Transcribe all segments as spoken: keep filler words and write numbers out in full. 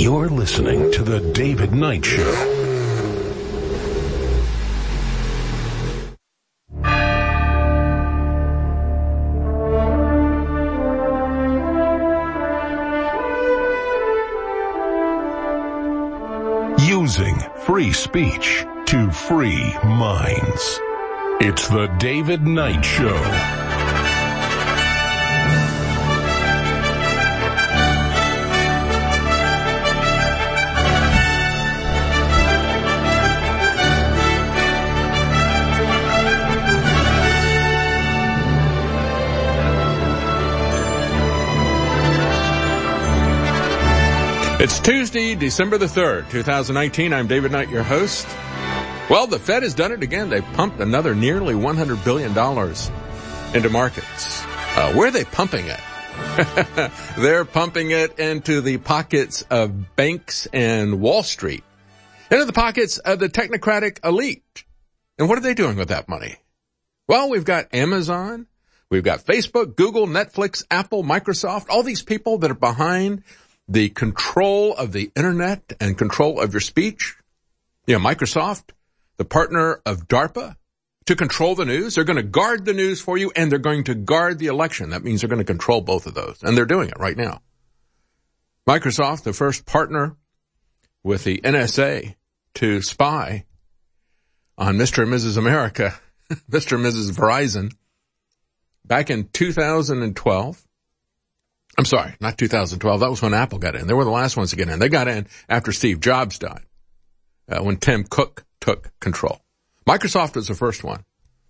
You're listening to The David Knight Show. Using free speech to free minds. It's The David Knight Show. It's Tuesday, December the third, two thousand nineteen. I'm David Knight, your host. Well, the Fed has done it again. They pumped another nearly one hundred billion dollars into markets. Uh, where are they pumping it? They're pumping it into the pockets of banks and Wall Street, into the pockets of the technocratic elite. And what are they doing with that money? Well, we've got Amazon, we've got Facebook, Google, Netflix, Apple, Microsoft, all these people that are behind the control of the internet and control of your speech. You know, Microsoft, the partner of DARPA, to control the news. They're going to guard the news for you, and they're going to guard the election. That means they're going to control both of those, and they're doing it right now. Microsoft, the first partner with the N S A to spy on Mister and Missus America, Mister and Missus Verizon, back in two thousand twelve. I'm sorry, not two thousand twelve. That was when Apple got in. They were the last ones to get in. They got in after Steve Jobs died, uh, when Tim Cook took control. Microsoft was the first one.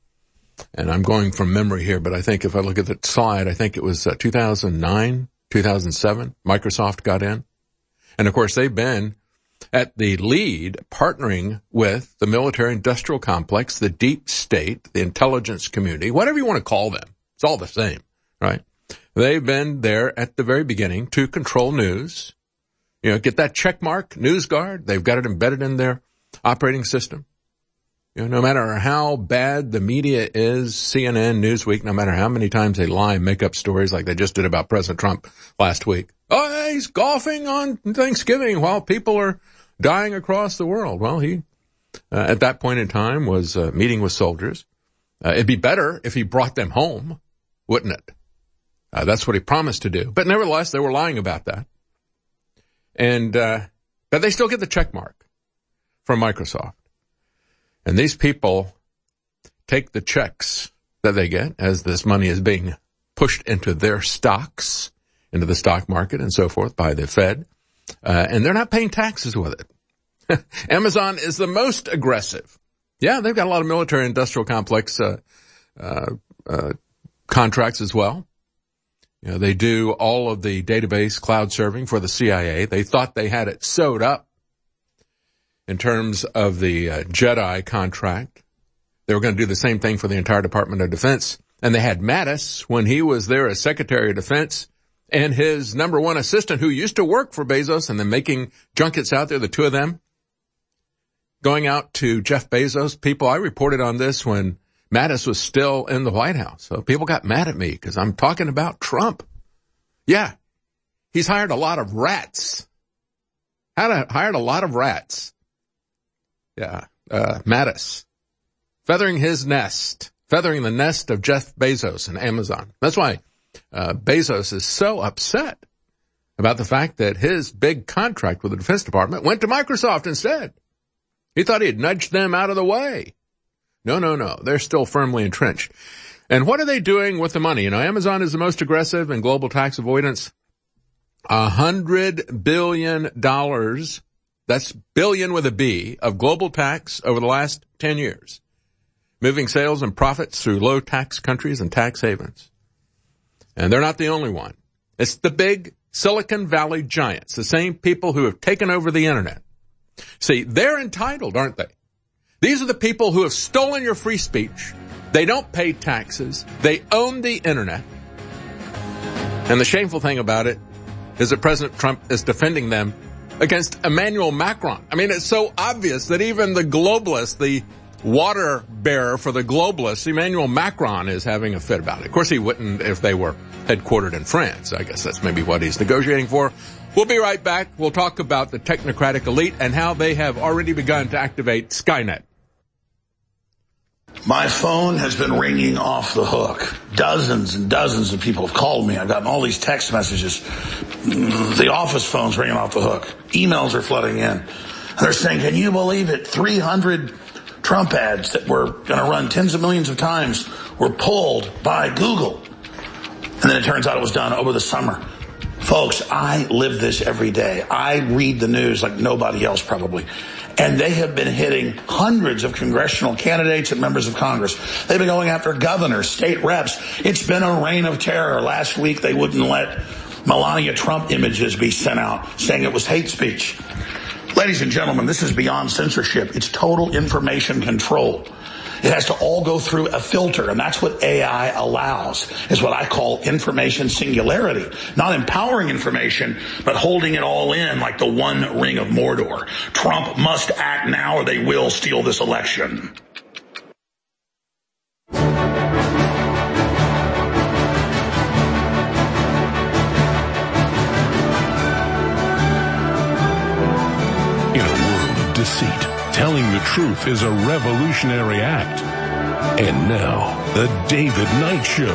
And I'm going from memory here, but I think if I look at the slide, I think it was uh, two thousand nine, two thousand seven, Microsoft got in. And of course, they've been at the lead partnering with the military industrial complex, the deep state, the intelligence community, whatever you want to call them. It's all the same, right? They've been there at the very beginning to control news. You know, get that check mark, NewsGuard. They've got it embedded in their operating system. You know, no matter how bad the media is, C N N, Newsweek, no matter how many times they lie and make up stories like they just did about President Trump last week. Oh, he's golfing on Thanksgiving while people are dying across the world. Well, he, uh, at that point in time, was uh, meeting with soldiers. Uh, it'd be better if he brought them home, wouldn't it? Uh, that's what he promised to do. But nevertheless, they were lying about that. And, uh, but they still get the check mark from Microsoft. And these people take the checks that they get as this money is being pushed into their stocks, into the stock market and so forth by the Fed. Uh, and they're not paying taxes with it. Amazon is the most aggressive. Yeah, they've got a lot of military industrial complex, uh, uh, uh, contracts as well. You know, they do all of the database cloud serving for the C I A. They thought they had it sewed up in terms of the uh, JEDI contract. They were going to do the same thing for the entire Department of Defense. And they had Mattis when he was there as Secretary of Defense and his number one assistant who used to work for Bezos and then making junkets out there, the two of them, going out to Jeff Bezos. People, I reported on this when Mattis was still in the White House. So people got mad at me because I'm talking about Trump. Yeah, he's hired a lot of rats. Had a, hired a lot of rats. Yeah, uh, Mattis. Feathering his nest. Feathering the nest of Jeff Bezos and Amazon. That's why uh, Bezos is so upset about the fact that his big contract with the Defense Department went to Microsoft instead. He thought he'd nudged them out of the way. No, no, no. They're still firmly entrenched. And what are they doing with the money? You know, Amazon is the most aggressive in global tax avoidance. A hundred billion dollars, that's billion with a B, of global tax over the last ten years. Moving sales and profits through low tax countries and tax havens. And they're not the only one. It's the big Silicon Valley giants, the same people who have taken over the internet. See, they're entitled, aren't they? These are the people who have stolen your free speech. They don't pay taxes. They own the internet. And the shameful thing about it is that President Trump is defending them against Emmanuel Macron. I mean, it's so obvious that even the globalists, the water bearer for the globalists, Emmanuel Macron, is having a fit about it. Of course, he wouldn't if they were headquartered in France. I guess that's maybe what he's negotiating for. We'll be right back. We'll talk about the technocratic elite and how they have already begun to activate Skynet. My phone has been ringing off the hook. Dozens and dozens of people have called me. I've gotten all these text messages. The office phone's ringing off the hook. Emails are flooding in. And they're saying, can you believe it? three hundred Trump ads that were going to run tens of millions of times were pulled by Google. And then it turns out it was done over the summer. Folks, I live this every day. I read the news like nobody else probably. And they have been hitting hundreds of congressional candidates and members of Congress. They've been going after governors, state reps. It's been a reign of terror. Last week they wouldn't let Melania Trump images be sent out, saying it was hate speech. Ladies and gentlemen, this is beyond censorship. It's total information control. It has to all go through a filter, and that's what A I allows, is what I call information singularity. Not empowering information, but holding it all in like the one ring of Mordor. Trump must act now or they will steal this election. In a world of deceit, telling the truth is a revolutionary act. And now, the David Knight Show.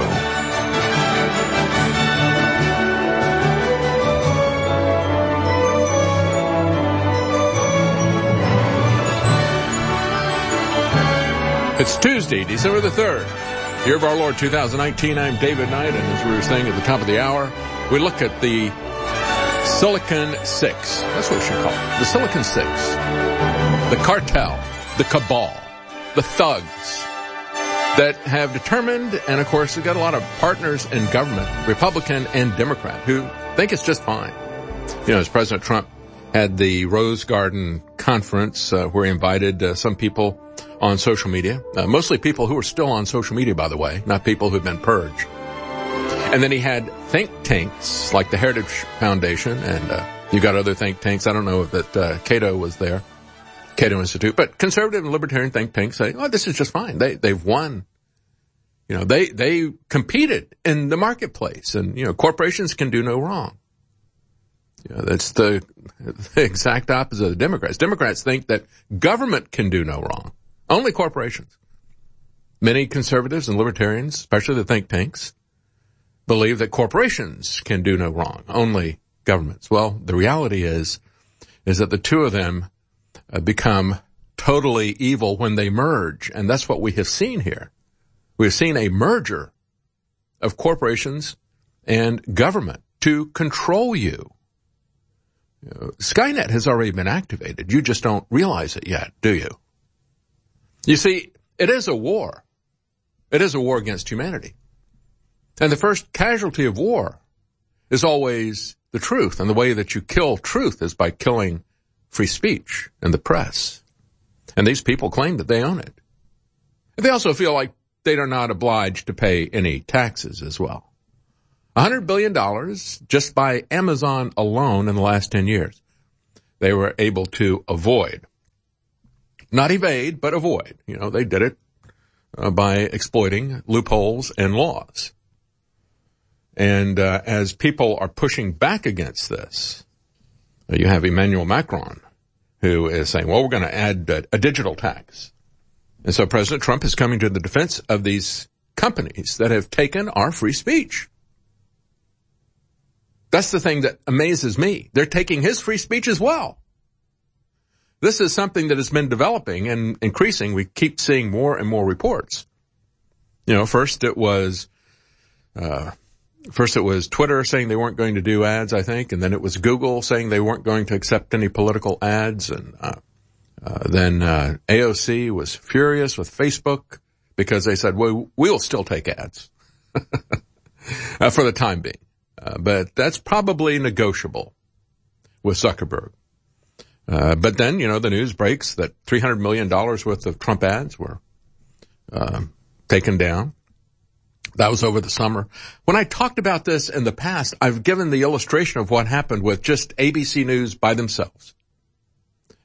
It's Tuesday, December the third, year of our Lord two thousand nineteen. I'm David Knight, and as we were saying at the top of the hour, we look at the Silicon Six. That's what we should call it. The Silicon Six. The cartel, the cabal, the thugs that have determined, and of course, we've got a lot of partners in government, Republican and Democrat, who think it's just fine. You know, as President Trump had the Rose Garden conference uh, where he invited uh, some people on social media, uh, mostly people who are still on social media, by the way, not people who've been purged. And then he had think tanks like the Heritage Foundation, and uh, you got other think tanks. I don't know if that uh, Cato was there. Cato Institute, but conservative and libertarian think tanks say, oh, this is just fine. They, they've won. You know, they, they competed in the marketplace, and, you know, corporations can do no wrong. You know, that's the, the exact opposite of the Democrats. Democrats think that government can do no wrong. Only corporations. Many conservatives and libertarians, especially the think tanks, believe that corporations can do no wrong. Only governments. Well, the reality is, is that the two of them Uh, become totally evil when they merge, and that's what we have seen here. We've seen a merger of corporations and government to control you. You know, Skynet has already been activated. You just don't realize it yet, do you? You see, it is a war. It is a war against humanity. And the first casualty of war is always the truth, and the way that you kill truth is by killing free speech and the press. And these people claim that they own it. They also feel like they are not obliged to pay any taxes as well. one hundred billion dollars just by Amazon alone in the last ten years. They were able to avoid. Not evade, but avoid. You know, they did it uh, by exploiting loopholes and laws. And uh, as people are pushing back against this, you have Emmanuel Macron, who is saying, well, we're going to add a, a digital tax. And so President Trump is coming to the defense of these companies that have taken our free speech. That's the thing that amazes me. They're taking his free speech as well. This is something that has been developing and increasing. We keep seeing more and more reports. You know, first it was, uh, First it was Twitter saying they weren't going to do ads, I think, and then it was Google saying they weren't going to accept any political ads, and uh, uh then uh A O C was furious with Facebook because they said, well, we'll still take ads uh, for the time being. Uh, but that's probably negotiable with Zuckerberg. Uh, but then, you know, the news breaks that three hundred million dollars worth of Trump ads were uh, taken down. That was over the summer. When I talked about this in the past, I've given the illustration of what happened with just A B C News by themselves.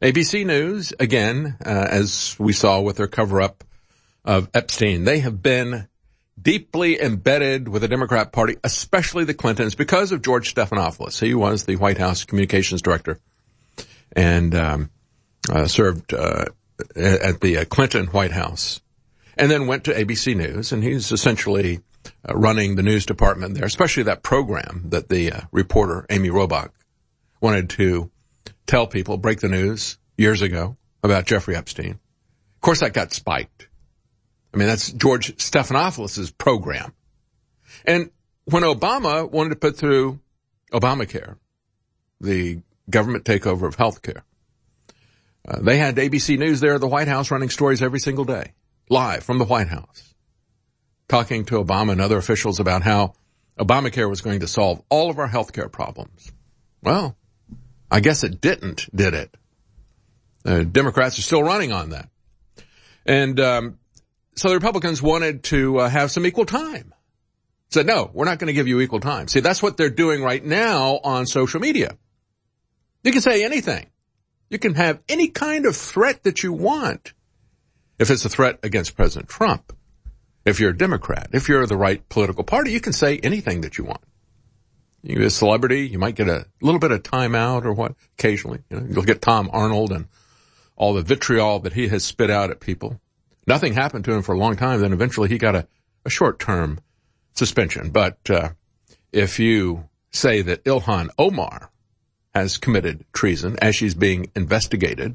A B C News, again, uh, as we saw with their cover-up of Epstein, they have been deeply embedded with the Democrat Party, especially the Clintons, because of George Stephanopoulos. He was the White House communications director and um, uh, served uh, at the uh, Clinton White House, and then went to A B C News, and he's essentially uh, running the news department there, especially that program that the uh, reporter, Amy Robach, wanted to tell people, break the news years ago about Jeffrey Epstein. Of course, that got spiked. I mean, that's George Stephanopoulos' program. And when Obama wanted to put through Obamacare, the government takeover of health care, uh, they had A B C News there at the White House running stories every single day, live from the White House, talking to Obama and other officials about how Obamacare was going to solve all of our health care problems. Well, I guess it didn't, did it? Uh, Democrats are still running on that. And um so the Republicans wanted to uh, have some equal time. Said, no, we're not going to give you equal time. See, that's what they're doing right now on social media. You can say anything. You can have any kind of threat that you want. If it's a threat against President Trump, if you're a Democrat, if you're the right political party, you can say anything that you want. You're a celebrity, you might get a little bit of time out or what, occasionally. You know, you'll get Tom Arnold and all the vitriol that he has spit out at people. Nothing happened to him for a long time. Then eventually he got a, a short-term suspension. But uh, if you say that Ilhan Omar has committed treason as she's being investigated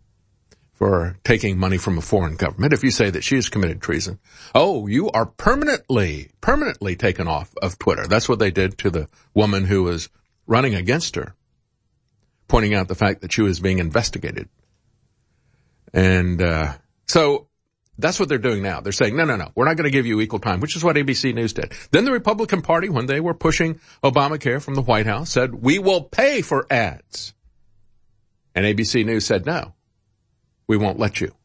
for taking money from a foreign government, if you say that she has committed treason, oh, you are permanently, permanently taken off of Twitter. That's what they did to the woman who was running against her, pointing out the fact that she was being investigated. And uh so that's what they're doing now. They're saying, no, no, no, we're not going to give you equal time, which is what A B C News did. Then the Republican Party, when they were pushing Obamacare from the White House, said, we will pay for ads. And A B C News said, no, we won't let you.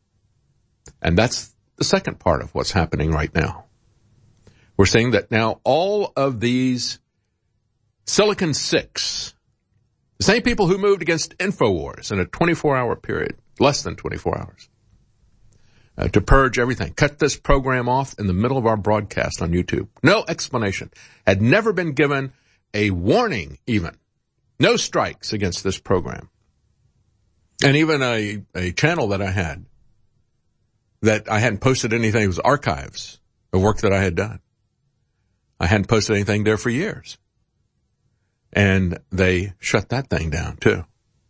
And that's the second part of what's happening right now. We're seeing that now all of these Silicon Six, the same people who moved against InfoWars in a twenty-four hour period, less than twenty-four hours, Uh, to purge everything, cut this program off in the middle of our broadcast on YouTube. No explanation. Had never been given a warning even. No strikes against this program. And even a, a channel that I had that I hadn't posted anything, it was archives of work that I had done. I hadn't posted anything there for years. And they shut that thing down too.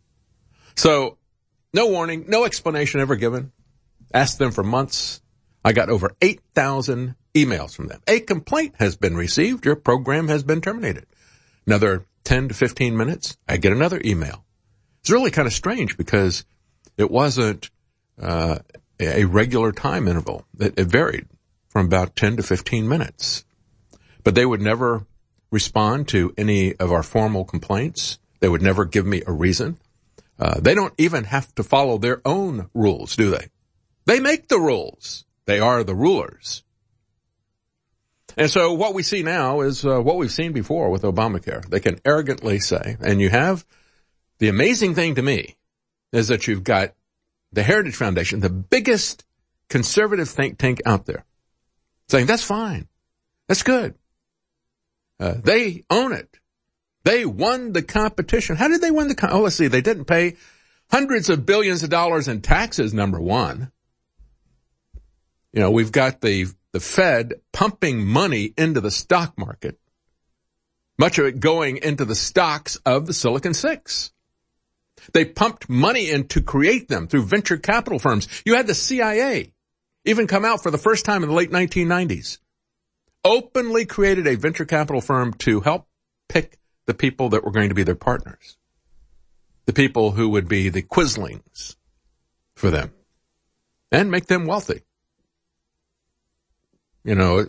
So no warning, no explanation ever given. Asked them for months. I got over eight thousand emails from them. A complaint has been received. Your program has been terminated. Another ten to fifteen minutes, I get another email. It's really kind of strange because it wasn't uh, a regular time interval. It, it varied from about ten to fifteen minutes. But they would never respond to any of our formal complaints. They would never give me a reason. Uh, they don't even have to follow their own rules, do they? They make the rules. They are the rulers. And so what we see now is uh, what we've seen before with Obamacare. They can arrogantly say, and you have the amazing thing to me is that you've got the Heritage Foundation, the biggest conservative think tank out there, saying that's fine. That's good. Uh, they own it. They won the competition. How did they win the com- Oh, let's see. They didn't pay hundreds of billions of dollars in taxes, number one. You know, we've got the, the Fed pumping money into the stock market, much of it going into the stocks of the Silicon Six. They pumped money in to create them through venture capital firms. You had the C I A even come out for the first time in the late nineteen nineties, openly created a venture capital firm to help pick the people that were going to be their partners, the people who would be the quislings for them and make them wealthy. You know,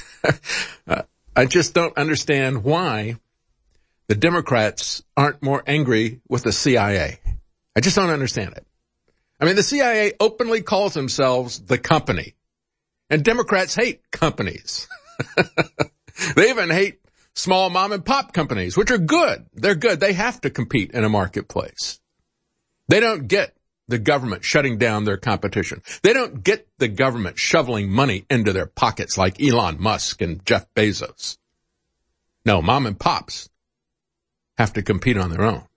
I just don't understand why the Democrats aren't more angry with the C I A. I just don't understand it. I mean, the C I A openly calls themselves the company, and Democrats hate companies. They even hate small mom and pop companies, which are good. They're good. They have to compete in a marketplace. They don't get the government shutting down their competition. They don't get the government shoveling money into their pockets like Elon Musk and Jeff Bezos. No, mom and pops have to compete on their own.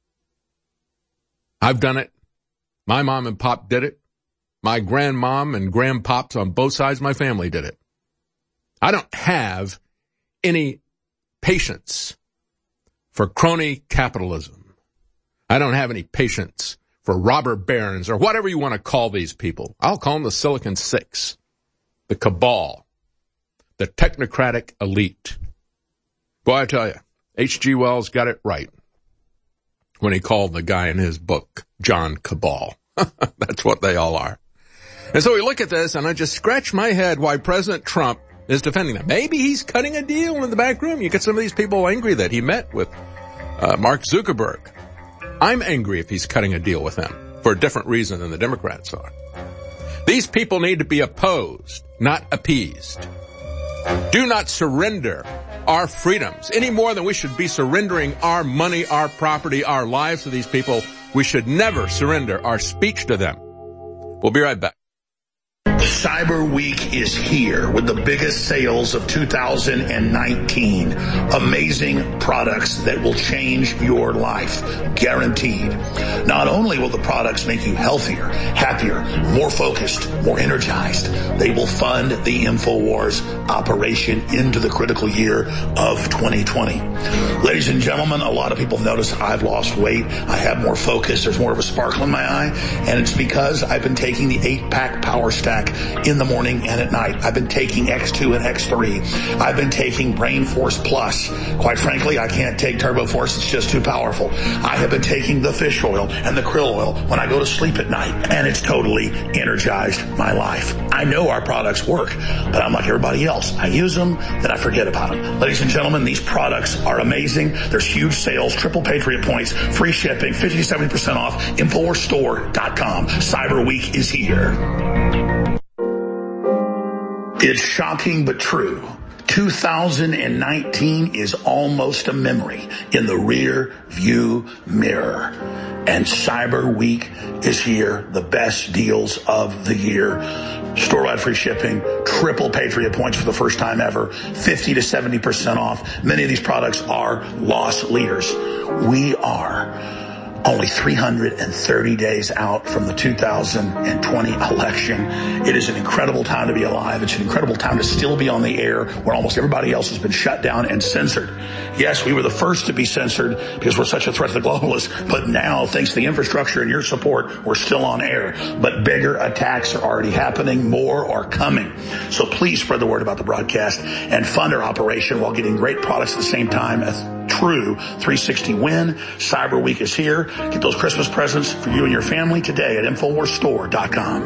I've done it. My mom and pop did it. My grandmom and grandpops on both sides of my family did it. I don't have any patience for crony capitalism. I don't have any patience for robber barons or whatever you want to call these people. I'll call them the Silicon Six, the cabal, the technocratic elite. Boy, I tell you, H G Wells got it right when he called the guy in his book John Cabal. That's what they all are. And so we look at this, and I just scratch my head why President Trump is defending them. Maybe he's cutting a deal in the back room. You get some of these people angry that he met with uh, Mark Zuckerberg. I'm angry if he's cutting a deal with them for a different reason than the Democrats are. These people need to be opposed, not appeased. Do not surrender our freedoms any more than we should be surrendering our money, our property, our lives to these people. We should never surrender our speech to them. We'll be right back. Cyber Week is here with the biggest sales of two thousand nineteen. Amazing products that will change your life. Guaranteed. Not only will the products make you healthier, happier, more focused, more energized, they will fund the InfoWars operation into the critical year of twenty twenty. Ladies and gentlemen, a lot of people have noticed I've lost weight. I have more focus. There's more of a sparkle in my eye. And it's because I've been taking the eight-pack Power Stack in the morning and at night. I've been taking X two and X three. I've been taking Brain Force Plus. Quite frankly, I can't take Turbo Force. It's just too powerful. I have been taking the fish oil and the krill oil when I go to sleep at night, and it's totally energized my life. I know our products work, but I'm like everybody else. I use them, then I forget about them. Ladies and gentlemen, these products are amazing. There's huge sales, triple Patriot points, free shipping, fifty to seventy percent off, Infowars Store dot com. Cyber Week is here. It's shocking but true. two thousand nineteen is almost a memory in the rear view mirror. And Cyber Week is here. The best deals of the year. Store-wide free shipping, triple Patriot points for the first time ever, fifty to seventy percent off. Many of these products are loss leaders. We are only three hundred thirty days out from the two thousand twenty election. It is an incredible time to be alive. It's an incredible time to still be on the air where almost everybody else has been shut down and censored. Yes, we were the first to be censored because we're such a threat to the globalists, but now, thanks to the infrastructure and your support, we're still on air. But bigger attacks are already happening. More are coming. So please spread the word about the broadcast and fund our operation while getting great products at the same time. A true three sixty win. Cyber Week is here. Get those Christmas presents for you and your family today at Infowars Store dot com.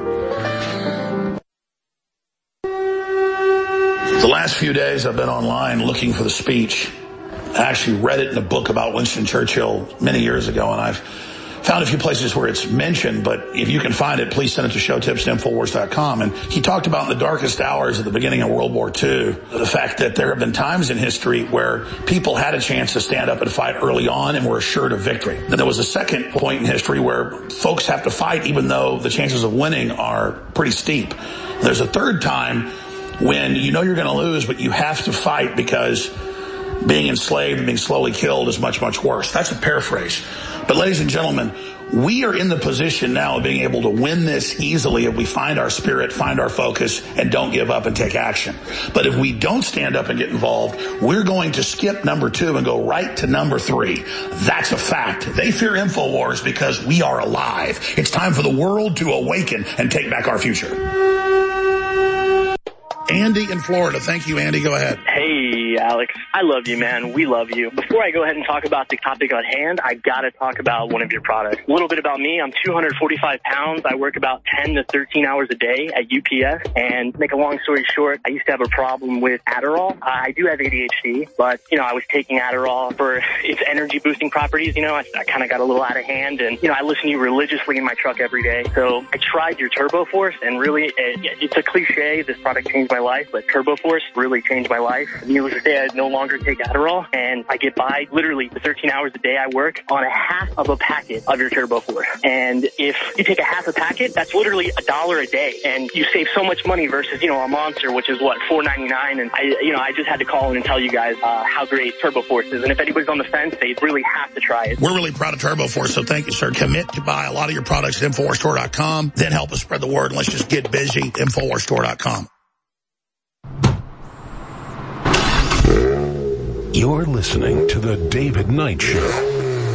The last few days I've been online looking for the speech. I actually read it in a book about Winston Churchill many years ago, and I've found a few places where it's mentioned, but if you can find it, please send it to showtips at Infowars dot com. And he talked about in the darkest hours at the beginning of World War Two, the fact that there have been times in history where people had a chance to stand up and fight early on and were assured of victory. Then there was a second point in history where folks have to fight even though the chances of winning are pretty steep. There's a third time when you know you're going to lose, but you have to fight because being enslaved and being slowly killed is much, much worse. That's a paraphrase. But ladies and gentlemen, we are in the position now of being able to win this easily if we find our spirit, find our focus, and don't give up and take action. But if we don't stand up and get involved, we're going to skip number two and go right to number three. That's a fact. They fear InfoWars because we are alive. It's time for the world to awaken and take back our future. Andy in Florida. Thank you, Andy. Go ahead. Hey, Alex. I love you, man. We love you. Before I go ahead and talk about the topic at hand, I got to talk about one of your products. A little bit about me. I'm two hundred forty-five pounds. I work about ten to thirteen hours a day at U P S. And to make a long story short, I used to have a problem with Adderall. I do have A D H D, but, you know, I was taking Adderall for its energy boosting properties. You know, I, I kind of got a little out of hand. And, you know, I listen to you religiously in my truck every day. So I tried your Turbo Force, and really, it, it's a cliche. This product changed my life, but Turbo Force really changed my life. Needless Yesterday, I no longer take Adderall, and I get by literally the thirteen hours a day I work on a half of a packet of your Turbo Force. And if you take a half a packet, that's literally a dollar a day, and you save so much money versus, you know, a Monster, which is what, four ninety-nine. And I, you know, I just had to call in and tell you guys uh, how great Turbo Force is. And if anybody's on the fence, they really have to try it. We're really proud of Turbo Force, so thank you, sir. Commit to buy a lot of your products at Infowars Store dot com. Then help us spread the word, and let's just get busy. Infowars Store dot com. You're listening to The David Knight Show.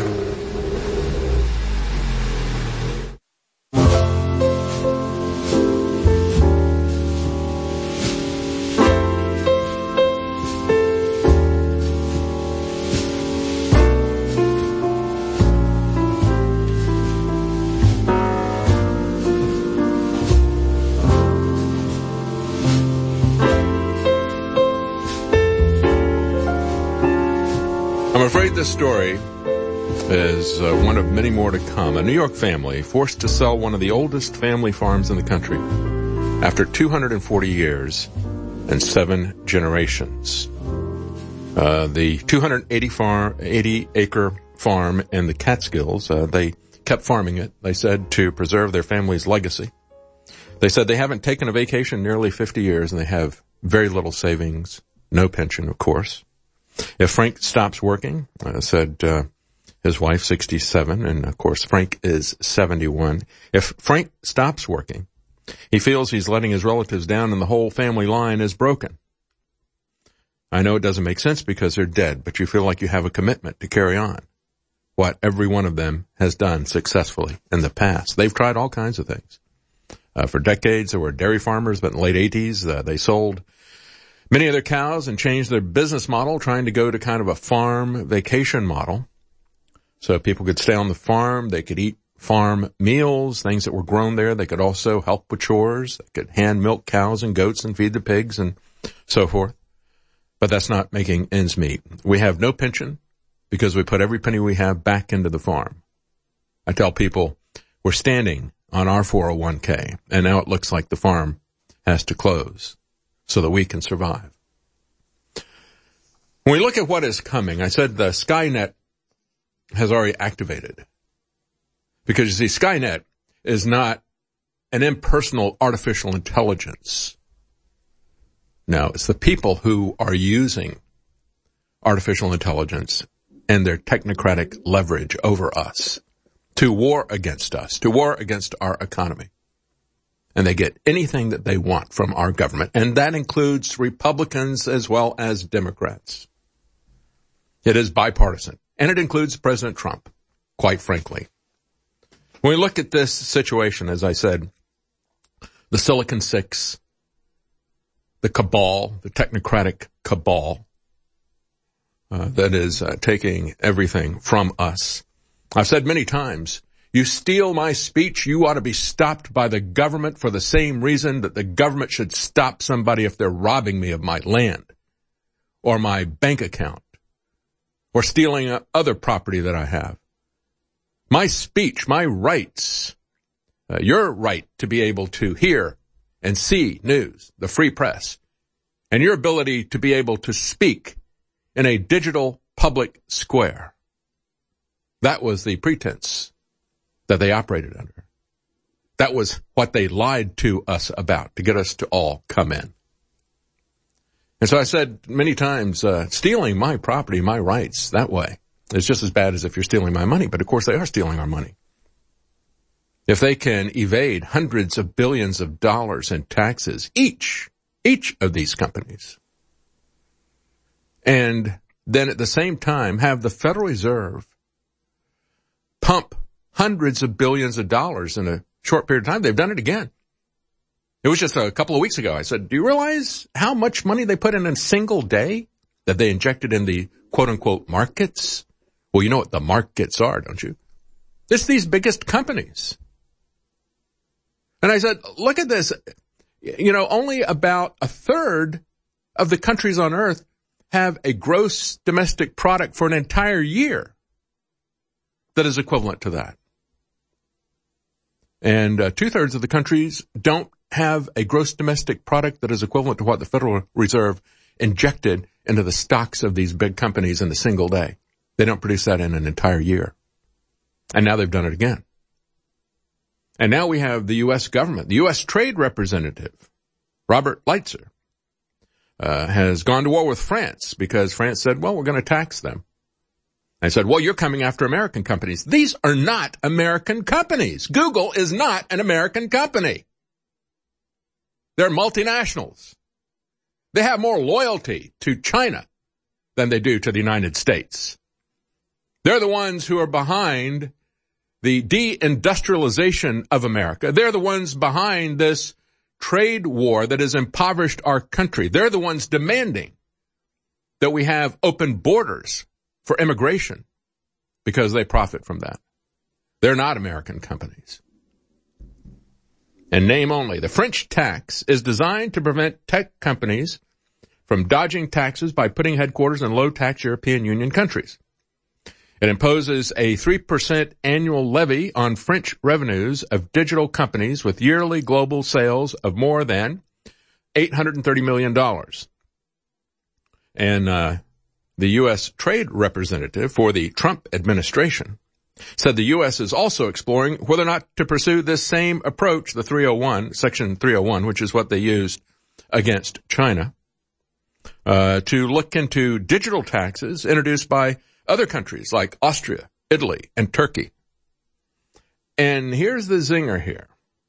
I'm afraid this story is uh, one of many more to come. A New York family forced to sell one of the oldest family farms in the country after two hundred forty years and seven generations. Uh, the two hundred eighty acre farm in the Catskills, uh, they kept farming it, they said, to preserve their family's legacy. They said they haven't taken a vacation in nearly fifty years, and they have very little savings, no pension, of course. If Frank stops working, uh, said uh, his wife, sixty-seven, and of course Frank is seventy-one. If Frank stops working, he feels he's letting his relatives down and the whole family line is broken. I know it doesn't make sense because they're dead, but you feel like you have a commitment to carry on what every one of them has done successfully in the past. They've tried all kinds of things. Uh, for decades, there were dairy farmers, but in the late eighties, uh, they sold many of their cows and changed their business model, trying to go to kind of a farm vacation model. So people could stay on the farm, they could eat farm meals, things that were grown there. They could also help with chores. They could hand milk cows and goats and feed the pigs and so forth. But that's not making ends meet. We have no pension because we put every penny we have back into the farm. I tell people we're standing on our four oh one k, and now it looks like the farm has to close so that we can survive. When we look at what is coming, I said the Skynet has already activated. Because you see, Skynet is not an impersonal artificial intelligence. No, it's the people who are using artificial intelligence and their technocratic leverage over us to war against us, to war against our economy. And they get anything that they want from our government, and that includes Republicans as well as Democrats. It is bipartisan, and it includes President Trump, quite frankly. When we look at this situation, as I said, the Silicon Six, the cabal, the technocratic cabal uh, that is uh, taking everything from us. I've said many times, you steal my speech, you ought to be stopped by the government for the same reason that the government should stop somebody if they're robbing me of my land or my bank account or stealing other property that I have. My speech, my rights, uh, your right to be able to hear and see news, the free press, and your ability to be able to speak in a digital public square. That was the pretense that they operated under. That was what they lied to us about to get us to all come in. And so I said many times, uh, stealing my property, my rights that way is just as bad as if you're stealing my money. But of course they are stealing our money. If they can evade hundreds of billions of dollars in taxes, each, each of these companies, and then at the same time have the Federal Reserve pump hundreds of billions of dollars in a short period of time, they've done it again. It was just a couple of weeks ago. I said, do you realize how much money they put in a single day that they injected in the quote-unquote markets? Well, you know what the markets are, don't you? It's these biggest companies. And I said, look at this. You know, only about a third of the countries on earth have a gross domestic product for an entire year that is equivalent to that. And uh, two-thirds of the countries don't have a gross domestic product that is equivalent to what the Federal Reserve injected into the stocks of these big companies in a single day. They don't produce that in an entire year. And now they've done it again. And now we have the U S government. The U S Trade Representative, Robert Lighthizer, uh, has gone to war with France because France said, well, we're going to tax them. I said, well, you're coming after American companies. These are not American companies. Google is not an American company. They're multinationals. They have more loyalty to China than they do to the United States. They're the ones who are behind the deindustrialization of America. They're the ones behind this trade war that has impoverished our country. They're the ones demanding that we have open borders for immigration because they profit from that. They're not American companies. In name only, the French tax is designed to prevent tech companies from dodging taxes by putting headquarters in low-tax European Union countries. It imposes a three percent annual levy on French revenues of digital companies with yearly global sales of more than eight hundred thirty million dollars. And uh, the U S Trade Representative for the Trump administration said the U S is also exploring whether or not to pursue this same approach, the three oh one, Section three oh one, which is what they used against China, uh, to look into digital taxes introduced by other countries like Austria, Italy, and Turkey. And here's the zinger here.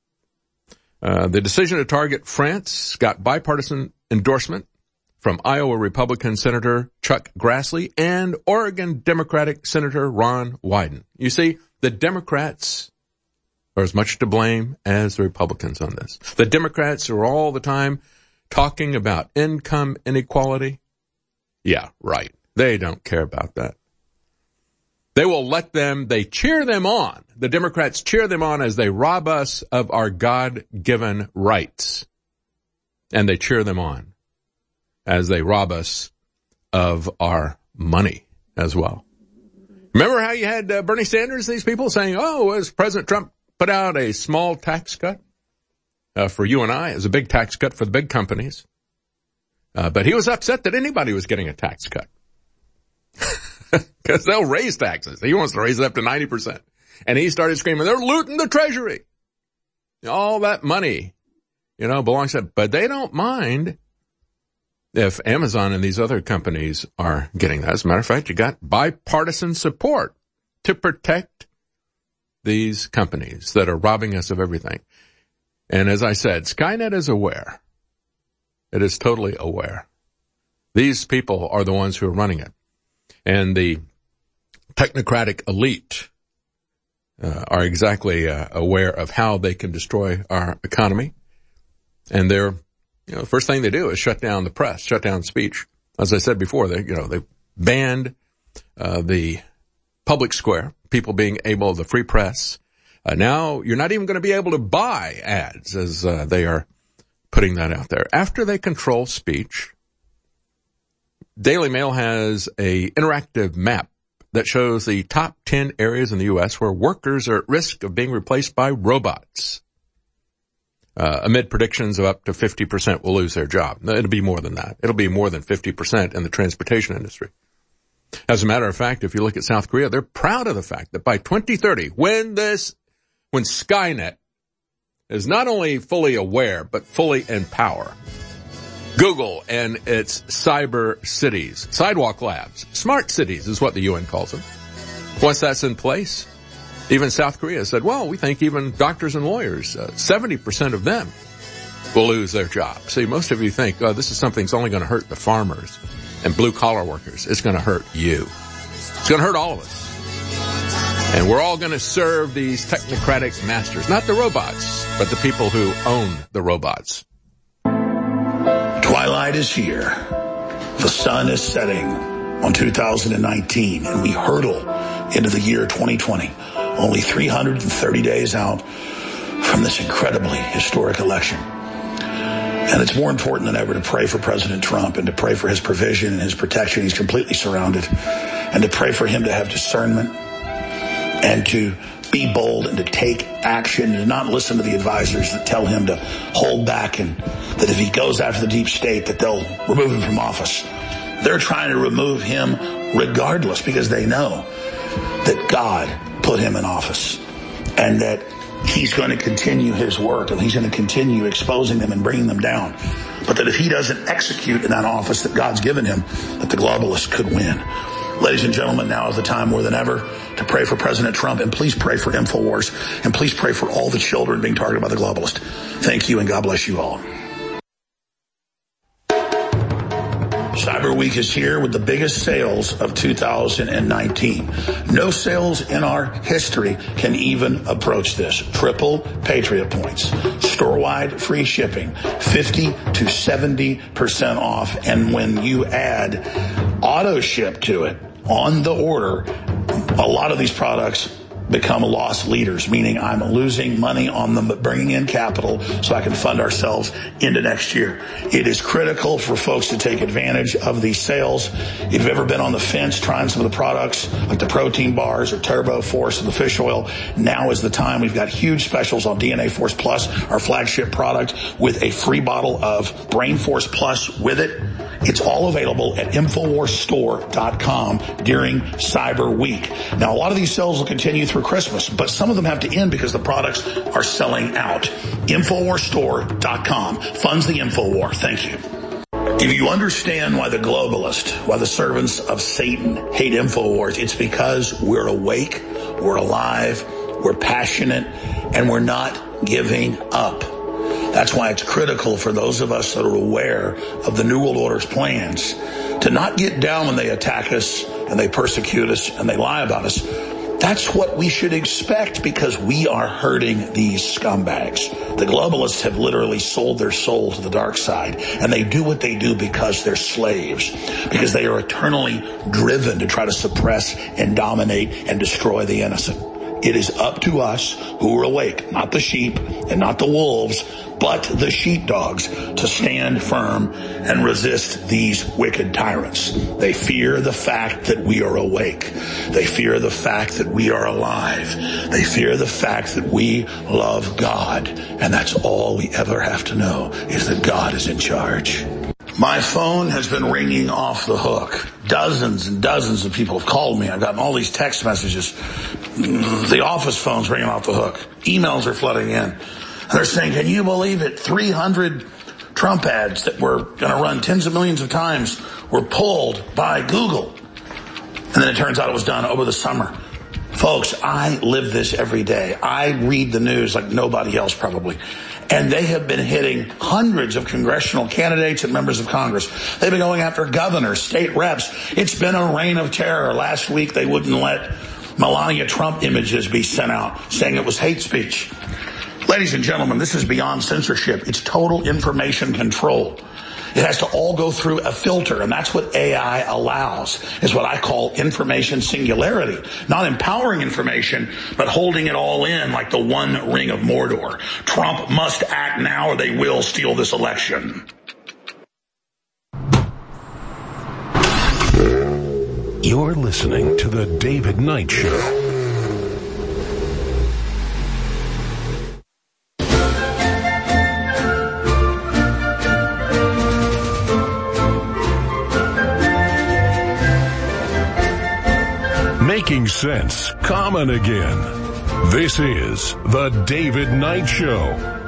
Uh, the decision to target France got bipartisan endorsement from Iowa Republican Senator Chuck Grassley and Oregon Democratic Senator Ron Wyden. You see, the Democrats are as much to blame as the Republicans on this. The Democrats are all the time talking about income inequality. Yeah, right. They don't care about that. They will let them, they cheer them on. The Democrats cheer them on as they rob us of our God-given rights. And they cheer them on as they rob us of our money as well. Remember how you had uh, Bernie Sanders, these people saying, oh, as President Trump put out a small tax cut uh, for you and I, as a big tax cut for the big companies. Uh, but he was upset that anybody was getting a tax cut. Because they'll raise taxes. He wants to raise it up to ninety percent. And he started screaming, they're looting the Treasury. All that money, you know, belongs to, but they don't mind if Amazon and these other companies are getting that. As a matter of fact, you got bipartisan support to protect these companies that are robbing us of everything. And as I said, Skynet is aware. It is totally aware. These people are the ones who are running it. And the technocratic elite uh, are exactly uh, aware of how they can destroy our economy. And they're, you know, the first thing they do is shut down the press, shut down speech. As I said before, they, you know, they banned uh, the public square, people being able, the free press. Uh, now you're not even going to be able to buy ads as uh, they are putting that out there. After they control speech, Daily Mail has a interactive map that shows the top ten areas in the U S where workers are at risk of being replaced by robots. Uh, amid predictions of up to fifty percent will lose their job. It'll be more than that. It'll be more than fifty percent in the transportation industry. As a matter of fact, if you look at South Korea, they're proud of the fact that by twenty thirty, when this, when Skynet is not only fully aware, but fully in power, Google and its cyber cities, sidewalk labs, smart cities is what the U N calls them. Once that's in place, even South Korea said, well, we think even doctors and lawyers, uh, seventy percent of them will lose their job. See, most of you think, oh, this is something that's only going to hurt the farmers and blue-collar workers. It's going to hurt you. It's going to hurt all of us. And we're all going to serve these technocratic masters, not the robots, but the people who own the robots. Twilight is here. The sun is setting on two thousand nineteen, and we hurtle into the year twenty twenty, only three hundred thirty days out from this incredibly historic election. And it's more important than ever to pray for President Trump and to pray for his provision and his protection. He's completely surrounded. And to pray for him to have discernment and to be bold and to take action and to not listen to the advisors that tell him to hold back and that if he goes after the deep state that they'll remove him from office. They're trying to remove him regardless because they know that God put him in office and that he's going to continue his work and he's going to continue exposing them and bringing them down. But that if he doesn't execute in that office that God's given him, that the globalists could win. Ladies and gentlemen, now is the time more than ever to pray for President Trump, and please pray for InfoWars, and please pray for all the children being targeted by the globalists. Thank you, and God bless you all. Cyber Week is here with the biggest sales of two thousand nineteen. No sales in our history can even approach this. Triple Patriot points, store-wide free shipping, fifty to seventy percent off. And when you add auto ship to it on the order, a lot of these products become loss leaders, meaning I'm losing money on them, but bringing in capital so I can fund ourselves into next year. It is critical for folks to take advantage of these sales. If you've ever been on the fence trying some of the products like the protein bars or Turbo Force or the fish oil, now is the time. We've got huge specials on D N A Force Plus, our flagship product, with a free bottle of Brain Force Plus with it. It's all available at Infowars Store dot com during Cyber Week. Now, a lot of these sales will continue through Christmas, but some of them have to end because the products are selling out. Infowars Store dot com funds the InfoWar. Thank you. If you understand why the globalists, why the servants of Satan hate InfoWars, it's because we're awake, we're alive, we're passionate, and we're not giving up. That's why it's critical for those of us that are aware of the New World Order's plans to not get down when they attack us and they persecute us and they lie about us. That's what we should expect because we are hurting these scumbags. The globalists have literally sold their soul to the dark side, and they do what they do because they're slaves, because they are eternally driven to try to suppress and dominate and destroy the innocent. It is up to us who are awake, not the sheep and not the wolves, but the sheepdogs, to stand firm and resist these wicked tyrants. They fear the fact that we are awake. They fear the fact that we are alive. They fear the fact that we love God. And that's all we ever have to know, is that God is in charge. My phone has been ringing off the hook. Dozens and dozens of people have called me. I've gotten all these text messages. The office phone's ringing off the hook. Emails are flooding in. And they're saying, can you believe it? three hundred Trump ads that were going to run tens of millions of times were pulled by Google. And then it turns out it was done over the summer. Folks, I live this every day. I read the news like nobody else probably. And they have been hitting hundreds of congressional candidates and members of Congress. They've been going after governors, state reps. It's been a reign of terror. Last week, they wouldn't let Melania Trump images be sent out, saying it was hate speech. Ladies and gentlemen, this is beyond censorship. It's total information control. It has to all go through a filter, and that's what A I allows, is what I call information singularity. Not empowering information, but holding it all in like the one ring of Mordor. Trump must act now or they will steal this election. You're listening to The David Knight Show. Making sense common again. This is The David Knight Show.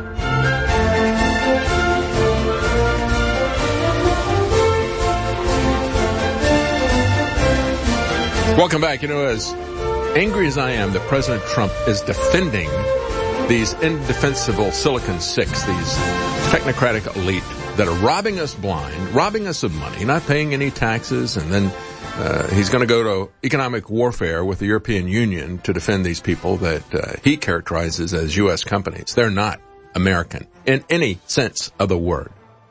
Welcome back. You know, as angry as I am that President Trump is defending these indefensible Silicon Six, these technocratic elite that are robbing us blind, robbing us of money, not paying any taxes, and then Uh, he's going to go to economic warfare with the European Union to defend these people that uh, he characterizes as U S companies. They're not American in any sense of the word.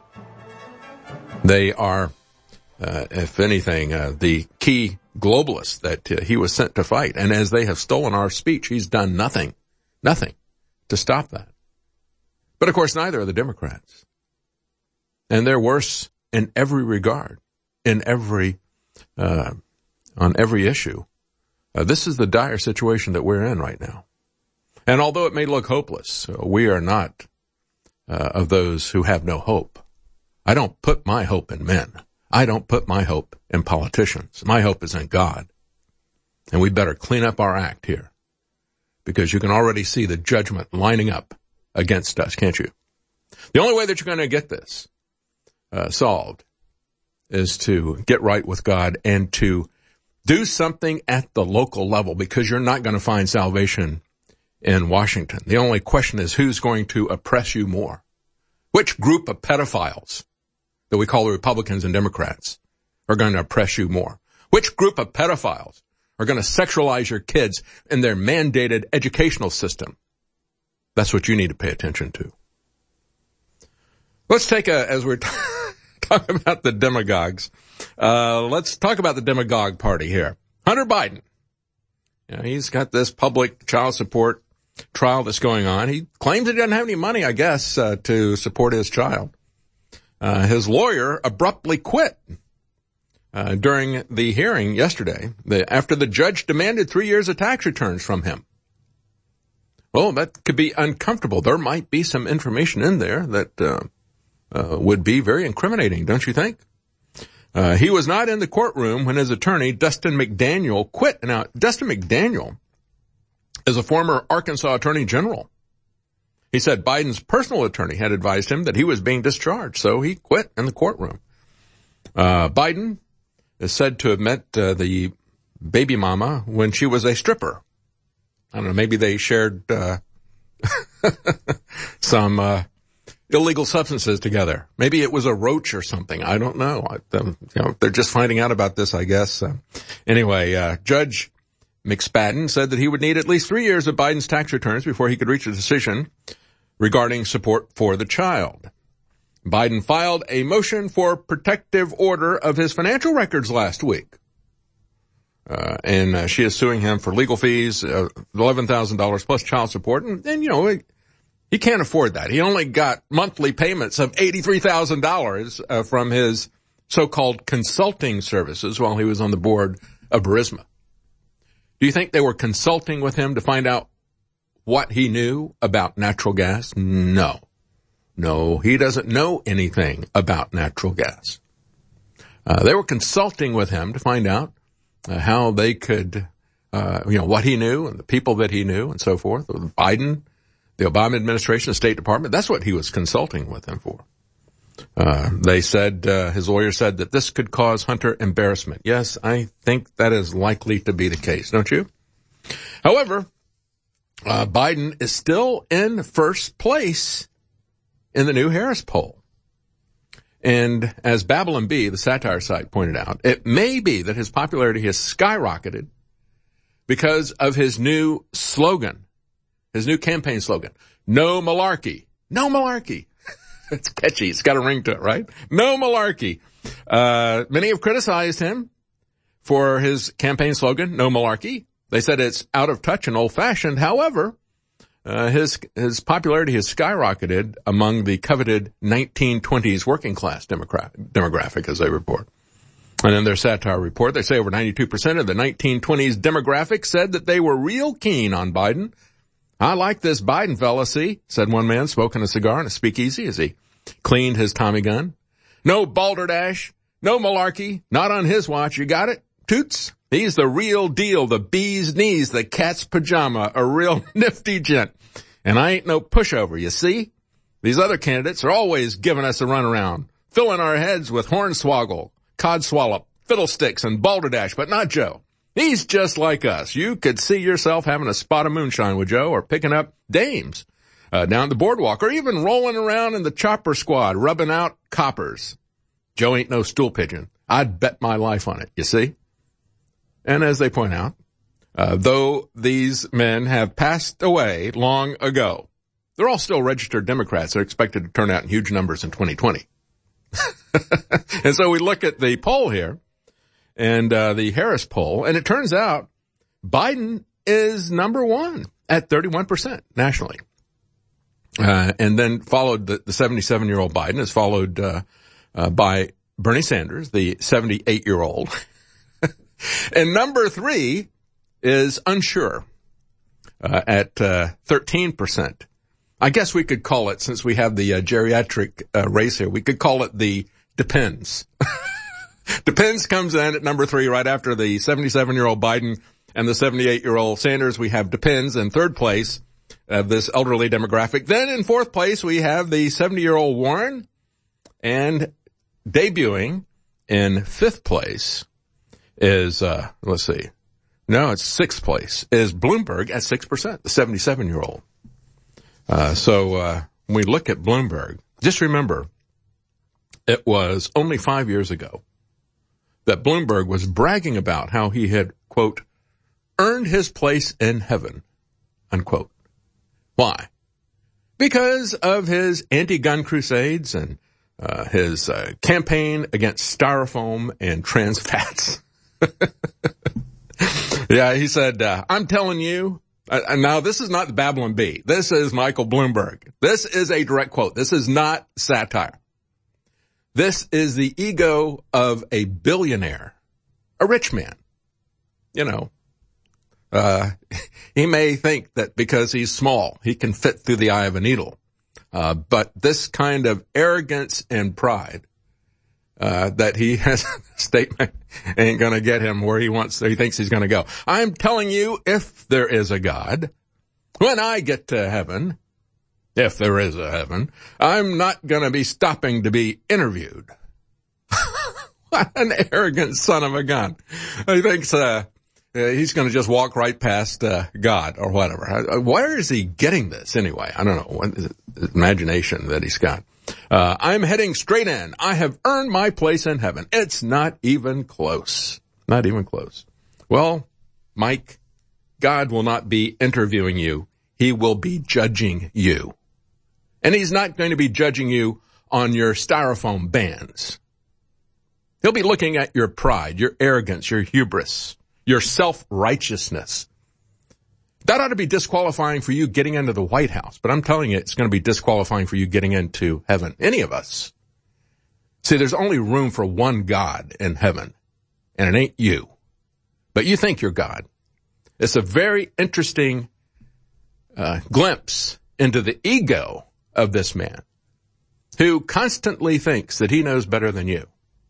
They are, uh, if anything, uh, the key globalists that uh, he was sent to fight. And as they have stolen our speech, he's done nothing, nothing to stop that. But of course, neither are the Democrats. And they're worse in every regard, in every Uh, on every issue. Uh, this is the dire situation that we're in right now. And although it may look hopeless, uh, we are not uh, of those who have no hope. I don't put my hope in men. I don't put my hope in politicians. My hope is in God. And we better clean up our act here, because you can already see the judgment lining up against us, can't you? The only way that you're going to get this uh, solved is to get right with God and to do something at the local level, because you're not going to find salvation in Washington. The only question is, who's going to oppress you more? Which group of pedophiles that we call the Republicans and Democrats are going to oppress you more? Which group of pedophiles are going to sexualize your kids in their mandated educational system? That's what you need to pay attention to. Let's take a, as we're talking about the demagogues, uh, let's talk about the demagogue party here. Hunter Biden. You know, he's got this public child support trial that's going on. He claims he doesn't have any money, I guess, uh, to support his child. Uh, his lawyer abruptly quit uh, during the hearing yesterday the, after the judge demanded three years of tax returns from him. Well, that could be uncomfortable. There might be some information in there that uh, uh, would be very incriminating, don't you think? Uh, he was not in the courtroom when his attorney, Dustin McDaniel, quit. Now, Dustin McDaniel is a former Arkansas attorney general. He said Biden's personal attorney had advised him that he was being discharged, so he quit in the courtroom. Uh, Biden is said to have met uh, the baby mama when she was a stripper. I don't know, maybe they shared uh, some uh, illegal substances together. Maybe it was a roach or something. I don't know. I, um, you know, they're just finding out about this, I guess. Uh, anyway, uh, Judge McSpadden said that he would need at least three years of Biden's tax returns before he could reach a decision regarding support for the child. Biden filed a motion for protective order of his financial records last week. Uh, and uh, she is suing him for legal fees, uh, eleven thousand dollars plus child support. And, and you know, he, he can't afford that. He only got monthly payments of eighty-three thousand dollars uh, from his so-called consulting services while he was on the board of Burisma. Do you think they were consulting with him to find out what he knew about natural gas? No. No, he doesn't know anything about natural gas. Uh, they were consulting with him to find out uh, how they could, uh, you know, what he knew and the people that he knew and so forth. Biden, the Obama administration, the State Department, that's what he was consulting with them for. Uh, they said, uh, his lawyer said that this could cause Hunter embarrassment. Yes, I think that is likely to be the case, don't you? However, uh, Biden is still in first place in the new Harris poll. And as Babylon Bee, the satire site, pointed out, it may be that his popularity has skyrocketed because of his new slogan, his new campaign slogan, no malarkey, no malarkey. It's catchy. It's got a ring to it, right? No malarkey. Uh, many have criticized him for his campaign slogan, no malarkey. They said it's out of touch and old-fashioned. However, uh, his his popularity has skyrocketed among the coveted nineteen twenties working class demogra- demographic, as they report. And in their satire report, they say over ninety-two percent of the nineteen twenties demographic said that they were real keen on Biden. I like this Biden fella, see, said one man smoking a cigar in a speakeasy as he cleaned his Tommy gun. No balderdash, no malarkey, not on his watch. You got it? Toots? He's the real deal, the bee's knees, the cat's pajama, a real nifty gent. And I ain't no pushover, you see? These other candidates are always giving us a runaround, filling our heads with hornswoggle, codswallop, fiddlesticks, and balderdash, but not Joe. He's just like us. You could see yourself having a spot of moonshine with Joe or picking up dames uh, down the boardwalk or even rolling around in the chopper squad, rubbing out coppers. Joe ain't no stool pigeon. I'd bet my life on it, you see? And as they point out, uh, though these men have passed away long ago, they're all still registered Democrats. They're expected to turn out in huge numbers in twenty twenty. And so we look at the poll here. And uh, the Harris poll, and it turns out Biden is number one at thirty-one percent nationally. Uh, and then followed, the, the seventy-seven-year-old Biden is followed uh, uh, by Bernie Sanders, the seventy-eight-year-old. And number three is unsure uh, at uh, thirteen percent. I guess we could call it, since we have the uh, geriatric uh, race here, we could call it the depends. Depends comes in at number three right after the seventy-seven-year-old Biden and the seventy-eight-year-old Sanders. We have Depends in third place of this elderly demographic. Then in fourth place, we have the seventy-year-old Warren, and debuting in fifth place is, uh, let's see. No, it's sixth place is Bloomberg at six percent, the seventy-seven-year-old. Uh, so, uh, when we look at Bloomberg, just remember, it was only five years ago that Bloomberg was bragging about how he had, quote, earned his place in heaven, unquote. Why? Because of his anti-gun crusades and uh, his uh, campaign against styrofoam and trans fats. Yeah, he said, uh, I'm telling you, uh, now this is not the Babylon Bee. This is Michael Bloomberg. This is a direct quote. This is not satire. This is the ego of a billionaire, a rich man. You know, uh, he may think that because he's small, he can fit through the eye of a needle. Uh, but this kind of arrogance and pride, uh, that he has a statement ain't gonna get him where he wants, he thinks he's gonna go. I'm telling you, if there is a God, when I get to heaven, if there is a heaven, I'm not gonna be stopping to be interviewed. What an arrogant son of a gun. He thinks, uh, he's gonna just walk right past, uh, God or whatever. Where is he getting this anyway? I don't know. What is it? Imagination that he's got. Uh, I'm heading straight in. I have earned my place in heaven. It's not even close. Not even close. Well, Mike, God will not be interviewing you. He will be judging you. And he's not going to be judging you on your styrofoam bands. He'll be looking at your pride, your arrogance, your hubris, your self-righteousness. That ought to be disqualifying for you getting into the White House. But I'm telling you, it's going to be disqualifying for you getting into heaven. Any of us. See, there's only room for one God in heaven, and it ain't you. But you think you're God. It's a very interesting uh, glimpse into the ego of this man who constantly thinks that he knows better than you.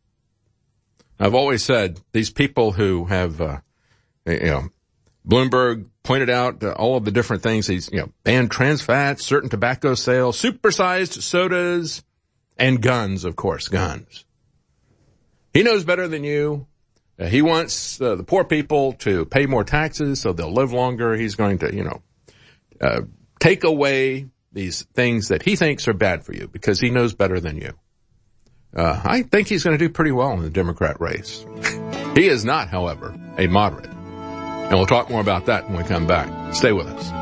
I've always said these people who have, uh, you know, Bloomberg pointed out uh, all of the different things. He's, you know, banned trans fats, certain tobacco sales, supersized sodas, and guns, of course, guns. He knows better than you. Uh, he wants uh, the poor people to pay more taxes so they'll live longer. He's going to, you know, uh, take away these things that he thinks are bad for you because he knows better than you. Uh, I think he's going to do pretty well in the Democrat race. He is not, however, a moderate. And we'll talk more about that when we come back. Stay with us.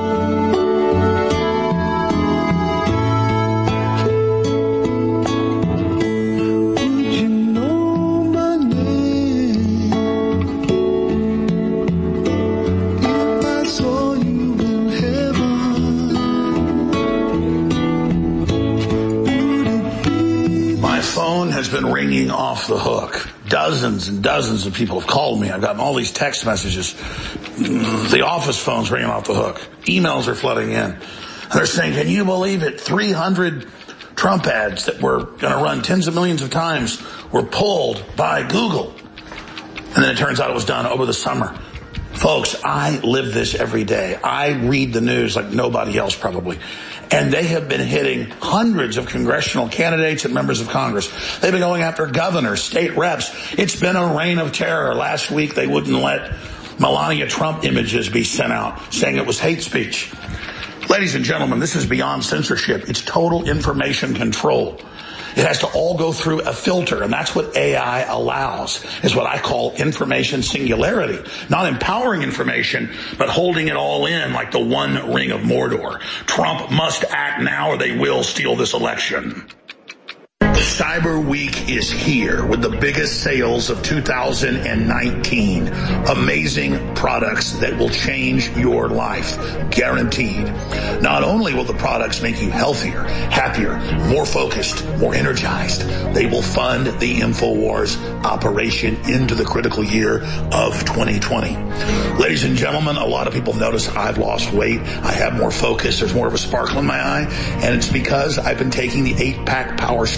Has been ringing off the hook. Dozens and dozens of people have called me. I've gotten all these text messages. The office phone's ringing off the hook. Emails are flooding in. They're saying, can you believe it? three hundred Trump ads that were going to run tens of millions of times were pulled by Google. And then it turns out it was done over the summer. Folks, I live this every day. I read the news like nobody else probably. And they have been hitting hundreds of congressional candidates and members of Congress. They've been going after governors, state reps. It's been a reign of terror. Last week, they wouldn't let Melania Trump images be sent out, saying it was hate speech. Ladies and gentlemen, this is beyond censorship. It's total information control. It has to all go through a filter, and that's what A I allows, is what I call information singularity. Not empowering information, but holding it all in like the one ring of Mordor. Trump must act now or they will steal this election. Cyber Week is here with the biggest sales of two thousand nineteen. Amazing products that will change your life. Guaranteed. Not only will the products make you healthier, happier, more focused, more energized, they will fund the InfoWars operation into the critical year of twenty twenty. Ladies and gentlemen, a lot of people notice I've lost weight. I have more focus. There's more of a sparkle in my eye. And it's because I've been taking the eight-pack Power Stack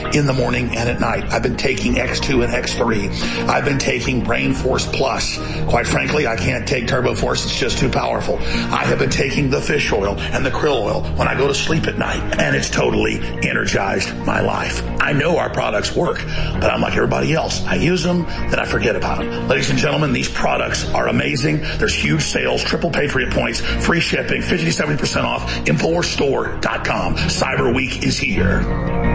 in the morning and at night. I've been taking X two and X three. I've been taking Brain Force Plus. Quite frankly, I can't take Turbo Force. It's just too powerful. I have been taking the fish oil and the krill oil when I go to sleep at night, and it's totally energized my life. I know our products work, but I'm like everybody else. I use them, then I forget about them. Ladies and gentlemen, these products are amazing. There's huge sales, triple Patriot points, free shipping, fifty to seventy percent off, Infowars Store dot com. Cyber Week is here.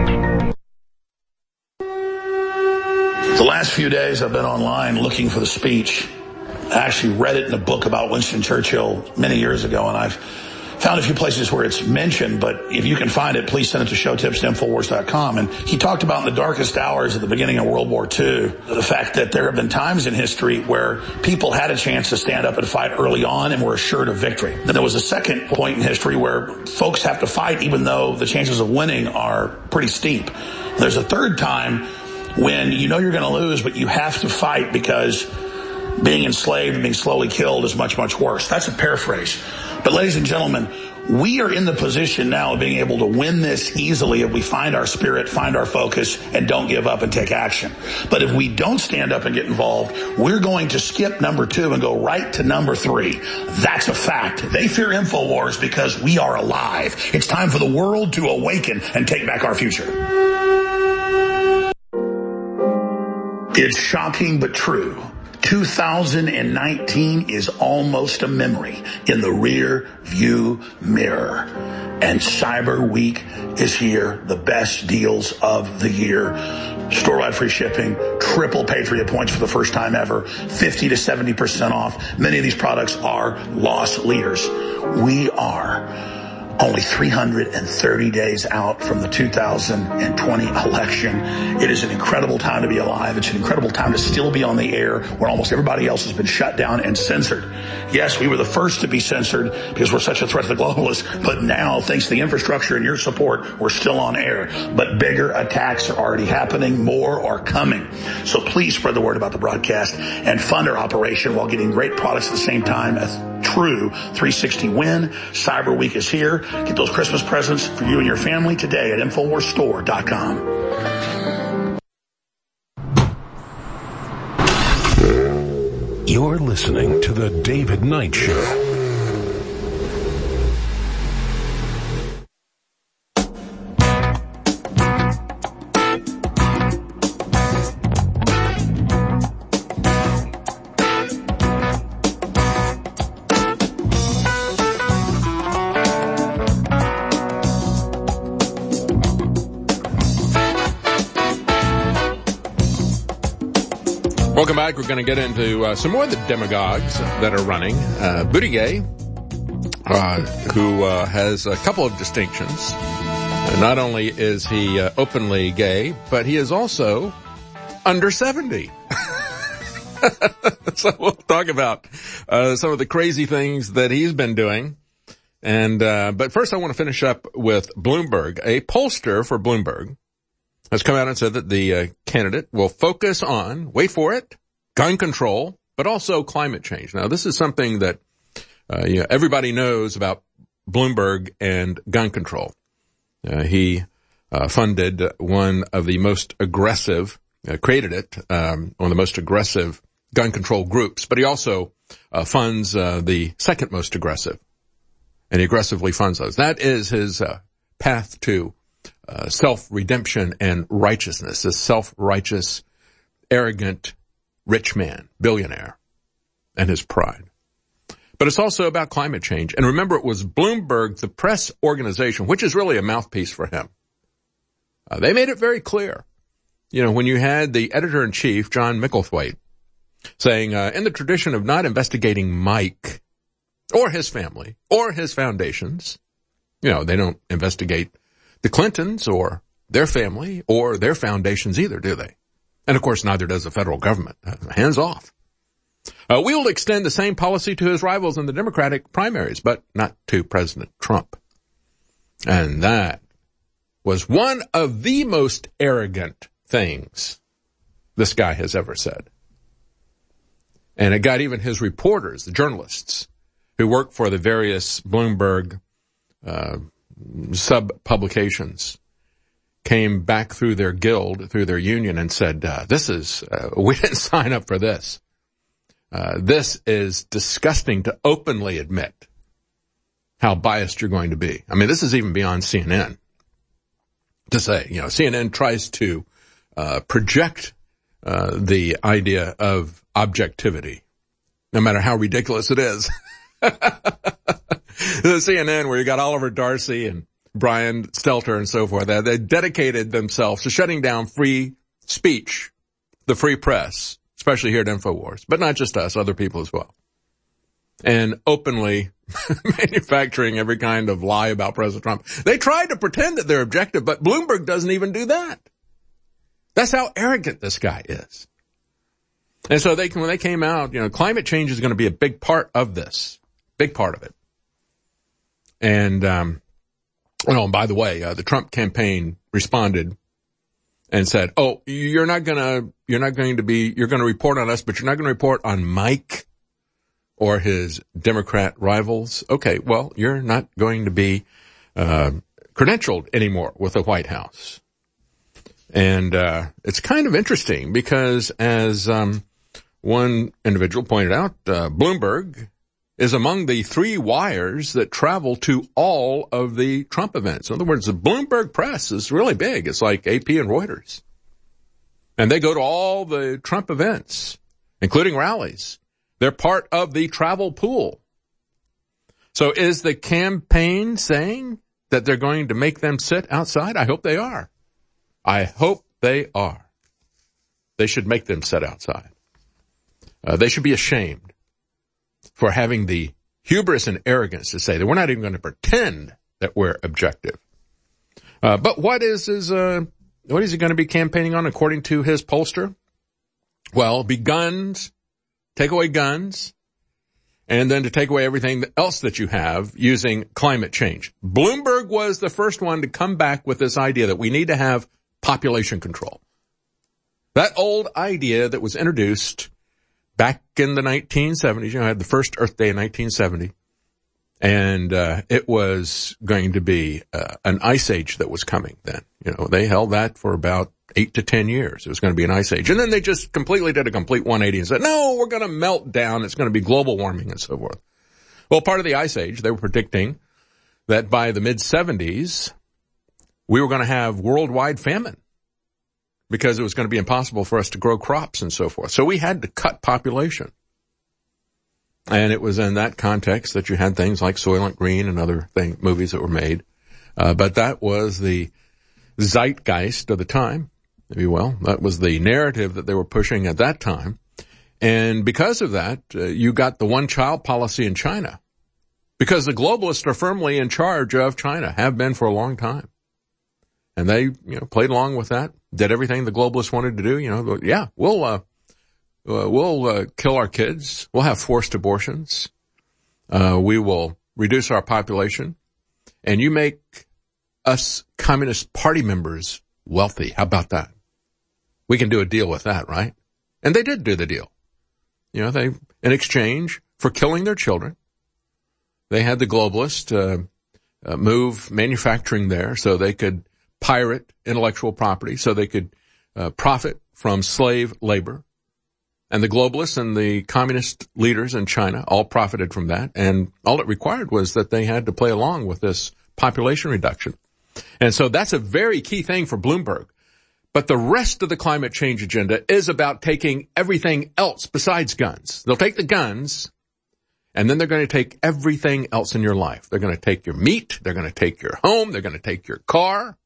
The last few days I've been online looking for the speech. I actually read it in a book about Winston Churchill many years ago, and I've found a few places where it's mentioned, but if you can find it, please send it to showtips at Infowars dot com. And he talked about in the darkest hours at the beginning of World War Two, the fact that there have been times in history where people had a chance to stand up and fight early on and were assured of victory. Then there was a second point in history where folks have to fight even though the chances of winning are pretty steep. There's a third time when you know you're going to lose, but you have to fight because being enslaved and being slowly killed is much, much worse. That's a paraphrase. But ladies and gentlemen, we are in the position now of being able to win this easily if we find our spirit, find our focus, and don't give up and take action. But if we don't stand up and get involved, we're going to skip number two and go right to number three. That's a fact. They fear InfoWars because we are alive. It's time for the world to awaken and take back our future. It's shocking but true. two thousand nineteen is almost a memory in the rear view mirror. And Cyber Week is here. The best deals of the year. Store-wide free shipping, triple Patriot points for the first time ever, fifty to seventy percent off. Many of these products are loss leaders. We are only three hundred thirty days out from the two thousand twenty election. It is an incredible time to be alive. It's an incredible time to still be on the air when almost everybody else has been shut down and censored. Yes, we were the first to be censored because we're such a threat to the globalists, but now, thanks to the infrastructure and your support, we're still on air. But bigger attacks are already happening. More are coming. So please spread the word about the broadcast and fund our operation while getting great products at the same time. A true three sixty win. Cyber Week is here. Get those Christmas presents for you and your family today at Infowars Store dot com. You're listening to The David Knight Show. Welcome back. We're going to get into uh, some more of the demagogues that are running. Uh, Buttigieg, uh, who uh, has a couple of distinctions. Uh, not only is he uh, openly gay, but he is also under seventy. So we'll talk about uh, some of the crazy things that he's been doing. And uh, but first I want to finish up with Bloomberg. A pollster for Bloomberg has come out and said that the uh, candidate will focus on, wait for it, gun control, but also climate change. Now, this is something that uh, you know, everybody knows about Bloomberg and gun control. Uh, he uh, funded one of the most aggressive, uh, created it, um, one of the most aggressive gun control groups, but he also uh, funds uh, the second most aggressive, and he aggressively funds those. That is his uh, path to Uh, self-redemption and righteousness, this self-righteous, arrogant, rich man, billionaire, and his pride. But it's also about climate change. And remember, it was Bloomberg, the press organization, which is really a mouthpiece for him. Uh, they made it very clear. You know, when you had the editor-in-chief, John Micklethwait, saying, uh, in the tradition of not investigating Mike or his family or his foundations, you know, they don't investigate the Clintons or their family or their foundations either, do they? And of course, neither does the federal government. Hands off. Uh, we will extend the same policy to his rivals in the Democratic primaries, but not to President Trump. And that was one of the most arrogant things this guy has ever said. And it got even his reporters, the journalists who work for the various Bloomberg uh sub-publications, came back through their guild, through their union, and said, uh, this is, uh, we didn't sign up for this. Uh, this is disgusting to openly admit how biased you're going to be. I mean, this is even beyond C N N to say, you know, C N N tries to uh, project uh, the idea of objectivity, no matter how ridiculous it is. The C N N, where you got Oliver Darcy and Brian Stelter and so forth, they, they dedicated themselves to shutting down free speech, the free press, especially here at InfoWars, but not just us, other people as well. And openly manufacturing every kind of lie about President Trump. They tried to pretend that they're objective, but Bloomberg doesn't even do that. That's how arrogant this guy is. And so they, when they came out, you know, climate change is going to be a big part of this, big part of it. And, um, oh, and by the way, uh, the Trump campaign responded and said, oh, you're not going to, you're not going to be, you're going to report on us, but you're not going to report on Mike or his Democrat rivals. Okay, well, you're not going to be, uh, credentialed anymore with the White House. And, uh, it's kind of interesting because as, um, one individual pointed out, uh, Bloomberg is among the three wires that travel to all of the Trump events. In other words, the Bloomberg press is really big. It's like A P and Reuters. And they go to all the Trump events, including rallies. They're part of the travel pool. So is the campaign saying that they're going to make them sit outside? I hope they are. I hope they are. They should make them sit outside. Uh, they should be ashamed for having the hubris and arrogance to say that we're not even going to pretend that we're objective. Uh, but what is his, uh, what is he going to be campaigning on according to his pollster? Well, be guns, take away guns, and then to take away everything else that you have using climate change. Bloomberg was the first one to come back with this idea that we need to have population control. That old idea that was introduced back in the nineteen seventies, you know, I had the first Earth Day in nineteen seventy, and uh, it was going to be uh, an ice age that was coming then. You know, they held that for about eight to ten years. It was going to be an ice age. And then they just completely did a complete one eighty and said, no, we're going to melt down. It's going to be global warming and so forth. Well, part of the ice age, they were predicting that by the mid-seventies, we were going to have worldwide famine, because it was going to be impossible for us to grow crops and so forth. So we had to cut population. And it was in that context that you had things like Soylent Green and other thing, movies that were made. Uh, but that was the zeitgeist of the time, if you will. That was the narrative that they were pushing at that time. And because of that, uh, you got the one-child policy in China. Because the globalists are firmly in charge of China, have been for a long time. And they, you know, played along with that, did everything the globalists wanted to do. You know, yeah, we'll, uh, uh we'll, uh, kill our kids. We'll have forced abortions. Uh, we will reduce our population. And you make us Communist Party members wealthy. How about that? We can do a deal with that, right? And they did do the deal. You know, they, in exchange for killing their children, they had the globalists, uh, uh move manufacturing there so they could pirate intellectual property, so they could uh, profit from slave labor. And the globalists and the communist leaders in China all profited from that. And all it required was that they had to play along with this population reduction. And so that's a very key thing for Bloomberg. But the rest of the climate change agenda is about taking everything else besides guns. They'll take the guns, and then they're going to take everything else in your life. They're going to take your meat. They're going to take your home. They're going to take your car.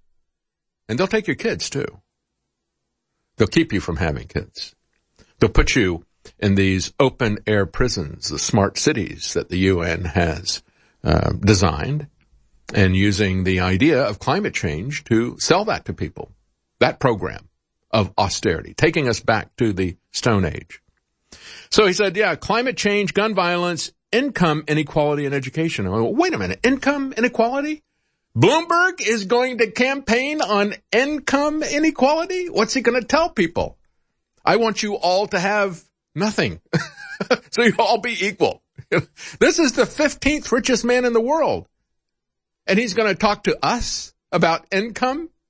And they'll take your kids, too. They'll keep you from having kids. They'll put you in these open-air prisons, the smart cities that the U N has uh, designed, and using the idea of climate change to sell that to people. That program of austerity, taking us back to the Stone Age. So he said, yeah, climate change, gun violence, income inequality, and education. Well, wait a minute, income inequality? Bloomberg is going to campaign on income inequality? What's he going to tell people? I want you all to have nothing. So you all be equal. This is the fifteenth richest man in the world. And he's going to talk to us about income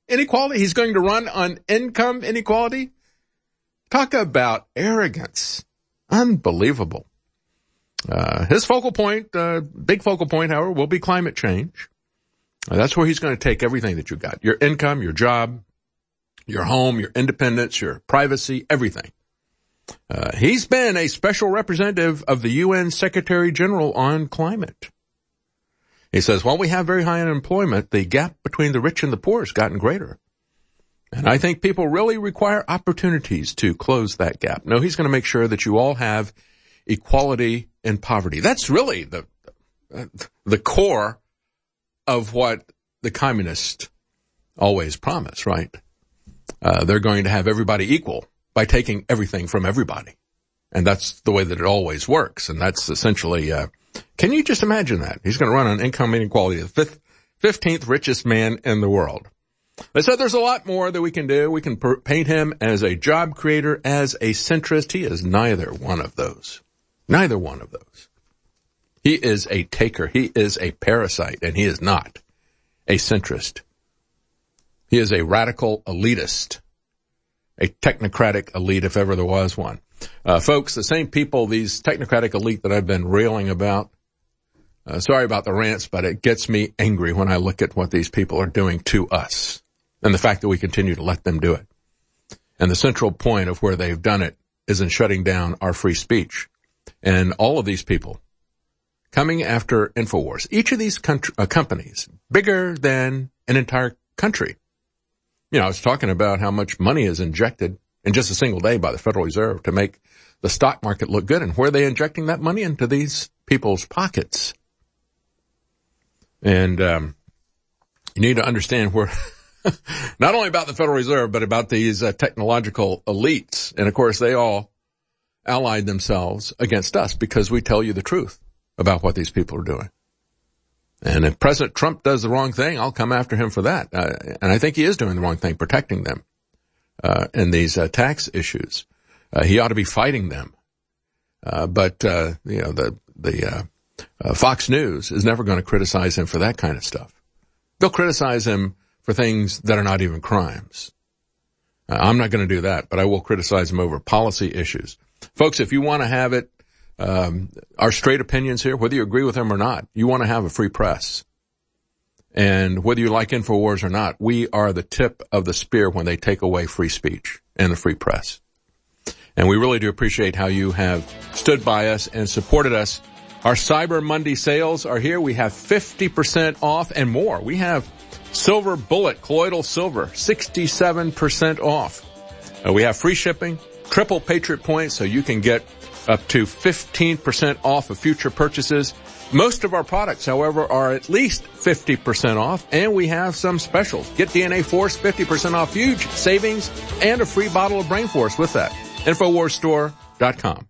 inequality? He's going to run on income inequality? Talk about arrogance. Unbelievable. Uh, his focal point, uh, big focal point, however, will be climate change. Uh, that's where he's going to take everything that you got. Your income, your job, your home, your independence, your privacy, everything. Uh, he's been a special representative of the U N Secretary General on climate. He says, while we have very high unemployment, the gap between the rich and the poor has gotten greater. And I think people really require opportunities to close that gap. No, he's going to make sure that you all have equality in poverty. That's really the the core of what the communists always promise, right? Uh, they're going to have everybody equal by taking everything from everybody. And that's the way that it always works. And that's essentially, uh, can you just imagine that? He's going to run on income inequality, the fifth, fifteenth richest man in the world. They said there's a lot more that we can do. We can per- paint him as a job creator, as a centrist. He is neither one of those. Neither one of those. He is a taker. He is a parasite, and he is not a centrist. He is a radical elitist, a technocratic elite, if ever there was one. Uh, folks, the same people, these technocratic elite that I've been railing about, uh, sorry about the rants, but it gets me angry when I look at what these people are doing to us and the fact that we continue to let them do it. And the central point of where they've done it is in shutting down our free speech. And all of these people coming after InfoWars, each of these country, uh, companies, bigger than an entire country. You know, I was talking about how much money is injected in just a single day by the Federal Reserve to make the stock market look good. And where are they injecting that money? Into these people's pockets. And um you need to understand where, not only about the Federal Reserve, but about these uh, technological elites. And, of course, they all allied themselves against us because we tell you the truth about what these people are doing. And if President Trump does the wrong thing, I'll come after him for that. Uh, and I think he is doing the wrong thing, protecting them uh, in these uh, tax issues. Uh, he ought to be fighting them. Uh, but, uh, you know, the, the uh, uh, Fox News is never going to criticize him for that kind of stuff. They'll criticize him for things that are not even crimes. Uh, I'm not going to do that, but I will criticize him over policy issues. Folks, if you want to have it, um, our straight opinions here, whether you agree with them or not, you want to have a free press. And whether you like InfoWars or not, we are the tip of the spear when they take away free speech and the free press. And we really do appreciate how you have stood by us and supported us. Our Cyber Monday sales are here. We have fifty percent off and more. We have Silver Bullet Colloidal Silver, sixty-seven percent off. Uh, we have free shipping, triple Patriot points, so you can get up to fifteen percent off of future purchases. Most of our products, however, are at least fifty percent off, and we have some specials. Get D N A Force, fifty percent off, huge savings, and a free bottle of Brain Force with that. Infowars Store dot com.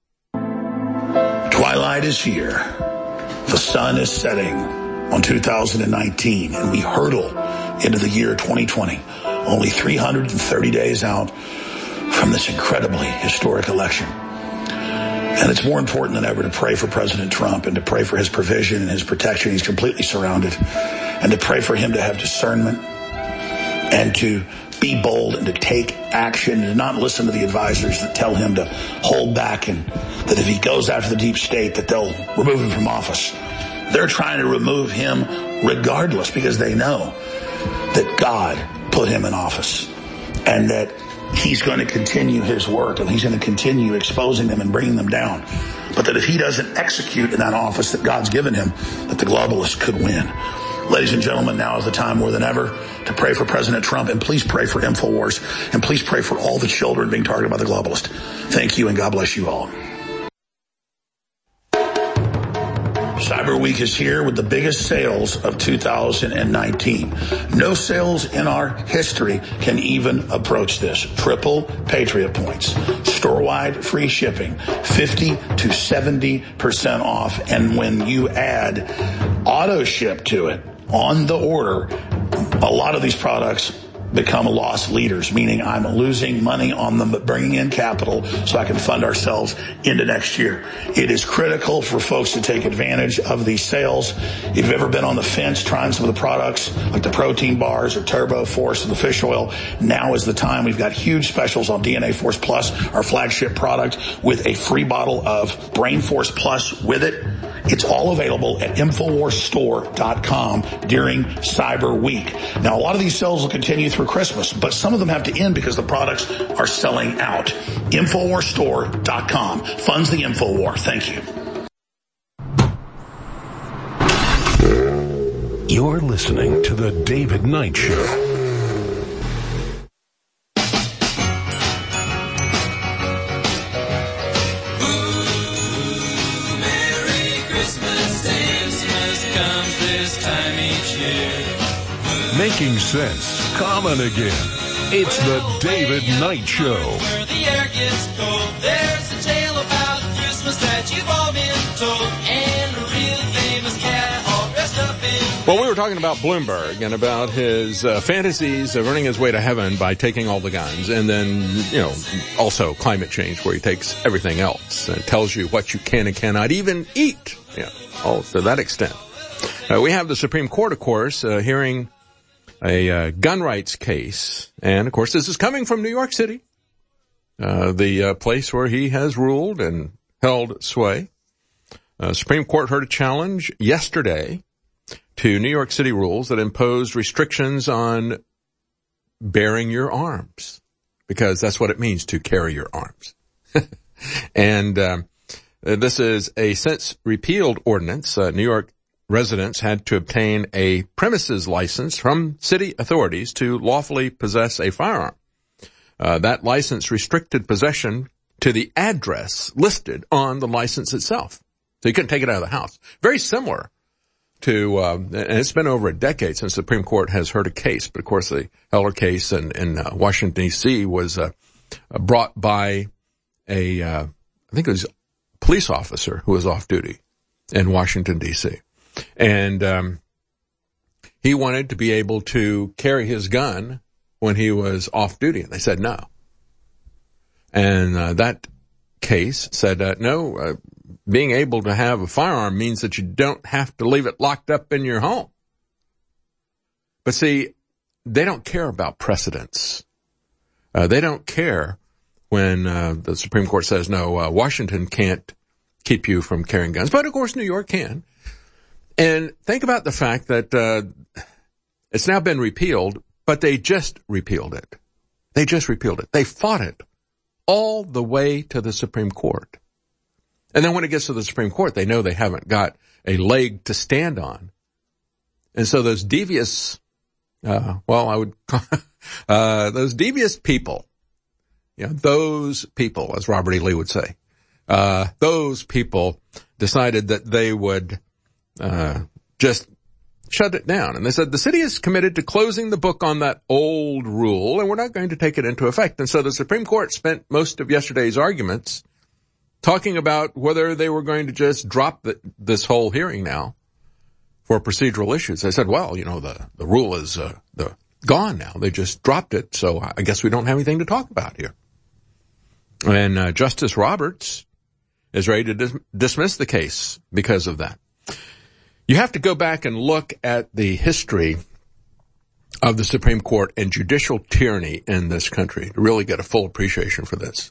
Twilight is here. The sun is setting on two thousand nineteen, and we hurtle into the year twenty twenty, only three hundred thirty days out from this incredibly historic election. And it's more important than ever to pray for President Trump and to pray for his provision and his protection. He's completely surrounded. And to pray for him to have discernment and to be bold and to take action and not listen to the advisors that tell him to hold back and that if he goes after the deep state that they'll remove him from office. They're trying to remove him regardless because they know that God put him in office and that he's going to continue his work and he's going to continue exposing them and bringing them down. But that if he doesn't execute in that office that God's given him, that the globalists could win. Ladies and gentlemen, now is the time more than ever to pray for President Trump, and please pray for InfoWars, and please pray for all the children being targeted by the globalists. Thank you, and God bless you all. Cyber Week is here with the biggest sales of two thousand nineteen. No sales in our history can even approach this. Triple Patriot points, store-wide free shipping, fifty to seventy percent off. And when you add auto ship to it on the order, a lot of these products become loss leaders, meaning I'm losing money on them but bringing in capital so I can fund ourselves into next year. It is critical for folks to take advantage of these sales. If you've ever been on the fence trying some of the products like the protein bars or Turbo Force or the fish oil, now is the time. We've got huge specials on D N A Force Plus, our flagship product, with a free bottle of Brain Force Plus with it. It's all available at Infowars Store dot com during Cyber Week. Now, a lot of these sales will continue through Christmas, but some of them have to end because the products are selling out. Infowars Store dot com funds the InfoWar. Thank you. You're listening to The David Knight Show. Making sense common again. It's the David Knight Show. Where the air gets cold, there's a tale about Christmas that you've all been told, and a real famous cat all dressed up in. Well, we were talking about Bloomberg and about his uh, fantasies of earning his way to heaven by taking all the guns, and then, you know, also climate change, where he takes everything else and tells you what you can and cannot even eat. Yeah, all to that extent. Uh, we have the Supreme Court, of course, uh, hearing a uh, gun rights case, and of course this is coming from New York City, uh, the uh, place where he has ruled and held sway. Uh, Supreme Court heard a challenge yesterday to New York City rules that imposed restrictions on bearing your arms, because that's what it means to carry your arms. And um, this is a since repealed ordinance. Uh, New York residents had to obtain a premises license from city authorities to lawfully possess a firearm. Uh, that license restricted possession to the address listed on the license itself. So you couldn't take it out of the house. Very similar to, uh, and it's been over a decade since the Supreme Court has heard a case, but of course the Heller case in, in uh, Washington, D C was uh, brought by a, uh, I think it was a police officer who was off duty in Washington, D C And, um, he wanted to be able to carry his gun when he was off duty. And they said no. And, uh, that case said, uh, no, uh, being able to have a firearm means that you don't have to leave it locked up in your home. But see, they don't care about precedents. Uh, they don't care when, uh, the Supreme Court says, no, uh, Washington can't keep you from carrying guns. But of course, New York can. And think about the fact that uh it's now been repealed, but they just repealed it. They just repealed it. They fought it all the way to the Supreme Court. And then when it gets to the Supreme Court, they know they haven't got a leg to stand on. And so those devious, uh well, I would call, uh those devious people, you know, those people, as Robert E. Lee would say, uh those people decided that they would Uh, just shut it down. And they said the city is committed to closing the book on that old rule, and we're not going to take it into effect. And so the Supreme Court spent most of yesterday's arguments talking about whether they were going to just drop the, this whole hearing now for procedural issues. They said, well, you know, the, the rule is uh, the, gone now. They just dropped it, so I guess we don't have anything to talk about here. And uh, Justice Roberts is ready to dis- dismiss the case because of that. You have to go back and look at the history of the Supreme Court and judicial tyranny in this country to really get a full appreciation for this.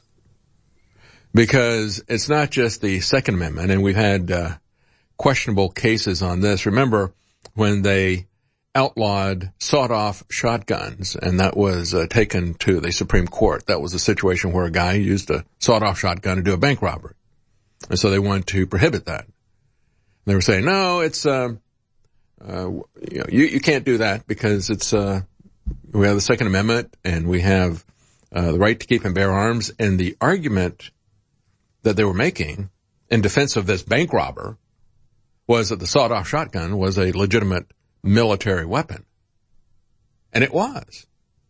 Because it's not just the Second Amendment, and we've had uh, questionable cases on this. Remember when they outlawed sawed-off shotguns, and that was uh, taken to the Supreme Court. That was a situation where a guy used a sawed-off shotgun to do a bank robbery. And so they wanted to prohibit that. They were saying, no, it's, uh, uh, you know, you, you can't do that because it's, uh, we have the Second Amendment and we have, uh, the right to keep and bear arms. And the argument that they were making in defense of this bank robber was that the sawed-off shotgun was a legitimate military weapon. And it was.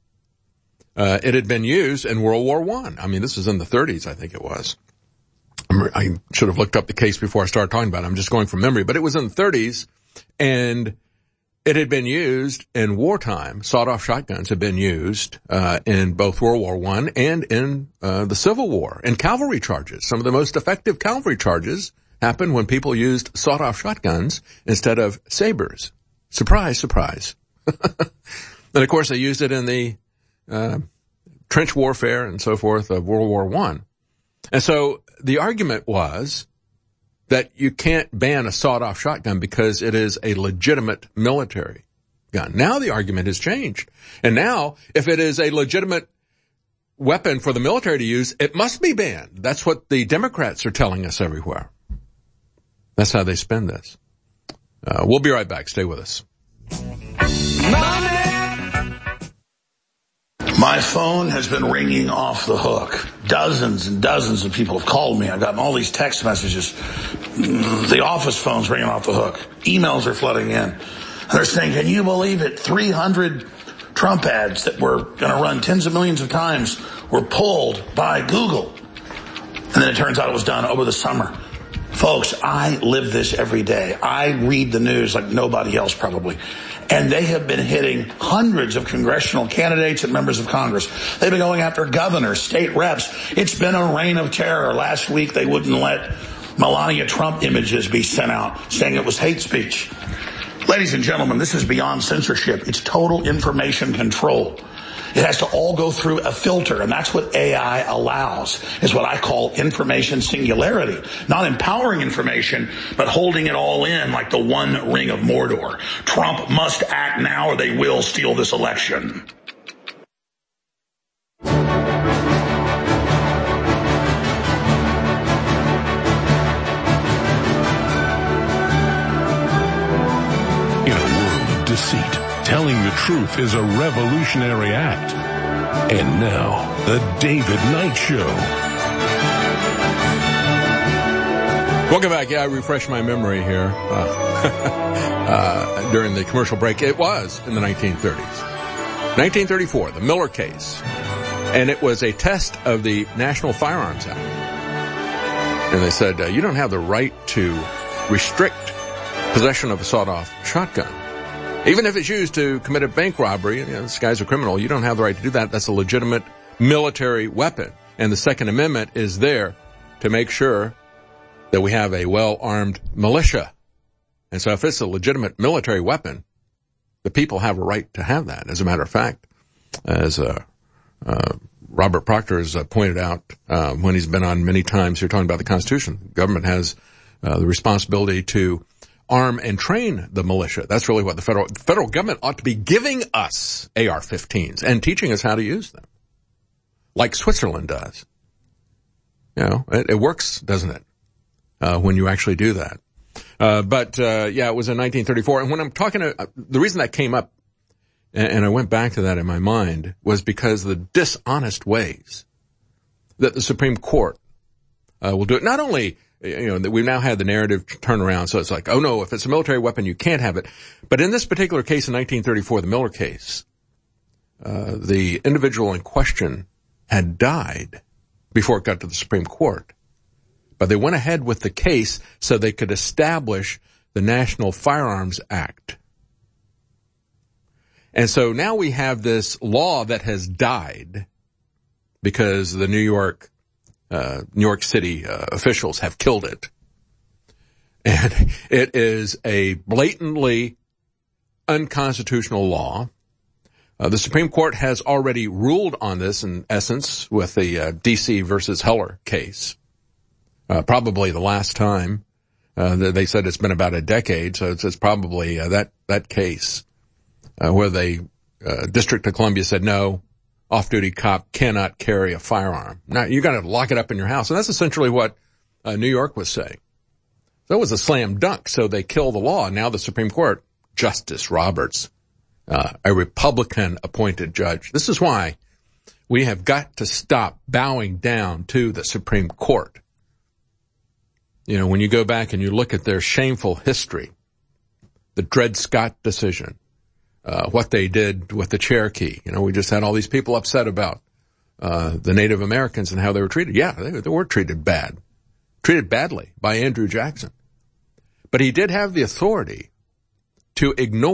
Uh, it had been used in World War One. I. I mean, this was in the thirties, I think it was. I should have looked up the case before I started talking about it. I'm just going from memory, but it was in the thirties, and it had been used in wartime. Sawed-off shotguns had been used uh, in both World War One and in uh, the Civil War. And cavalry charges, some of the most effective cavalry charges happened when people used sawed-off shotguns instead of sabers. Surprise, surprise. And, of course, they used it in the uh, trench warfare and so forth of World War One. And so the argument was that you can't ban a sawed-off shotgun because it is a legitimate military gun. Now the argument has changed. And now, if it is a legitimate weapon for the military to use, it must be banned. That's what the Democrats are telling us everywhere. That's how they spin this. Uh, we'll be right back. Stay with us. My phone has been ringing off the hook. Dozens and dozens of people have called me. I've gotten all these text messages. The office phone's ringing off the hook. Emails are flooding in. And they're saying, can you believe it? three hundred Trump ads that were going to run tens of millions of times were pulled by Google. And then it turns out it was done over the summer. Folks, I live this every day. I read the news like nobody else probably. And they have been hitting hundreds of congressional candidates and members of Congress. They've been going after governors, state reps. It's been a reign of terror. Last week they wouldn't let Melania Trump images be sent out, saying it was hate speech. Ladies and gentlemen, this is beyond censorship. It's total information control. It has to all go through a filter, and that's what A I allows, is what I call information singularity. Not empowering information, but holding it all in like the one ring of Mordor. Trump must act now or they will steal this election. In a world of deceit, telling the truth is a revolutionary act. And now, the David Knight Show. Welcome back. Yeah, I refreshed my memory here uh, uh, during the commercial break. It was in the nineteen thirties. nineteen thirty-four, the Miller case. And it was a test of the National Firearms Act. And they said, uh, you don't have the right to restrict possession of a sawed-off shotgun. Even if it's used to commit a bank robbery, you know, this guy's a criminal, you don't have the right to do that. That's a legitimate military weapon. And the Second Amendment is there to make sure that we have a well-armed militia. And so if it's a legitimate military weapon, the people have a right to have that. As a matter of fact, as uh, uh, Robert Proctor has uh, pointed out uh, when he's been on many times here talking about the Constitution, the government has uh, the responsibility to arm and train the militia. That's really what the federal the federal government ought to be giving us A R fifteens and teaching us how to use them, like Switzerland does. You know, it, it works, doesn't it, uh, when you actually do that. Uh, but, uh, yeah, it was in nineteen thirty-four. And when I'm talking to, uh, the reason that came up, and, and I went back to that in my mind, was because of the dishonest ways that the Supreme Court uh, will do it. Not only, you know, that we've now had the narrative turn around, so it's like, oh no, if it's a military weapon, you can't have it. But in this particular case in nineteen thirty-four, the Miller case, uh, the individual in question had died before it got to the Supreme Court. But they went ahead with the case so they could establish the National Firearms Act. And so now we have this law that has died because the New York Uh, New York City uh, officials have killed it. And it is a blatantly unconstitutional law. Uh, the Supreme Court has already ruled on this, in essence, with the uh, D C versus Heller case. Uh, probably the last time. Uh, they said it's been about a decade, so it's, it's probably uh, that, that case uh, where the uh, District of Columbia said no, off-duty cop cannot carry a firearm. Now, you got to lock it up in your house. And that's essentially what uh, New York was saying. That was a slam dunk. So they kill the law. Now the Supreme Court, Justice Roberts, uh, a Republican-appointed judge. This is why we have got to stop bowing down to the Supreme Court. You know, when you go back and you look at their shameful history, the Dred Scott decision, Uh, what they did with the Cherokee. You know, we just had all these people upset about uh, the Native Americans and how they were treated. Yeah, they, they were treated bad. Treated badly by Andrew Jackson. But he did have the authority to ignore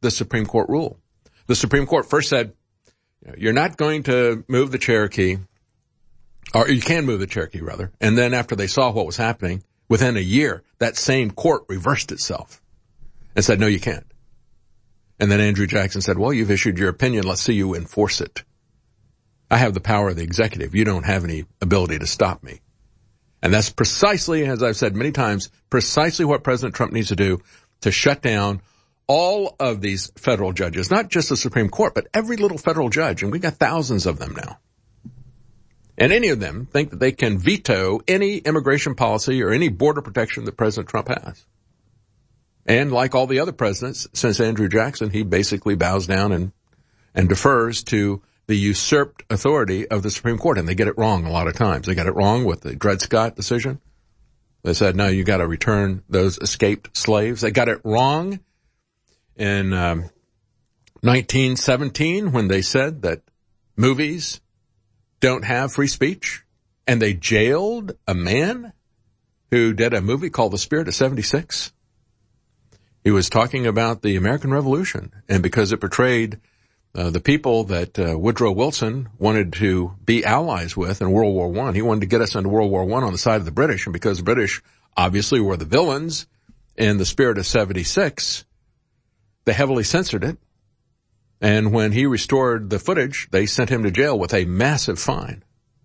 the Supreme Court rule. The Supreme Court first said, you're not going to move the Cherokee, or you can move the Cherokee, rather. And then after they saw what was happening, within a year, that same court reversed itself and said, no, you can't. And then Andrew Jackson said, well, you've issued your opinion. Let's see you enforce it. I have the power of the executive. You don't have any ability to stop me. And that's precisely, as I've said many times, precisely what President Trump needs to do to shut down all of these federal judges, not just the Supreme Court, but every little federal judge. And we've got thousands of them now. And any of them think that they can veto any immigration policy or any border protection that President Trump has. And like all the other presidents since Andrew Jackson, he basically bows down and, and defers to the usurped authority of the Supreme Court. And they get it wrong a lot of times. They got it wrong with the Dred Scott decision. They said, no, you got to return those escaped slaves. They got it wrong in um, nineteen seventeen when they said that movies don't have free speech. And they jailed a man who did a movie called The Spirit of seventy-six. He was talking about the American Revolution. And because it portrayed uh, the people that uh, Woodrow Wilson wanted to be allies with in World War One, he wanted to get us into World War One on the side of the British. And because the British obviously were the villains in The Spirit of seventy-six, they heavily censored it. And when he restored the footage, they sent him to jail with a massive fine.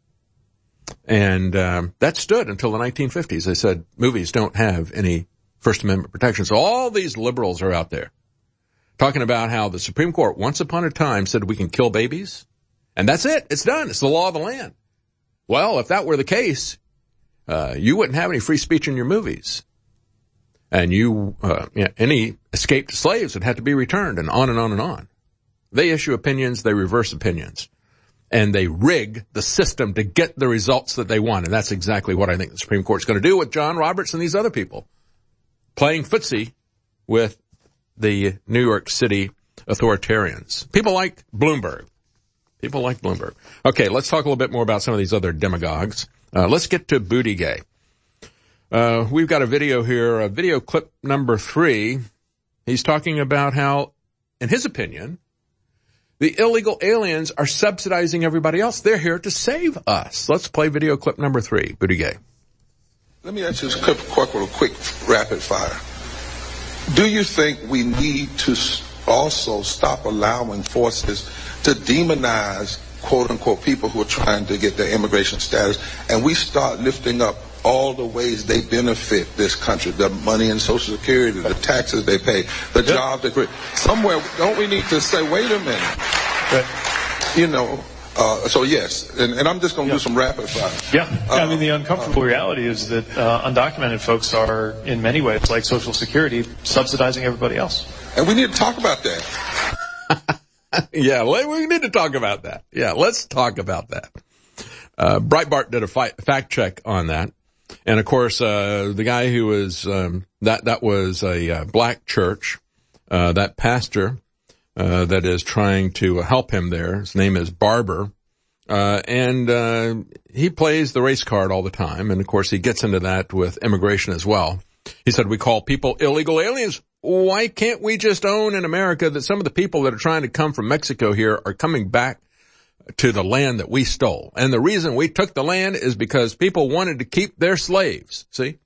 And um, that stood until the nineteen fifties. They said movies don't have any First Amendment protection. So all these liberals are out there talking about how the Supreme Court once upon a time said we can kill babies. And that's it. It's done. It's the law of the land. Well, if that were the case, uh, you wouldn't have any free speech in your movies. And you, uh, you know, any escaped slaves would have to be returned, and on and on and on. They issue opinions, they reverse opinions, and they rig the system to get the results that they want. And that's exactly what I think the Supreme Court's going to do with John Roberts and these other people, playing footsie with the New York City authoritarians. People like Bloomberg. People like Bloomberg. Okay, let's talk a little bit more about some of these other demagogues. Uh, let's get to Buttigieg. Uh, we've got a video here, a video clip number three. He's talking about how, in his opinion, the illegal aliens are subsidizing everybody else. They're here to save us. Let's play video clip number three. Buttigieg. Let me ask you this quick, quick, real quick, rapid fire. Do you think we need to also stop allowing forces to demonize, quote unquote, people who are trying to get their immigration status, and we start lifting up all the ways they benefit this country, the money in Social Security, the taxes they pay, the yep. jobs they create? Somewhere, don't we need to say, wait a minute, right. you know, Uh, so yes, and, and I'm just going to yeah. do some rapid fire. Yeah, uh, I mean the uh, uncomfortable uh, reality is that uh, undocumented folks are, in many ways, like Social Security, subsidizing everybody else. And we need to talk about that. yeah, we need to talk about that. Yeah, let's talk about that. Uh, Breitbart did a fi- fact check on that, and of course, uh, the guy who was um, that that was a uh, black church, uh, that pastor. Uh, that is trying to help him there. His name is Barber. Uh, and, uh, he plays the race card all the time. And of course he gets into that with immigration as well. He said, we call people illegal aliens. Why can't we just own in America that some of the people that are trying to come from Mexico here are coming back to the land that we stole? And the reason we took the land is because people wanted to keep their slaves. See?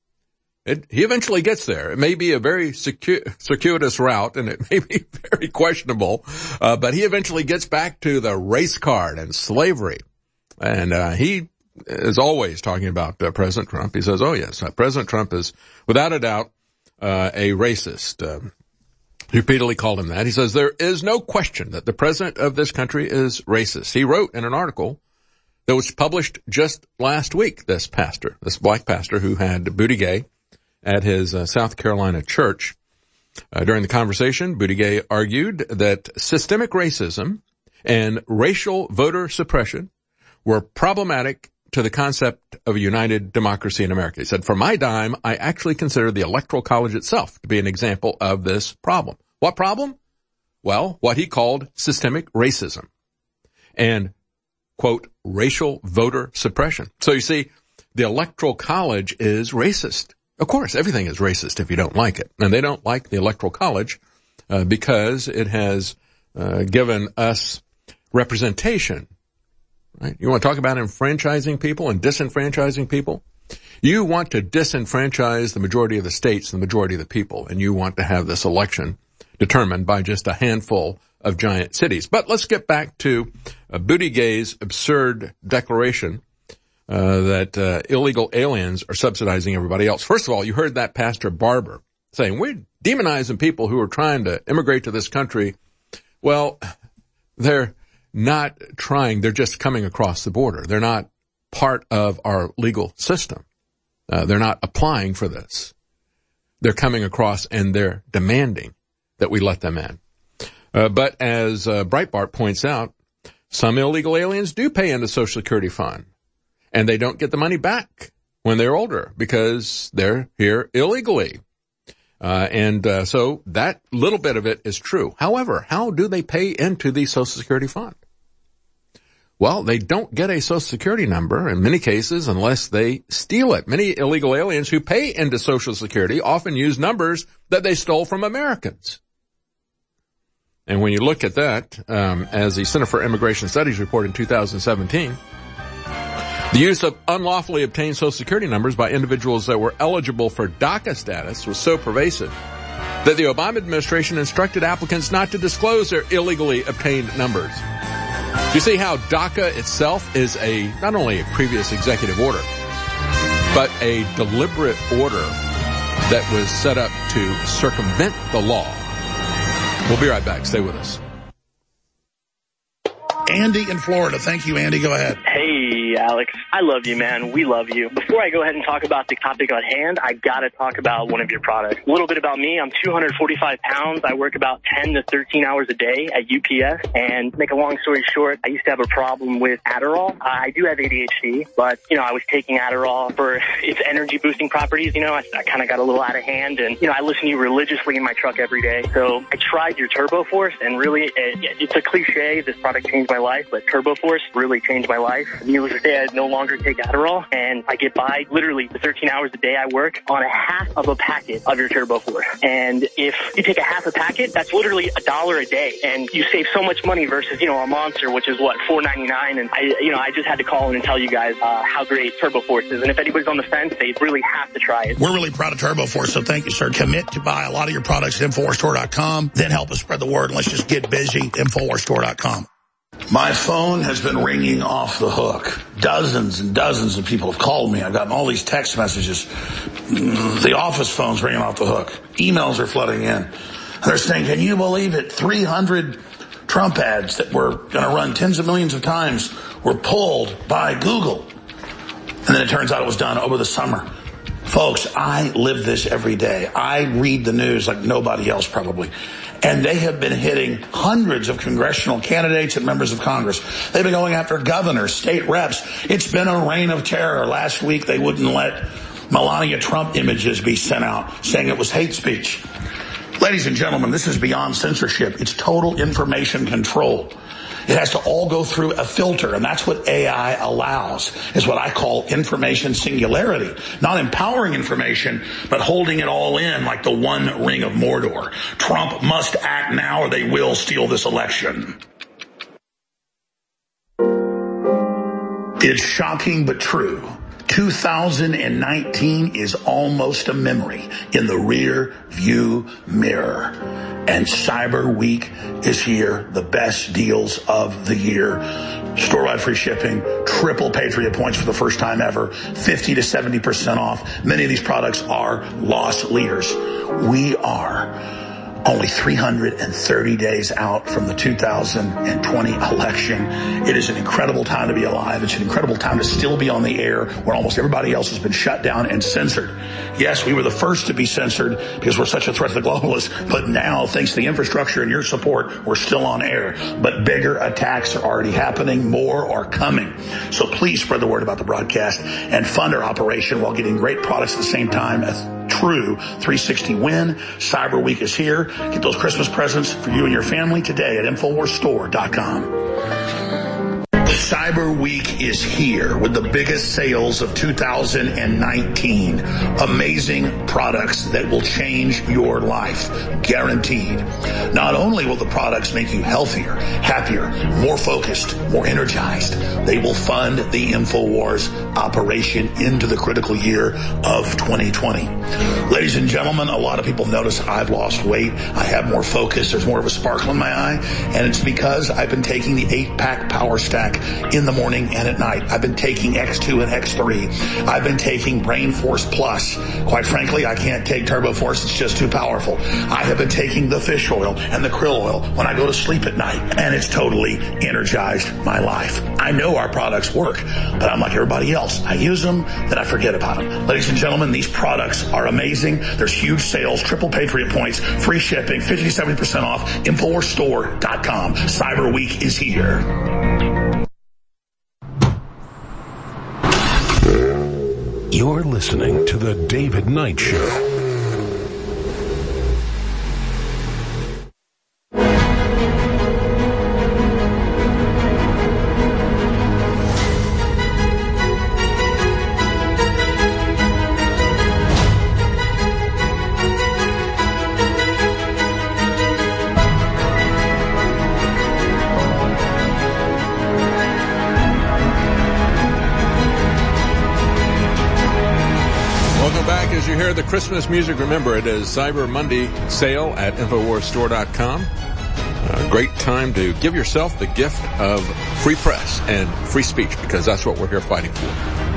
It, he eventually gets there. It may be a very circu- circuitous route, and it may be very questionable, uh, but he eventually gets back to the race card and slavery. And uh, he is always talking about uh, President Trump. He says, oh, yes, uh, President Trump is, without a doubt, uh, a racist. Uh, he repeatedly called him that. He says, there is no question that the president of this country is racist. He wrote in an article that was published just last week, this pastor, this black pastor who had Buttigieg at his uh, South Carolina church. Uh, during the conversation, Buttigieg argued that systemic racism and racial voter suppression were problematic to the concept of a united democracy in America. He said, for my dime, I actually consider the Electoral College itself to be an example of this problem. What problem? Well, what he called systemic racism and, quote, racial voter suppression. So you see, the Electoral College is racist. Of course, everything is racist if you don't like it. And they don't like the Electoral College uh, because it has uh, given us representation. Right? You want to talk about enfranchising people and disenfranchising people? You want to disenfranchise the majority of the states and the majority of the people, and you want to have this election determined by just a handful of giant cities. But let's get back to uh, Buttigieg's absurd declaration uh, that uh, illegal aliens are subsidizing everybody else. First of all, you heard that Pastor Barber saying, we're demonizing people who are trying to immigrate to this country. Well, they're not trying. They're just coming across the border. They're not part of our legal system. Uh, they're not applying for this. They're coming across and they're demanding that we let them in. Uh, but as uh, Breitbart points out, some illegal aliens do pay into Social Security Fund, and they don't get the money back when they're older because they're here illegally. Uh, and uh, so that little bit of it is true. However, how do they pay into the Social Security Fund? Well, they don't get a Social Security number in many cases unless they steal it. Many illegal aliens who pay into Social Security often use numbers that they stole from Americans. And when you look at that, um, as the Center for Immigration Studies reported in two thousand seventeen, the use of unlawfully obtained Social Security numbers by individuals that were eligible for DACA status was so pervasive that the Obama administration instructed applicants not to disclose their illegally obtained numbers. You see how DACA itself is a not only a previous executive order, but a deliberate order that was set up to circumvent the law. We'll be right back. Stay with us. Andy in Florida. Thank you, Andy. Go ahead. Hey, Alex. I love you, man. We love you. Before I go ahead and talk about the topic at hand, I gotta talk about one of your products. A little bit about me. I'm two hundred forty-five pounds. I work about ten to thirteen hours a day at U P S. And make a long story short, I used to have a problem with Adderall. I do have A D H D, but, you know, I was taking Adderall for its energy boosting properties. You know, I, I kind of got a little out of hand. And, you know, I listen to you religiously in my truck every day. So I tried your Turbo Force, and really, it, it's a cliche. This product changed my life, but Turbo Force really changed my life. Needless to say, I no longer take Adderall, and I get by literally the thirteen hours a day I work on a half of a packet of your Turbo Force. And if you take a half a packet, that's literally a dollar a day, and you save so much money versus, you know, a Monster, which is what, four ninety-nine. And I, you know, I just had to call in and tell you guys uh, how great Turbo Force is. And if anybody's on the fence, they really have to try it. We're really proud of Turbo Force, so thank you, sir. Commit to buy a lot of your products at Infowars Store dot com. Then help us spread the word, and let's just get busy. Infowars Store dot com. My phone has been ringing off the hook. Dozens and dozens of people have called me. I've gotten all these text messages. The office phone's ringing off the hook. Emails are flooding in. And they're saying, can you believe it? three hundred Trump ads that were going to run tens of millions of times were pulled by Google. And then it turns out it was done over the summer. Folks, I live this every day. I read the news like nobody else probably. And they have been hitting hundreds of congressional candidates and members of Congress. They've been going after governors, state reps. It's been a reign of terror. Last week, they wouldn't let Melania Trump images be sent out, saying it was hate speech. Ladies and gentlemen, this is beyond censorship. It's total information control. It has to all go through a filter, and that's what A I allows, is what I call information singularity. Not empowering information, but holding it all in like the one ring of Mordor. Trump must act now or they will steal this election. It's shocking but true. two thousand nineteen is almost a memory in the rear view mirror. And Cyber Week is here, the best deals of the year. Store-wide free shipping, triple Patriot points for the first time ever, fifty to seventy percent off. Many of these products are loss leaders. We are only three hundred thirty days out from the two thousand twenty election. It is an incredible time to be alive. It's an incredible time to still be on the air when almost everybody else has been shut down and censored. Yes, we were the first to be censored because we're such a threat to the globalists, but now, thanks to the infrastructure and your support, we're still on air. But bigger attacks are already happening. More are coming. So please spread the word about the broadcast and fund our operation while getting great products at the same time as true three sixty win. Cyber Week is here. Get those Christmas presents for you and your family today at Infowars Store dot com. Cyber Week is here with the biggest sales of two thousand nineteen. Amazing products that will change your life. Guaranteed. Not only will the products make you healthier, happier, more focused, more energized, they will fund the InfoWars operation into the critical year of twenty twenty. Ladies and gentlemen, a lot of people notice I've lost weight. I have more focus. There's more of a sparkle in my eye. And it's because I've been taking the eight-pack Power Stack in the morning and at night. I've been taking X two and X three. I've been taking Brain Force Plus. Quite frankly, I can't take Turbo Force. It's just too powerful. I have been taking the fish oil and the krill oil when I go to sleep at night, and it's totally energized my life. I know our products work, but I'm like everybody else. I use them, then I forget about them. Ladies and gentlemen, these products are amazing. There's huge sales, triple Patriot points, free shipping, fifty to seventy percent off, Infowars Store dot com. Cyber Week is here. You're listening to The David Knight Show. The Christmas music, remember, it is Cyber Monday sale at Infowars Store dot com. A great time to give yourself the gift of free press and free speech, because that's what we're here fighting for.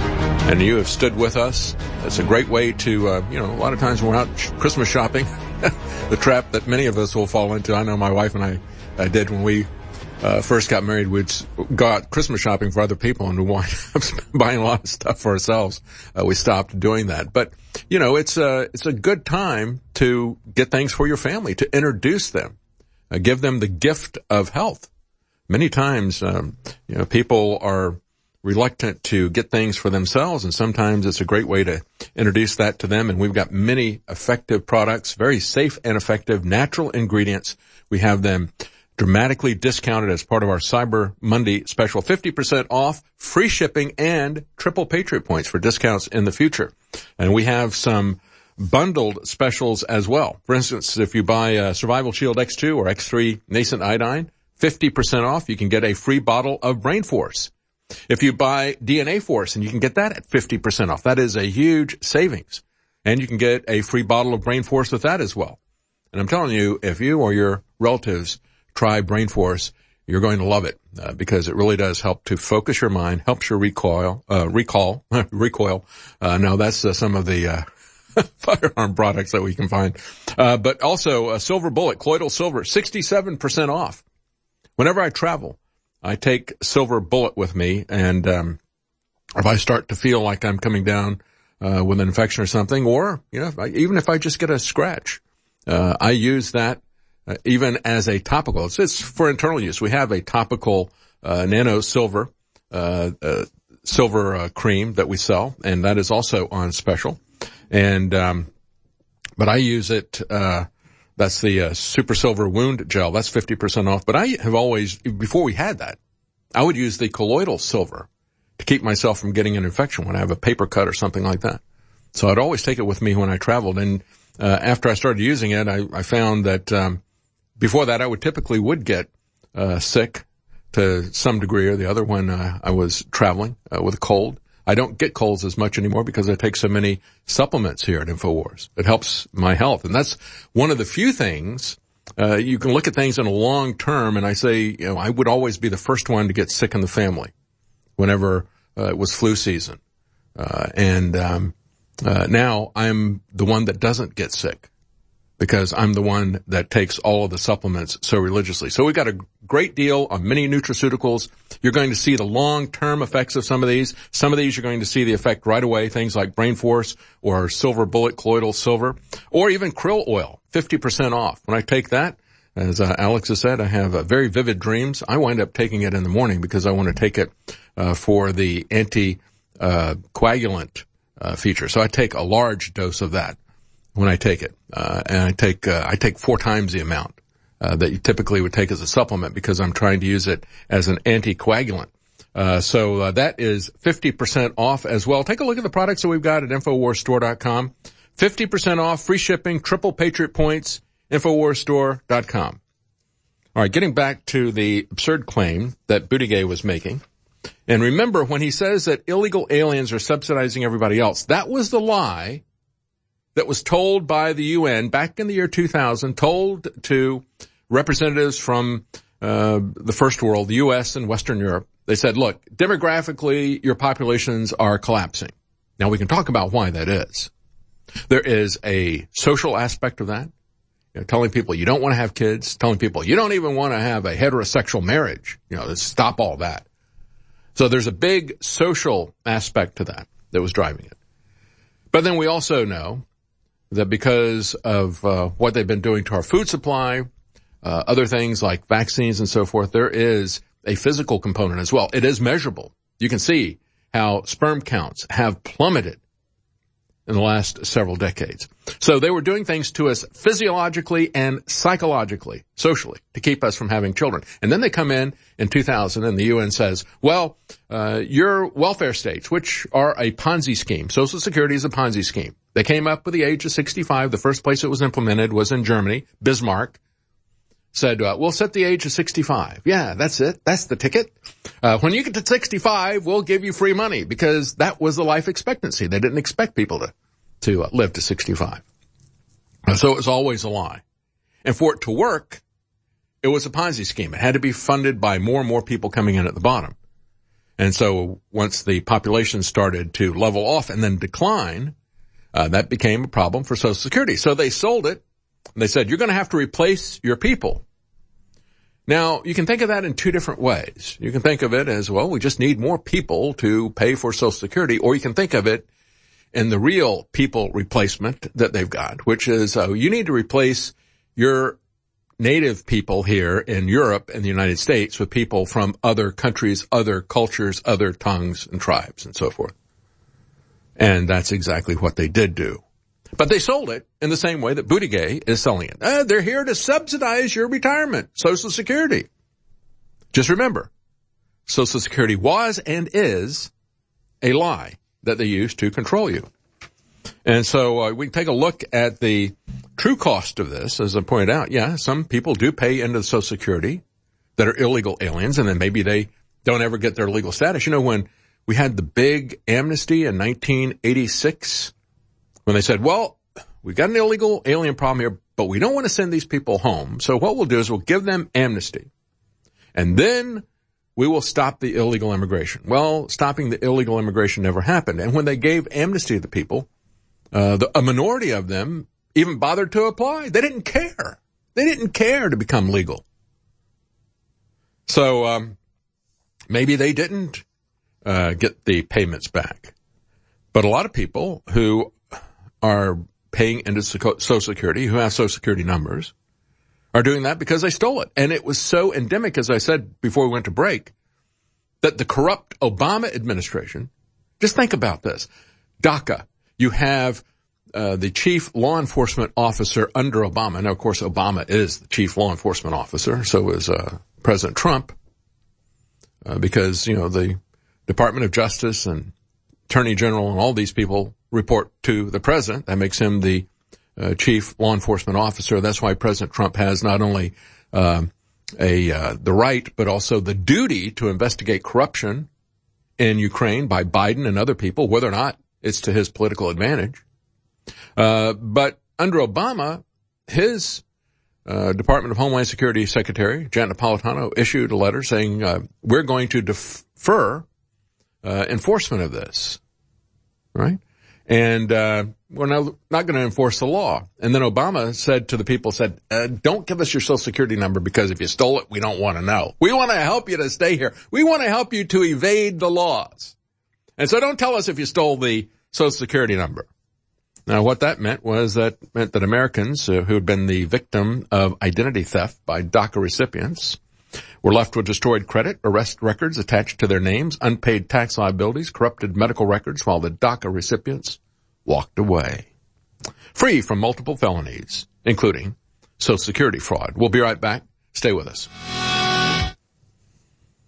And you have stood with us. It's a great way to, uh, you know, a lot of times when we're out sh- Christmas shopping, the trap that many of us will fall into. I know my wife and I uh, did when we uh, first got married. We'd go out Christmas shopping for other people and we wind up buying a lot of stuff for ourselves. Uh, we stopped doing that. But you know, it's a, it's a good time to get things for your family, to introduce them, uh, give them the gift of health. Many times, um, you know, people are reluctant to get things for themselves, and sometimes it's a great way to introduce that to them. And we've got many effective products, very safe and effective, natural ingredients. We have them dramatically discounted as part of our Cyber Monday special, fifty percent off, free shipping, and triple Patriot points for discounts in the future. And we have some bundled specials as well. For instance, if you buy a Survival Shield X two or X three Nascent Iodine, fifty percent off, you can get a free bottle of Brain Force. If you buy D N A Force, and you can get that at fifty percent off, that is a huge savings. And you can get a free bottle of Brain Force with that as well. And I'm telling you, if you or your relatives try Brain Force, you're going to love it, uh, because it really does help to focus your mind, helps your recoil, uh, recall, recoil. Uh, no, that's uh, some of the, uh, firearm products that we can find. Uh, but also a Silver Bullet, Colloidal Silver, sixty-seven percent off. Whenever I travel, I take Silver Bullet with me, and, um, if I start to feel like I'm coming down, uh, with an infection or something, or, you know, if I, even if I just get a scratch, uh, I use that Uh, even as a topical. It's, it's for internal use. We have a topical uh, nano silver uh, uh silver uh, cream that we sell, and that is also on special. And um but I use it, uh that's the uh, Super Silver Wound Gel. That's fifty percent off. But I have always, before we had that, I would use the colloidal silver to keep myself from getting an infection when I have a paper cut or something like that. So I'd always take it with me when I traveled. And uh after I started using it, I, I found that um before that, I would typically would get uh sick to some degree or the other when uh, I was traveling uh, with a cold. I don't get colds as much anymore because I take so many supplements here at InfoWars. It helps my health, and that's one of the few things uh you can look at things in a long term. And I say, you know, I would always be the first one to get sick in the family whenever uh, it was flu season, uh and um uh now I'm the one that doesn't get sick, because I'm the one that takes all of the supplements so religiously. So we've got a great deal on many nutraceuticals. You're going to see the long-term effects of some of these. Some of these you're going to see the effect right away, things like Brain Force or Silver Bullet, Colloidal Silver, or even krill oil, fifty percent off. When I take that, as uh, Alex has said, I have uh, very vivid dreams. I wind up taking it in the morning because I want to take it uh, for the anti-coagulant uh, uh, feature. So I take a large dose of that when I take it, uh, and I take, uh, I take four times the amount, uh, that you typically would take as a supplement, because I'm trying to use it as an anticoagulant. Uh, so uh, that is fifty percent off as well. Take a look at the products that we've got at Infowars Store dot com. fifty percent off, free shipping, triple Patriot points, Infowars Store dot com. All right, getting back to the absurd claim that Buttigieg was making. And remember, when he says that illegal aliens are subsidizing everybody else, that was the lie that was told by the U N back in the year two thousand, told to representatives from uh, the first world, the U S and Western Europe. They said, look, demographically, your populations are collapsing. Now, we can talk about why that is. There is a social aspect of that. You know, telling people you don't want to have kids, telling people you don't even want to have a heterosexual marriage, you know, to stop all that. So there's a big social aspect to that that was driving it. But then we also know that because of uh, what they've been doing to our food supply, uh, other things like vaccines and so forth, there is a physical component as well. It is measurable. You can see how sperm counts have plummeted in the last several decades. So they were doing things to us physiologically and psychologically, socially, to keep us from having children. And then they come in in two thousand and the U N says, well, uh, your welfare states, which are a Ponzi scheme. Social Security is a Ponzi scheme. They came up with the age of sixty-five. The first place it was implemented was in Germany. Bismarck said, uh, we'll set the age of sixty-five. Yeah, that's it. That's the ticket. Uh, when you get to sixty-five, we'll give you free money, because that was the life expectancy. They didn't expect people to, to uh, live to sixty-five. So it was always a lie. And for it to work, it was a Ponzi scheme. It had to be funded by more and more people coming in at the bottom. And so once the population started to level off and then decline, uh, that became a problem for Social Security. So they sold it. And they said, you're going to have to replace your people. Now, you can think of that in two different ways. You can think of it as, well, we just need more people to pay for Social Security, or you can think of it in the real people replacement that they've got, which is, uh, you need to replace your native people here in Europe and the United States with people from other countries, other cultures, other tongues and tribes and so forth. And that's exactly what they did do. But they sold it in the same way that Buttigieg is selling it. Uh, they're here to subsidize your retirement, Social Security. Just remember, Social Security was and is a lie that they use to control you. And so uh, we can take a look at the true cost of this. As I pointed out, yeah, some people do pay into the Social Security that are illegal aliens, and then maybe they don't ever get their legal status. You know, when we had the big amnesty in nineteen eighty-six, when they said, well, we've got an illegal alien problem here, but we don't want to send these people home. So what we'll do is we'll give them amnesty. And then we will stop the illegal immigration. Well, stopping the illegal immigration never happened. And when they gave amnesty to the people, uh, the, a minority of them even bothered to apply. They didn't care. They didn't care to become legal. So um, maybe they didn't uh, get the payments back. But a lot of people who are paying into Social Security, who have Social Security numbers, are doing that because they stole it. And it was so endemic, as I said before we went to break, that the corrupt Obama administration, just think about this. DACA, you have uh, the chief law enforcement officer under Obama. Now, of course, Obama is the chief law enforcement officer. So is uh, President Trump, uh, because, you know, the Department of Justice and Attorney General and all these people report to the president. That makes him the uh, chief law enforcement officer. That's why President Trump has not only uh, a uh, the right, but also the duty to investigate corruption in Ukraine by Biden and other people, whether or not it's to his political advantage. Uh, but under Obama, his uh, Department of Homeland Security Secretary, Janet Napolitano, issued a letter saying, uh, we're going to defer uh, enforcement of this, right? And uh we're not, not going to enforce the law. And then Obama said to the people, said, uh, don't give us your Social Security number, because if you stole it, we don't want to know. We want to help you to stay here. We want to help you to evade the laws. And so don't tell us if you stole the Social Security number. Now, what that meant was that meant that Americans uh, who had been the victim of identity theft by DACA recipients were left with destroyed credit, arrest records attached to their names, unpaid tax liabilities, corrupted medical records, while the DACA recipients walked away, free from multiple felonies, including Social Security fraud. We'll be right back. Stay with us.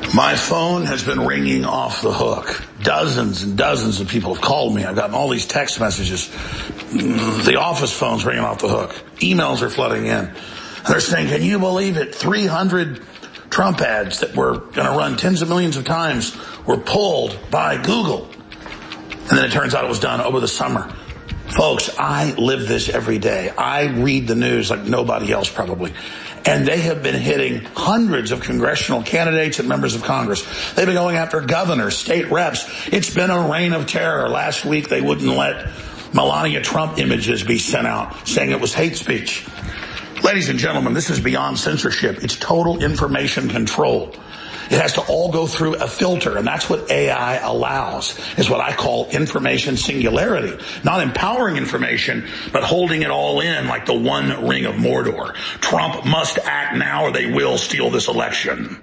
My phone has been ringing off the hook. Dozens and dozens of people have called me. I've gotten all these text messages. The office phone's ringing off the hook. Emails are flooding in. And they're saying, can you believe it? three hundred Trump ads that were going to run tens of millions of times were pulled by Google. And then it turns out it was done over the summer. Folks, I live this every day. I read the news like nobody else probably. And they have been hitting hundreds of congressional candidates and members of Congress. They've been going after governors, state reps. It's been a reign of terror. Last week, they wouldn't let Melania Trump images be sent out, saying it was hate speech. Ladies and gentlemen, this is beyond censorship. It's total information control. It has to all go through a filter, and that's what A I allows, is what I call information singularity. Not empowering information, but holding it all in like the one ring of Mordor. Trump must act now or they will steal this election.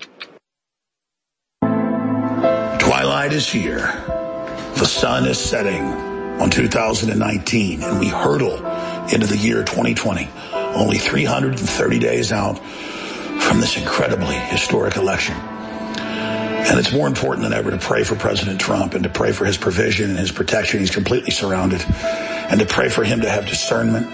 Twilight is here. The sun is setting on two thousand nineteen, and we hurtle into the year twenty twenty, only three hundred thirty days out from this incredibly historic election. And it's more important than ever to pray for President Trump and to pray for his provision and his protection. He's completely surrounded. And to pray for him to have discernment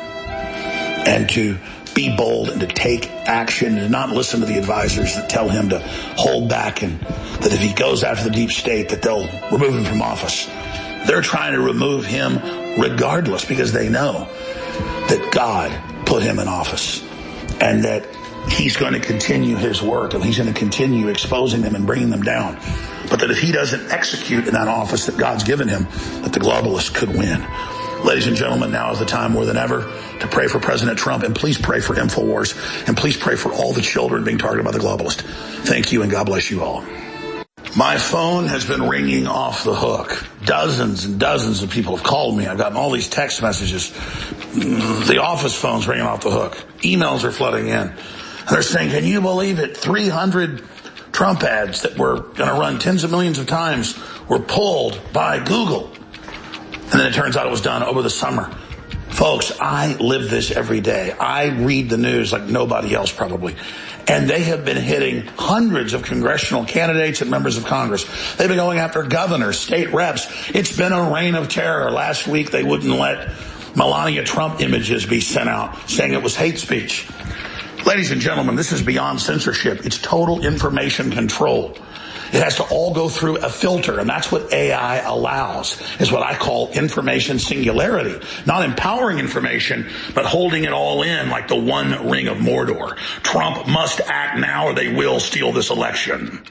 and to be bold and to take action and not listen to the advisors that tell him to hold back, and that if he goes after the deep state that they'll remove him from office. They're trying to remove him regardless because they know that God put him in office and that he's going to continue his work and he's going to continue exposing them and bringing them down. But that if he doesn't execute in that office that God's given him, that the globalists could win. Ladies and gentlemen, now is the time more than ever to pray for President Trump, and please pray for InfoWars, and please pray for all the children being targeted by the globalists. Thank you, and God bless you all. My phone has been ringing off the hook. Dozens and dozens of people have called me. I've gotten all these text messages. The office phone's ringing off the hook. Emails are flooding in. And they're saying, can you believe it? three hundred Trump ads that were going to run tens of millions of times were pulled by Google. And then it turns out it was done over the summer. Folks, I live this every day. I read the news like nobody else probably. And they have been hitting hundreds of congressional candidates and members of Congress. They've been going after governors, state reps. It's been a reign of terror. Last week, they wouldn't let Melania Trump images be sent out, saying it was hate speech. Ladies and gentlemen, this is beyond censorship. It's total information control. It has to all go through a filter, and that's what A I allows, is what I call information singularity. Not empowering information, but holding it all in like the one ring of Mordor. Trump must act now or they will steal this election.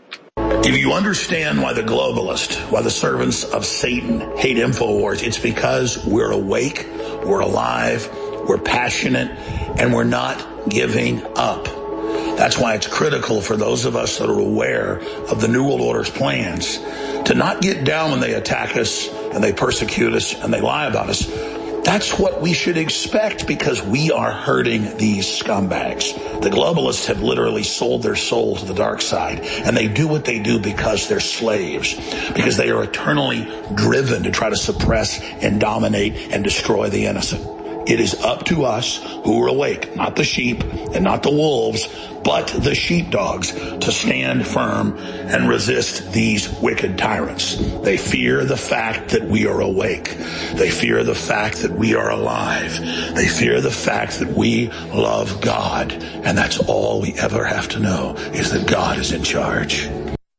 If you understand why the globalists, why the servants of Satan hate InfoWars, it's because we're awake, we're alive, we're passionate, and we're not giving up. That's why it's critical for those of us that are aware of the New World Order's plans to not get down when they attack us and they persecute us and they lie about us. That's what we should expect because we are hurting these scumbags. The globalists have literally sold their soul to the dark side, and they do what they do because they're slaves, because they are eternally driven to try to suppress and dominate and destroy the innocent. It is up to us who are awake, not the sheep and not the wolves, but the sheepdogs, to stand firm and resist these wicked tyrants. They fear the fact that we are awake. They fear the fact that we are alive. They fear the fact that we love God. And that's all we ever have to know, is that God is in charge.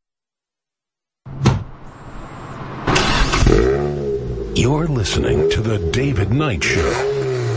You're listening to The David Knight Show.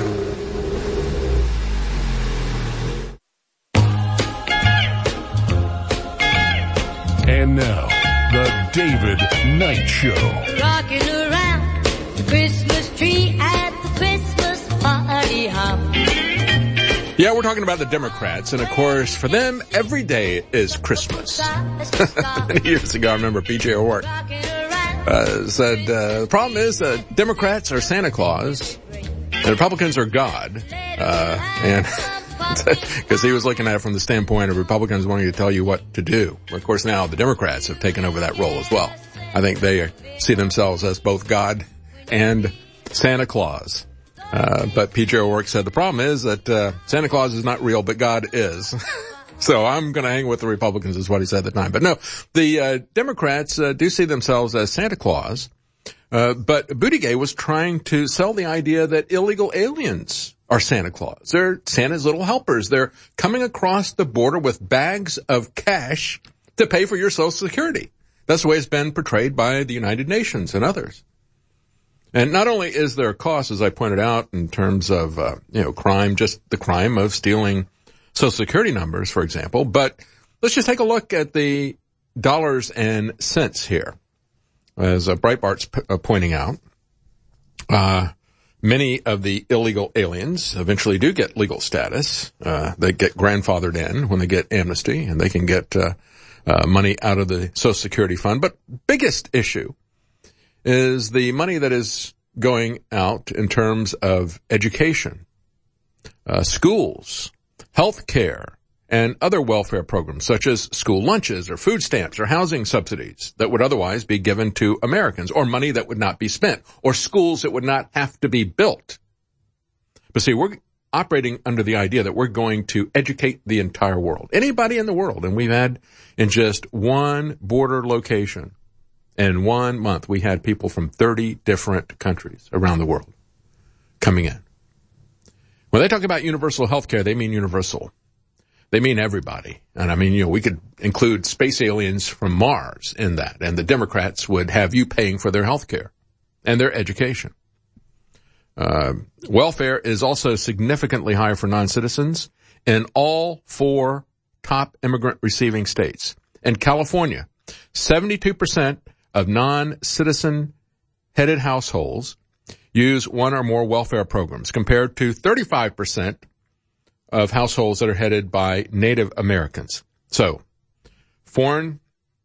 And now, The David Knight Show. Rocking around the Christmas tree at the Christmas party hop. Yeah, we're talking about the Democrats, and of course, for them, every day is Christmas. Many years ago, I remember P J O'Rourke uh, said, uh, the problem is that Democrats are Santa Claus, and Republicans are God, uh, and... because he was looking at it from the standpoint of Republicans wanting to tell you what to do. Of course, now the Democrats have taken over that role as well. I think they see themselves as both God and Santa Claus. Uh, but P J O'Rourke said the problem is that uh, Santa Claus is not real, but God is. So I'm going to hang with the Republicans is what he said at the time. But no, the uh, Democrats uh, do see themselves as Santa Claus. Uh, but Buttigieg was trying to sell the idea that illegal aliens are Santa Claus. They're Santa's little helpers. They're coming across the border with bags of cash to pay for your Social Security. That's the way it's been portrayed by the United Nations and others. And not only is there a cost, as I pointed out, in terms of, uh, you know, crime, just the crime of stealing Social Security numbers, for example, but let's just take a look at the dollars and cents here. As uh, Breitbart's p- uh, pointing out, uh, many of the illegal aliens eventually do get legal status. Uh, they get grandfathered in when they get amnesty, and they can get uh, uh, money out of the Social Security fund. But biggest issue is the money that is going out in terms of education, uh, schools, health care, and other welfare programs such as school lunches or food stamps or housing subsidies that would otherwise be given to Americans, or money that would not be spent, or schools that would not have to be built. But see, we're operating under the idea that we're going to educate the entire world, anybody in the world. And we've had in just one border location, in one month, we had people from thirty different countries around the world coming in. When they talk about universal health care, they mean universal. They mean everybody. And I mean, you know, we could include space aliens from Mars in that, and the Democrats would have you paying for their health care and their education. Uh, welfare is also significantly higher for non-citizens in all four top immigrant receiving states. In California, seventy-two percent of non-citizen headed households use one or more welfare programs, compared to thirty-five percent of households that are headed by Native Americans. So, foreign,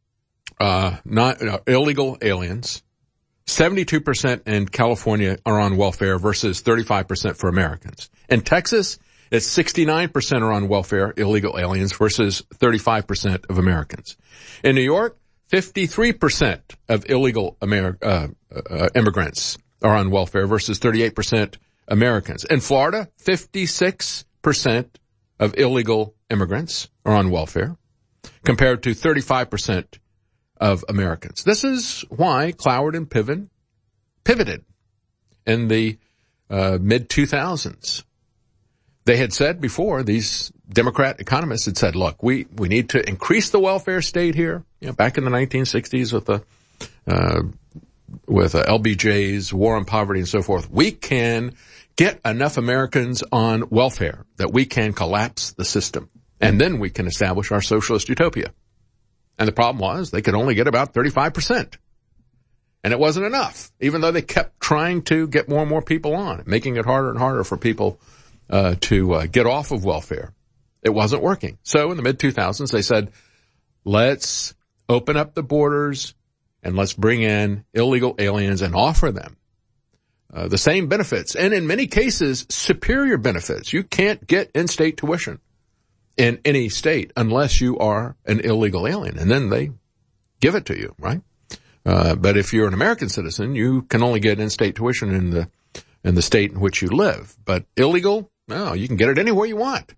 uh, not, uh, illegal aliens, seventy-two percent in California are on welfare versus thirty-five percent for Americans. In Texas, it's sixty-nine percent are on welfare, illegal aliens, versus thirty-five percent of Americans. In New York, fifty-three percent of illegal Amer- uh, uh, immigrants are on welfare versus thirty-eight percent Americans. In Florida, fifty-six percent of illegal immigrants are on welfare, compared to thirty-five percent of Americans. This is why Cloward and Piven pivoted in the uh, mid two thousands. They had said before, these Democrat economists had said, look, we, we need to increase the welfare state here. You know, back in the nineteen sixties with the, uh, with uh, L B J's, War on Poverty and so forth, we can get enough Americans on welfare that we can collapse the system, and then we can establish our socialist utopia. And the problem was they could only get about thirty-five percent. And it wasn't enough, even though they kept trying to get more and more people on, making it harder and harder for people uh, to uh, get off of welfare. It wasn't working. So in the mid two thousands, they said, let's open up the borders and let's bring in illegal aliens and offer them uh, the same benefits, and in many cases, superior benefits. You can't get in-state tuition in any state unless you are an illegal alien, and then they give it to you, right? Uh, but if you're an American citizen, you can only get in-state tuition in the in the state in which you live. But illegal, no, you can get it anywhere you want.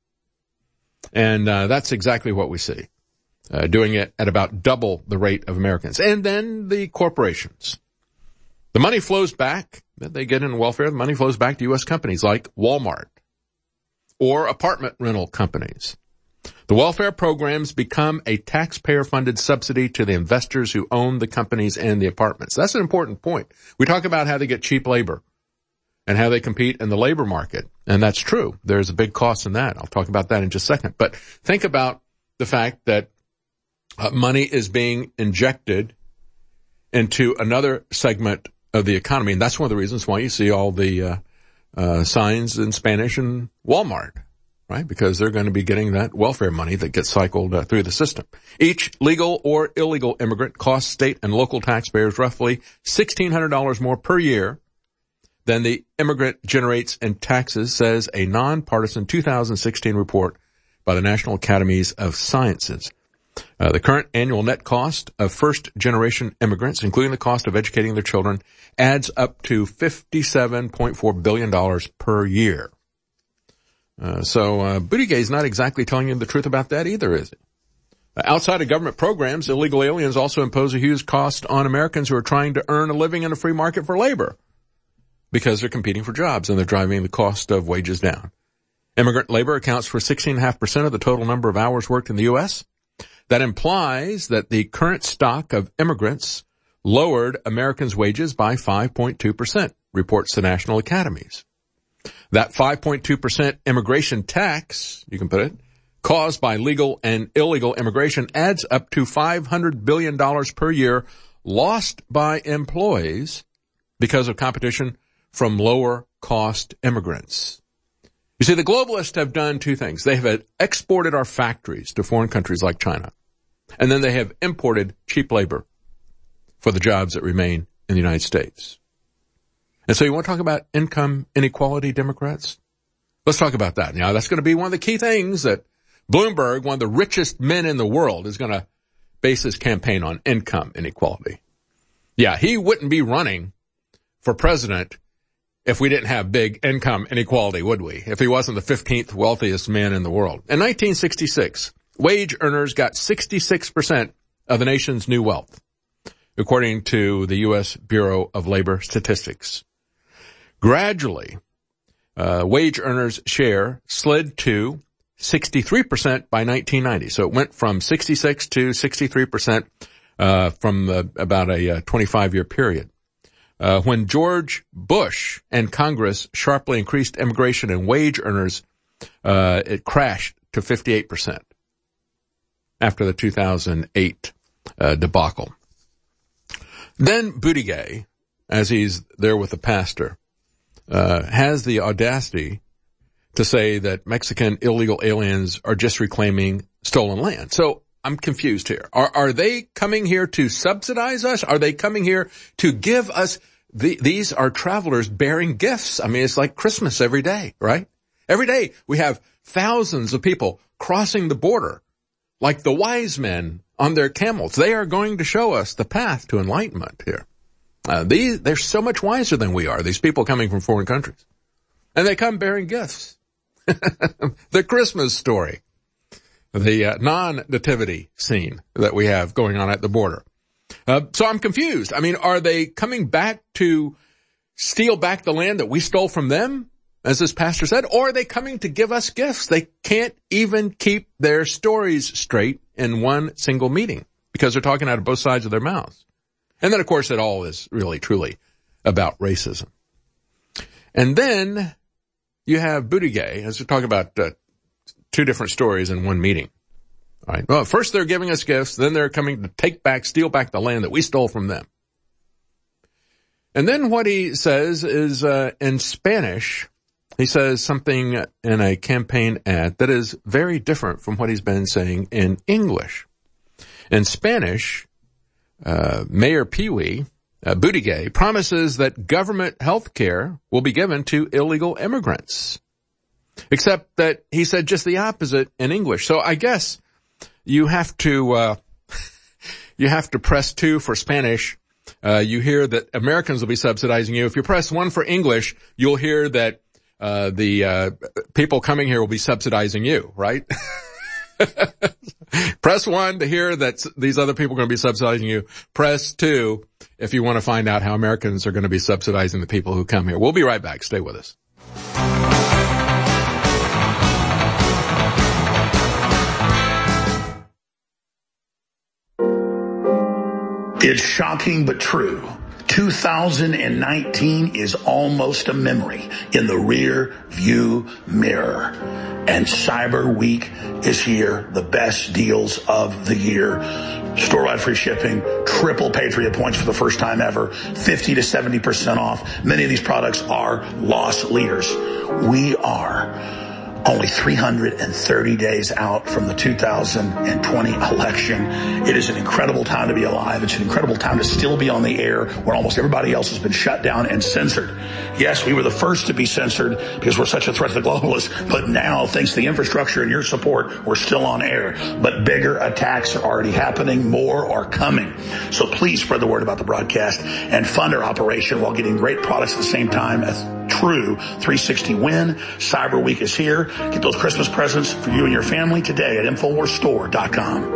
And uh, that's exactly what we see, uh, doing it at about double the rate of Americans. And then the corporations. The money flows back that they get in welfare. The money flows back to U S companies like Walmart or apartment rental companies. The welfare programs become a taxpayer-funded subsidy to the investors who own the companies and the apartments. That's an important point. We talk about how they get cheap labor and how they compete in the labor market, and that's true. There's a big cost in that. I'll talk about that in just a second. But think about the fact that uh, money is being injected into another segment of the economy, and that's one of the reasons why you see all the uh, uh signs in Spanish in Walmart, right? Because they're going to be getting that welfare money that gets cycled uh, through the system. Each legal or illegal immigrant costs state and local taxpayers roughly sixteen hundred dollars more per year than the immigrant generates in taxes, says a nonpartisan two thousand sixteen report by the National Academies of Sciences. Uh, the current annual net cost of first-generation immigrants, including the cost of educating their children, adds up to fifty-seven point four billion dollars per year. Uh, so uh, Buttigieg's not exactly telling you the truth about that either, is he? Uh, outside of government programs, illegal aliens also impose a huge cost on Americans who are trying to earn a living in a free market for labor because they're competing for jobs and they're driving the cost of wages down. Immigrant labor accounts for sixteen point five percent of the total number of hours worked in the U S. That implies that the current stock of immigrants lowered Americans' wages by five point two percent, reports the National Academies. That five point two percent immigration tax, you can put it, caused by legal and illegal immigration adds up to five hundred billion dollars per year lost by employees because of competition from lower-cost immigrants. You see, the globalists have done two things. They have exported our factories to foreign countries like China, and then they have imported cheap labor for the jobs that remain in the United States. And so you want to talk about income inequality, Democrats? Let's talk about that. Now, that's going to be one of the key things that Bloomberg, one of the richest men in the world, is going to base his campaign on, income inequality. Yeah, he wouldn't be running for president if we didn't have big income inequality, would we? If he wasn't the fifteenth wealthiest man in the world. In nineteen sixty-six, wage earners got sixty-six percent of the nation's new wealth, according to the U S Bureau of Labor Statistics. Gradually, uh, wage earners' share slid to sixty-three percent by nineteen ninety. So it went from sixty-six to sixty-three percent uh, from uh, about a uh, twenty-five year period. Uh, when George Bush and Congress sharply increased immigration and wage earners, uh, it crashed to fifty-eight percent after the two thousand eight uh, debacle. Then Buttigieg, as he's there with the pastor, uh, has the audacity to say that Mexican illegal aliens are just reclaiming stolen land. So I'm confused here. Are, are they coming here to subsidize us? Are they coming here to give us, the, these are travelers bearing gifts. I mean, it's like Christmas every day, right? Every day we have thousands of people crossing the border like the wise men on their camels. They are going to show us the path to enlightenment here. Uh, these, they're so much wiser than we are, these people coming from foreign countries. And they come bearing gifts. The Christmas story. The uh, non-nativity scene that we have going on at the border. Uh, so I'm confused. I mean, are they coming back to steal back the land that we stole from them, as this pastor said, or are they coming to give us gifts? They can't even keep their stories straight in one single meeting because they're talking out of both sides of their mouths. And then, of course, it all is really, truly about racism. And then you have Buttigieg, as we're talking about uh, two different stories in one meeting. All right. Well, first they're giving us gifts, then they're coming to take back, steal back the land that we stole from them. And then what he says is, uh, in Spanish, he says something in a campaign ad that is very different from what he's been saying in English. In Spanish, uh, Mayor Peewee, uh, Buttigieg, promises that government health care will be given to illegal immigrants. Except that he said just the opposite in English. So I guess you have to, uh, you have to press two for Spanish. Uh, you hear that Americans will be subsidizing you. If you press one for English, you'll hear that, uh, the, uh, people coming here will be subsidizing you, right? Press one to hear that these other people are going to be subsidizing you. Press two if you want to find out how Americans are going to be subsidizing the people who come here. We'll be right back. Stay with us. It's shocking but true. two thousand nineteen is almost a memory in the rear view mirror. And Cyber Week is here, the best deals of the year. Store-wide free shipping, triple Patriot points for the first time ever, fifty to seventy percent off. Many of these products are loss leaders. We are only three hundred thirty days out from the two thousand twenty election. It is an incredible time to be alive. It's an incredible time to still be on the air when almost everybody else has been shut down and censored. Yes, we were the first to be censored because we're such a threat to the globalists, but now, thanks to the infrastructure and your support, we're still on air. But bigger attacks are already happening. More are coming. So please spread the word about the broadcast and fund our operation while getting great products at the same time as true three sixty win. Cyber Week is here. Get those Christmas presents for you and your family today at Infowars Store dot com.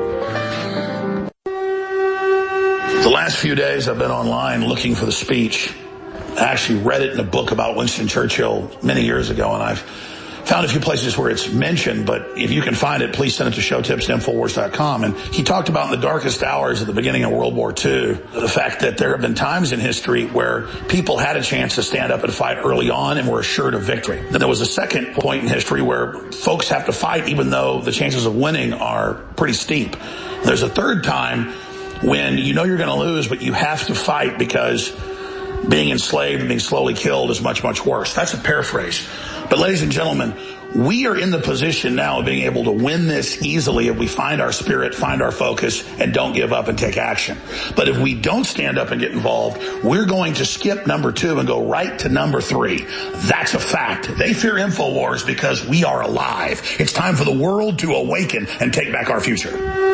The last few days I've been online looking for the speech. I actually read it in a book about Winston Churchill many years ago, and I've found a few places where it's mentioned, but if you can find it, please send it to showtips at Infowars dot com. And he talked about in the darkest hours at the beginning of World War Two, the fact that there have been times in history where people had a chance to stand up and fight early on and were assured of victory. Then there was a second point in history where folks have to fight even though the chances of winning are pretty steep. There's a third time when you know you're going to lose, but you have to fight because being enslaved and being slowly killed is much, much worse. That's a paraphrase. But ladies and gentlemen, we are in the position now of being able to win this easily if we find our spirit, find our focus, and don't give up and take action. But if we don't stand up and get involved, we're going to skip number two and go right to number three. That's a fact. They fear InfoWars because we are alive. It's time for the world to awaken and take back our future.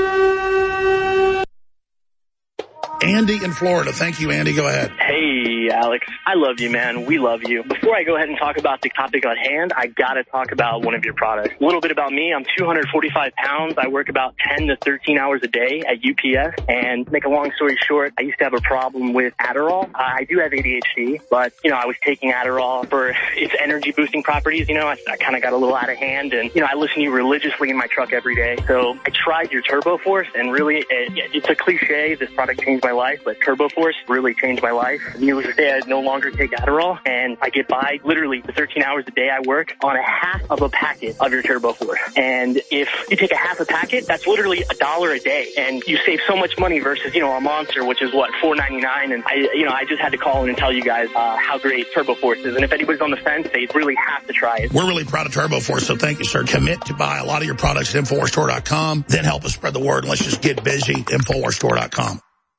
Andy in Florida. Thank you, Andy. Go ahead. Hey, Alex. I love you, man. We love you. Before I go ahead and talk about the topic at hand, I gotta talk about one of your products. A little bit about me. I'm two hundred forty-five pounds. I work about ten to thirteen hours a day at U P S. And make a long story short, I used to have a problem with Adderall. Uh, I do have A D H D, but, you know, I was taking Adderall for its energy boosting properties. You know, I, I kind of got a little out of hand. And, you know, I listen to you religiously in my truck every day. So I tried your Turbo Force, and really, it, it's a cliche. This product changed my life, but Turbo Force really changed my life. Needless to say, I no longer take Adderall, and I get by literally the thirteen hours a day I work on a half of a packet of your Turbo Force. And if you take a half a packet, that's literally a dollar a day, and you save so much money versus, you know, a Monster, which is what, four ninety-nine. And I, you know, I just had to call in and tell you guys uh, how great Turbo Force is. And if anybody's on the fence, they really have to try it. We're really proud of Turbo Force, so thank you, sir. Commit to buy a lot of your products at Infowars Store dot com. Then help us spread the word, and let's just get busy. Infowars Store dot com.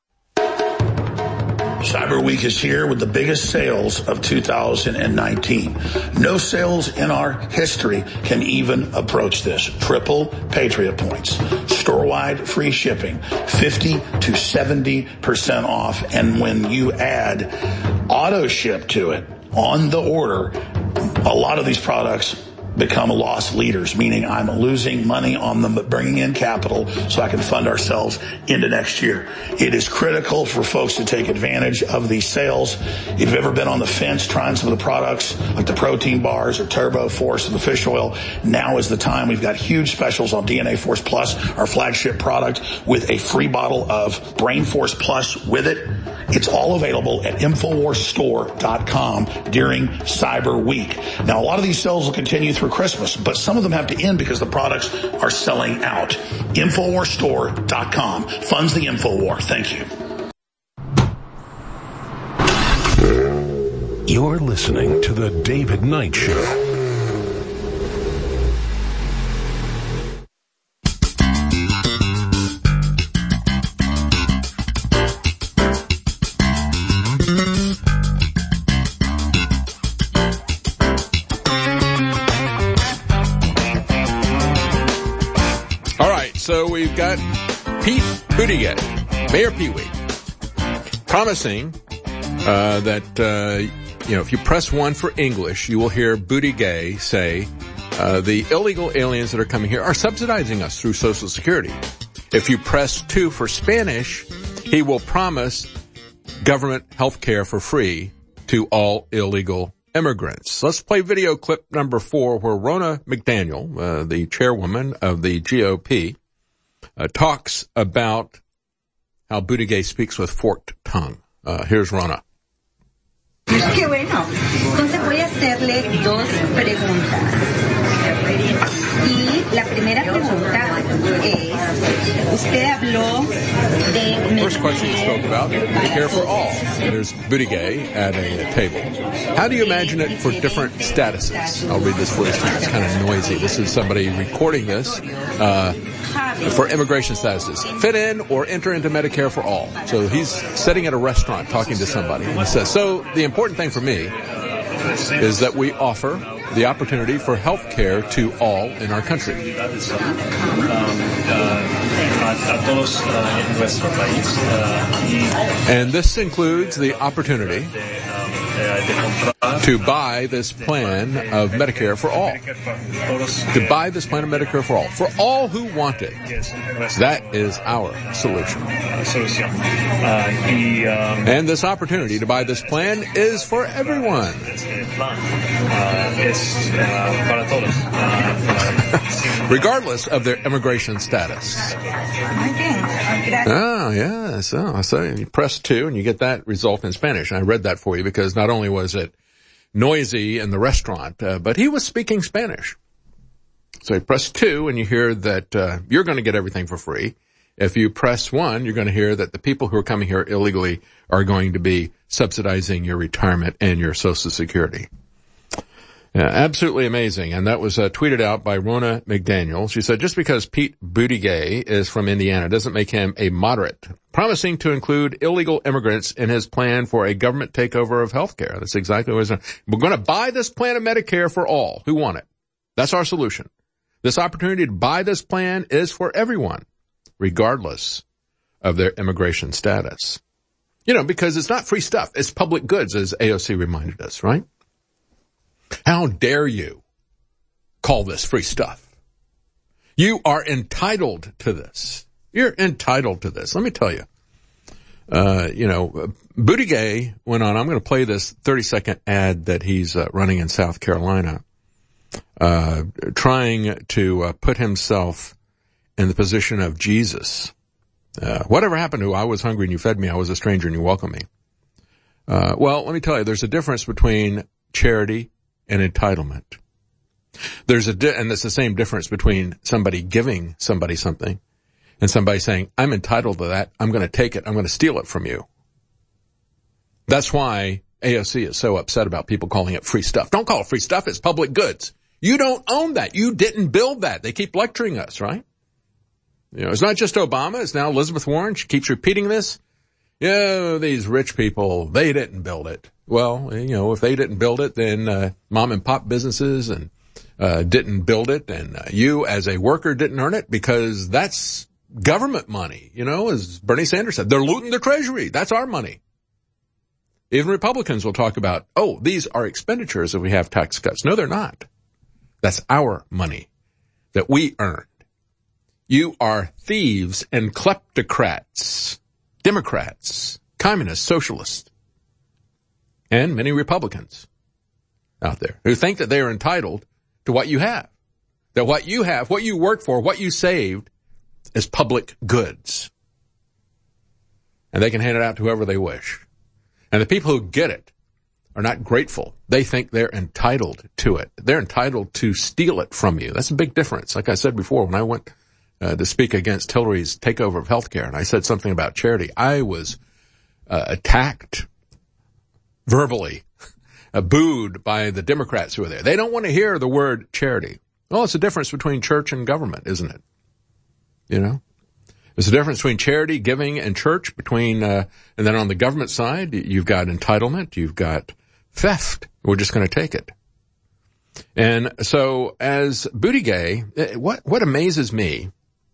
Cyber Week is here with the biggest sales of two thousand nineteen. No sales in our history can even approach this. Triple Patriot points, store-wide free shipping, fifty to seventy percent off. And when you add auto ship to it on the order, a lot of these products become loss leaders, meaning I'm losing money on them but bringing in capital so I can fund ourselves into next year. It is critical for folks to take advantage of these sales. If you've ever been on the fence trying some of the products like the protein bars or Turbo Force and the fish oil, now is the time. We've got huge specials on D N A Force Plus, our flagship product, with a free bottle of Brain Force Plus with it. It's all available at Infowars Store dot com during Cyber Week. Now, a lot of these sales will continue through Christmas, but some of them have to end because the products are selling out. Infowars Store dot com funds the InfoWar. Thank you. You're listening to The David Knight Show. So we've got Pete Buttigieg, Mayor Pee Wee, promising uh, that, uh, you know, if you press one for English, you will hear Buttigieg say uh, the illegal aliens that are coming here are subsidizing us through Social Security. If you press two for Spanish, he will promise government health care for free to all illegal immigrants. Let's play video clip number four where Ronna McDaniel, uh, the chairwoman of the G O P, Uh, talks about how Buttigieg speaks with forked tongue. Uh, here's Ronna. Qué bueno. Entonces voy a hacerle dos preguntas. Y la primera pregunta es, usted habló de... First question you spoke about, Medicare for all. There's Buttigieg at a table. How do you imagine it for different statuses? I'll read this for you. It's kind of noisy. This is somebody recording this. Uh, for immigration statuses. Fit in or enter into Medicare for all. So he's sitting at a restaurant talking to somebody. And he says, so the important thing for me is that we offer the opportunity for health care to all in our country. And this includes the opportunity to buy this plan of Medicare for all. To buy this plan of Medicare for all. For all who want it. That is our solution. And this opportunity to buy this plan is for everyone. Regardless of their immigration status. Oh, yeah. So, so you press two and you get that result in Spanish. And I read that for you because not only was it noisy in the restaurant, uh, but he was speaking Spanish. So you press two and you hear that uh, you're going to get everything for free. If you press one, you're going to hear that the people who are coming here illegally are going to be subsidizing your retirement and your Social Security. Yeah, absolutely amazing. And that was uh, tweeted out by Ronna McDaniel. She said, just because Pete Buttigieg is from Indiana doesn't make him a moderate, promising to include illegal immigrants in his plan for a government takeover of health care. That's exactly what it's. We're going to buy this plan of Medicare for all who want it. That's our solution. This opportunity to buy this plan is for everyone, regardless of their immigration status. You know, because it's not free stuff. It's public goods, as A O C reminded us, right? How dare you call this free stuff? You are entitled to this. You're entitled to this. Let me tell you. Uh, you know, Buttigieg went on. I'm going to play this thirty second ad that he's uh, running in South Carolina, uh, trying to uh, put himself in the position of Jesus. Uh, whatever happened to I was hungry and you fed me, I was a stranger and you welcomed me. Uh, well, let me tell you, there's a difference between charity and entitlement. There's a, di- and it's the same difference between somebody giving somebody something and somebody saying, I'm entitled to that. I'm going to take it. I'm going to steal it from you. That's why A O C is so upset about people calling it free stuff. Don't call it free stuff. It's public goods. You don't own that. You didn't build that. They keep lecturing us, right? You know, it's not just Obama. It's now Elizabeth Warren. She keeps repeating this. Yeah, these rich people, they didn't build it. Well, you know, if they didn't build it, then uh, mom and pop businesses and uh, didn't build it, and uh, you as a worker didn't earn it because that's government money. You know, as Bernie Sanders said, they're looting the treasury. That's our money. Even Republicans will talk about, oh, these are expenditures if we have tax cuts. No, they're not. That's our money that we earned. You are thieves and kleptocrats, Democrats, communists, socialists, and many Republicans out there who think that they are entitled to what you have. That what you have, what you worked for, what you saved is public goods. And they can hand it out to whoever they wish. And the people who get it are not grateful. They think they're entitled to it. They're entitled to steal it from you. That's a big difference. Like I said before, when I went uh, to speak against Hillary's takeover of healthcare, and I said something about charity, I was uh, attacked verbally, uh, booed by the Democrats who are there. They don't want to hear the word charity. Well, it's a difference between church and government, isn't it? You know? There's a difference between charity, giving, and church, between, uh, and then on the government side, you've got entitlement, you've got theft. We're just going to take it. And so as Buttigieg, what, what amazes me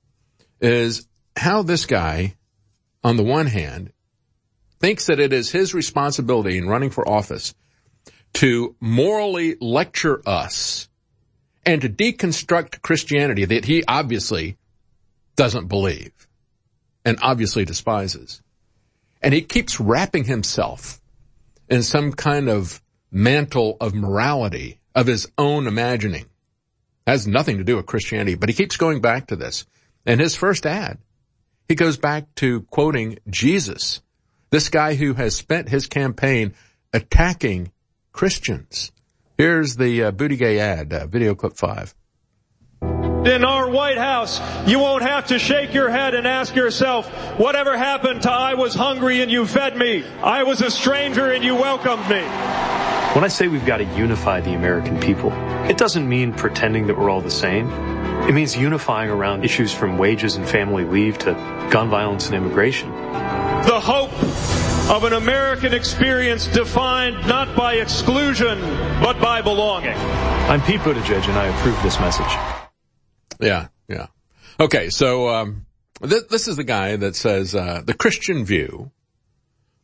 is how this guy, on the one hand, thinks that it is his responsibility in running for office to morally lecture us and to deconstruct Christianity that he obviously doesn't believe and obviously despises. And he keeps wrapping himself in some kind of mantle of morality of his own imagining. Has nothing to do with Christianity, but he keeps going back to this. In his first ad, he goes back to quoting Jesus, this guy who has spent his campaign attacking Christians. Here's the uh, Buttigieg ad, uh, video clip five. In our White House, you won't have to shake your head and ask yourself, whatever happened to I was hungry and you fed me? I was a stranger and you welcomed me. When I say we've got to unify the American people, it doesn't mean pretending that we're all the same. It means unifying around issues from wages and family leave to gun violence and immigration. The hope of an American experience defined not by exclusion, but by belonging. I'm Pete Buttigieg, and I approve this message. Yeah, yeah. Okay, so um, th- this is the guy that says uh, the Christian view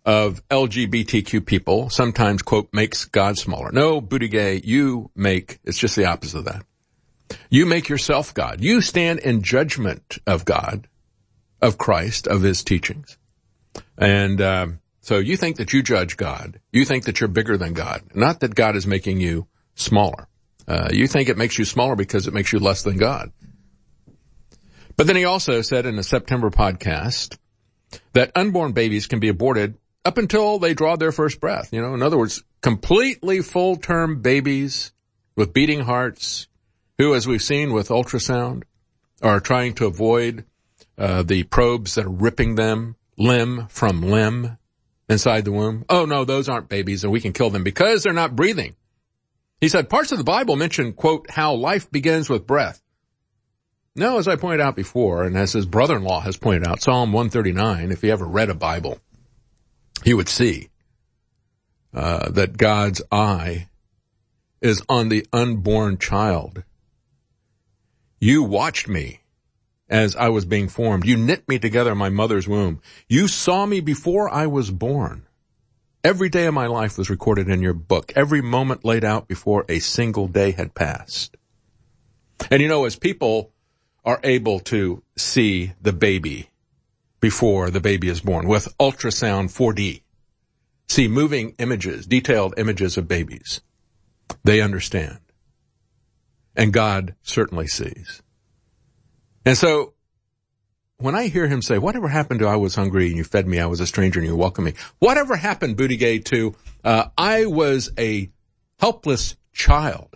of L G B T Q people sometimes, quote, makes God smaller. No, Buttigieg, you make, it's just the opposite of that. You make yourself God. You stand in judgment of God, of Christ, of his teachings. And um, so you think that you judge God. You think that you're bigger than God. Not that God is making you smaller. Uh, you think it makes you smaller because it makes you less than God. But then he also said in a September podcast that unborn babies can be aborted up until they draw their first breath. You know, in other words, completely full-term babies with beating hearts who, as we've seen with ultrasound, are trying to avoid uh, the probes that are ripping them limb from limb inside the womb. Oh, no, those aren't babies, and we can kill them because they're not breathing. He said parts of the Bible mention, quote, how life begins with breath. No, as I pointed out before, and as his brother-in-law has pointed out, Psalm one thirty-nine, if he ever read a Bible, he would see uh, that God's eye is on the unborn child. You watched me as I was being formed. You knit me together in my mother's womb. You saw me before I was born. Every day of my life was recorded in your book. Every moment laid out before a single day had passed. And you know, as people are able to see the baby before the baby is born with ultrasound four D, see moving images, detailed images of babies, they understand. And God certainly sees. And so when I hear him say, whatever happened to I was hungry and you fed me, I was a stranger and you welcomed me. Whatever happened, Buttigieg, to uh, I was a helpless child,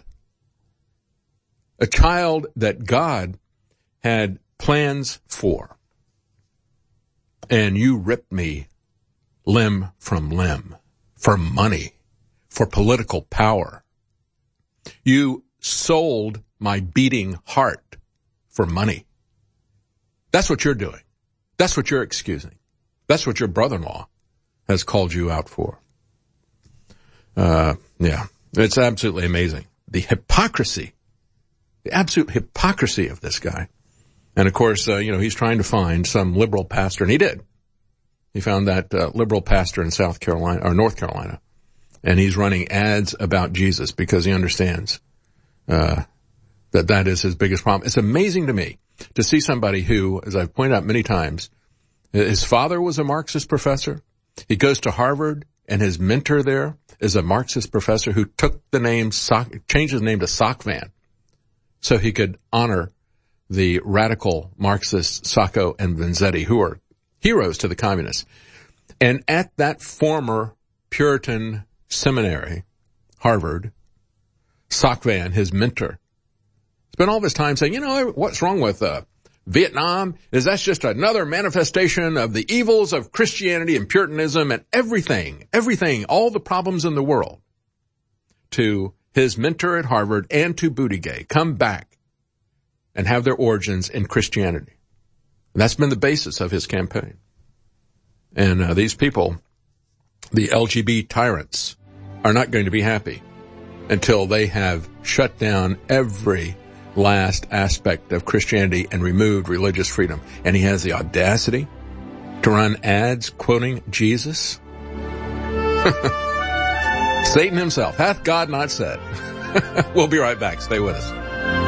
a child that God had plans for, and you ripped me limb from limb for money, for political power. You sold my beating heart for money. That's what you're doing. That's what you're excusing. That's what your brother-in-law has called you out for. Uh, yeah, it's absolutely amazing. The hypocrisy, the absolute hypocrisy of this guy. And of course, uh, you know, he's trying to find some liberal pastor, and he did. He found that uh, liberal pastor in South Carolina, or North Carolina, and he's running ads about Jesus because he understands uh, that that is his biggest problem. It's amazing to me to see somebody who, as I've pointed out many times, his father was a Marxist professor. He goes to Harvard, and his mentor there is a Marxist professor who took the name, Sock, changed his name to Sockvan so he could honor the radical Marxists Sacco and Vanzetti, who are heroes to the communists. And at that former Puritan seminary, Harvard, Sockvan, his mentor, spent all of his time saying, you know, what's wrong with uh, Vietnam is that's just another manifestation of the evils of Christianity and Puritanism and everything, everything, all the problems in the world. To his mentor at Harvard and to Buttigieg, come back and have their origins in Christianity. And that's been the basis of his campaign. And uh, these people, the L G B T tyrants, are not going to be happy until they have shut down every last aspect of Christianity and removed religious freedom. And he has the audacity to run ads quoting Jesus. Satan himself, hath God not said? We'll be right back. Stay with us.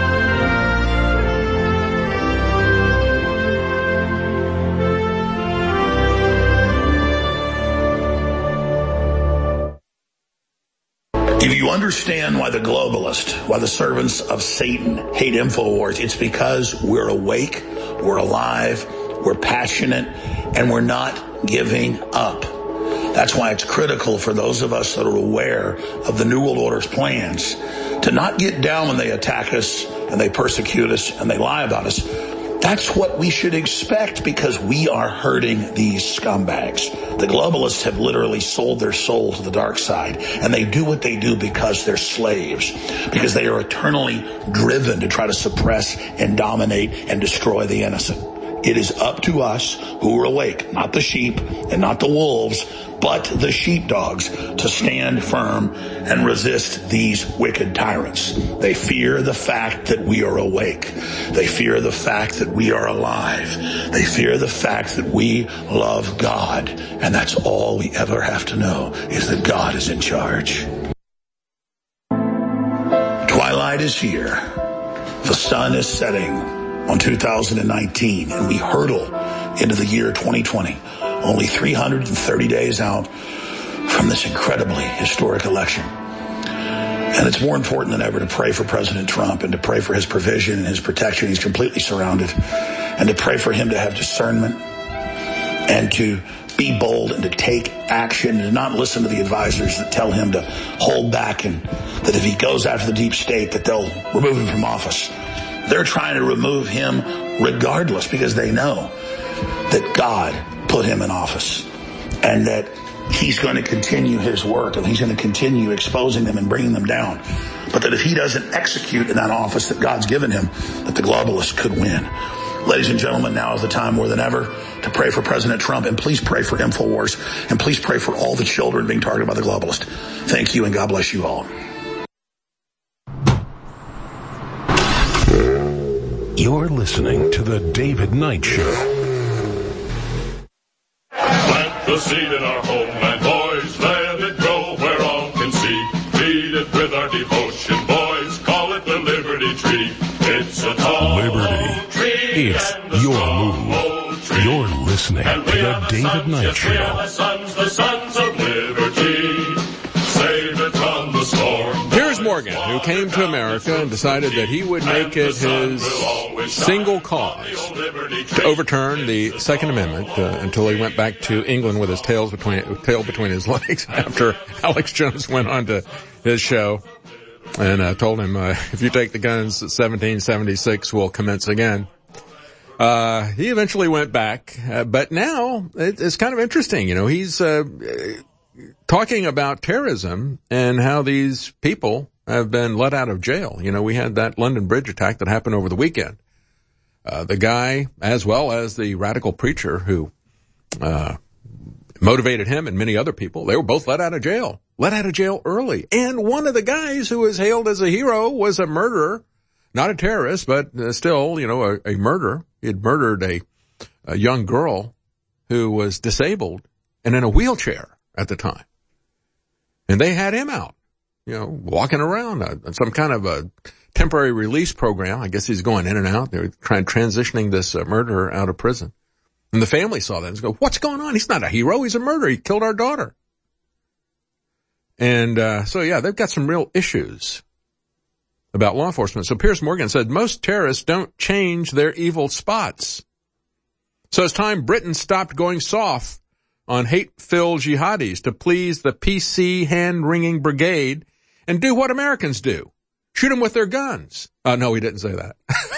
If you understand why the globalists, why the servants of Satan hate InfoWars, it's because we're awake, we're alive, we're passionate, and we're not giving up. That's why it's critical for those of us that are aware of the New World Order's plans to not get down when they attack us and they persecute us and they lie about us. That's what we should expect because we are hurting these scumbags. The globalists have literally sold their soul to the dark side, and they do what they do because they're slaves, because they are eternally driven to try to suppress and dominate and destroy the innocent. It is up to us who are awake, not the sheep and not the wolves, but the sheepdogs, to stand firm and resist these wicked tyrants. They fear the fact that we are awake. They fear the fact that we are alive. They fear the fact that we love God. And that's all we ever have to know, is that God is in charge. Twilight is here. The sun is setting on two thousand nineteen, and we hurtle into the year twenty twenty, only three hundred thirty days out from this incredibly historic election. And it's more important than ever to pray for President Trump and to pray for his provision and his protection. He's completely surrounded. And to pray for him to have discernment and to be bold and to take action and not listen to the advisors that tell him to hold back, and that if he goes after the deep state that they'll remove him from office. They're trying to remove him regardless, because they know that God put him in office and that he's going to continue his work and he's going to continue exposing them and bringing them down. But that if he doesn't execute in that office that God's given him, that the globalists could win. Ladies and gentlemen, now is the time more than ever to pray for President Trump, and please pray for InfoWars, and please pray for all the children being targeted by the globalists. Thank you, and God bless you all. You're listening to The David Knight Show. Plant the seed in our homeland, boys, let it grow where all can see. Feed it with our devotion, boys, call it the Liberty Tree. It's a tall Liberty. tree. It's your move. You're listening to The David Knight Show. The sons, the sons of liberty. Save it from the storm. Here's Morgan, who came to America and decided that he would make it his single cause to overturn the Second Amendment uh, until he went back to England with his tails between, tail between his legs after Alex Jones went on to his show and uh, told him, uh, if you take the guns, seventeen seventy-six will commence again. Uh, he eventually went back, uh, but now it, it's kind of interesting. You know, he's uh, talking about terrorism and how these people have been let out of jail. You know, we had that London Bridge attack that happened over the weekend. Uh, the guy, as well as the radical preacher who uh motivated him and many other people, they were both let out of jail. Let out of jail early. And one of the guys who was hailed as a hero was a murderer. Not a terrorist, but uh, still, you know, a, a murderer. He had murdered a, a young girl who was disabled and in a wheelchair at the time. And they had him out, you know, walking around uh, some kind of a temporary release program. I guess he's going in and out. They're trying transitioning this uh, murderer out of prison. And the family saw that and go, what's going on? He's not a hero. He's a murderer. He killed our daughter. And uh so, yeah, they've got some real issues about law enforcement. So Piers Morgan said most terrorists don't change their evil spots. So it's time Britain stopped going soft on hate-filled jihadis to please the P C hand-wringing brigade and do what Americans do. Shoot them with their guns. Uh, no, he didn't say that.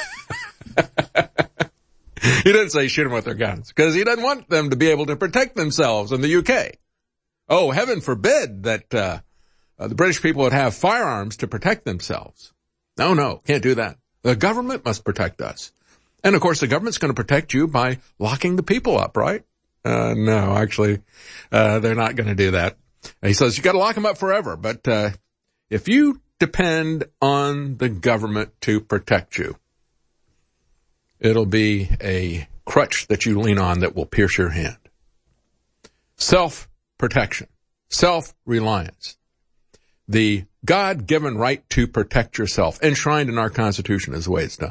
He didn't say shoot them with their guns because he doesn't want them to be able to protect themselves in the U K. Oh, heaven forbid that uh, uh the British people would have firearms to protect themselves. No, no, can't do that. The government must protect us. And, of course, the government's going to protect you by locking the people up, right? Uh no, actually, uh they're not going to do that. He says you got to lock them up forever. But uh if you depend on the government to protect you, it'll be a crutch that you lean on that will pierce your hand. Self-protection, self-reliance, the God-given right to protect yourself, enshrined in our Constitution is the way it's done.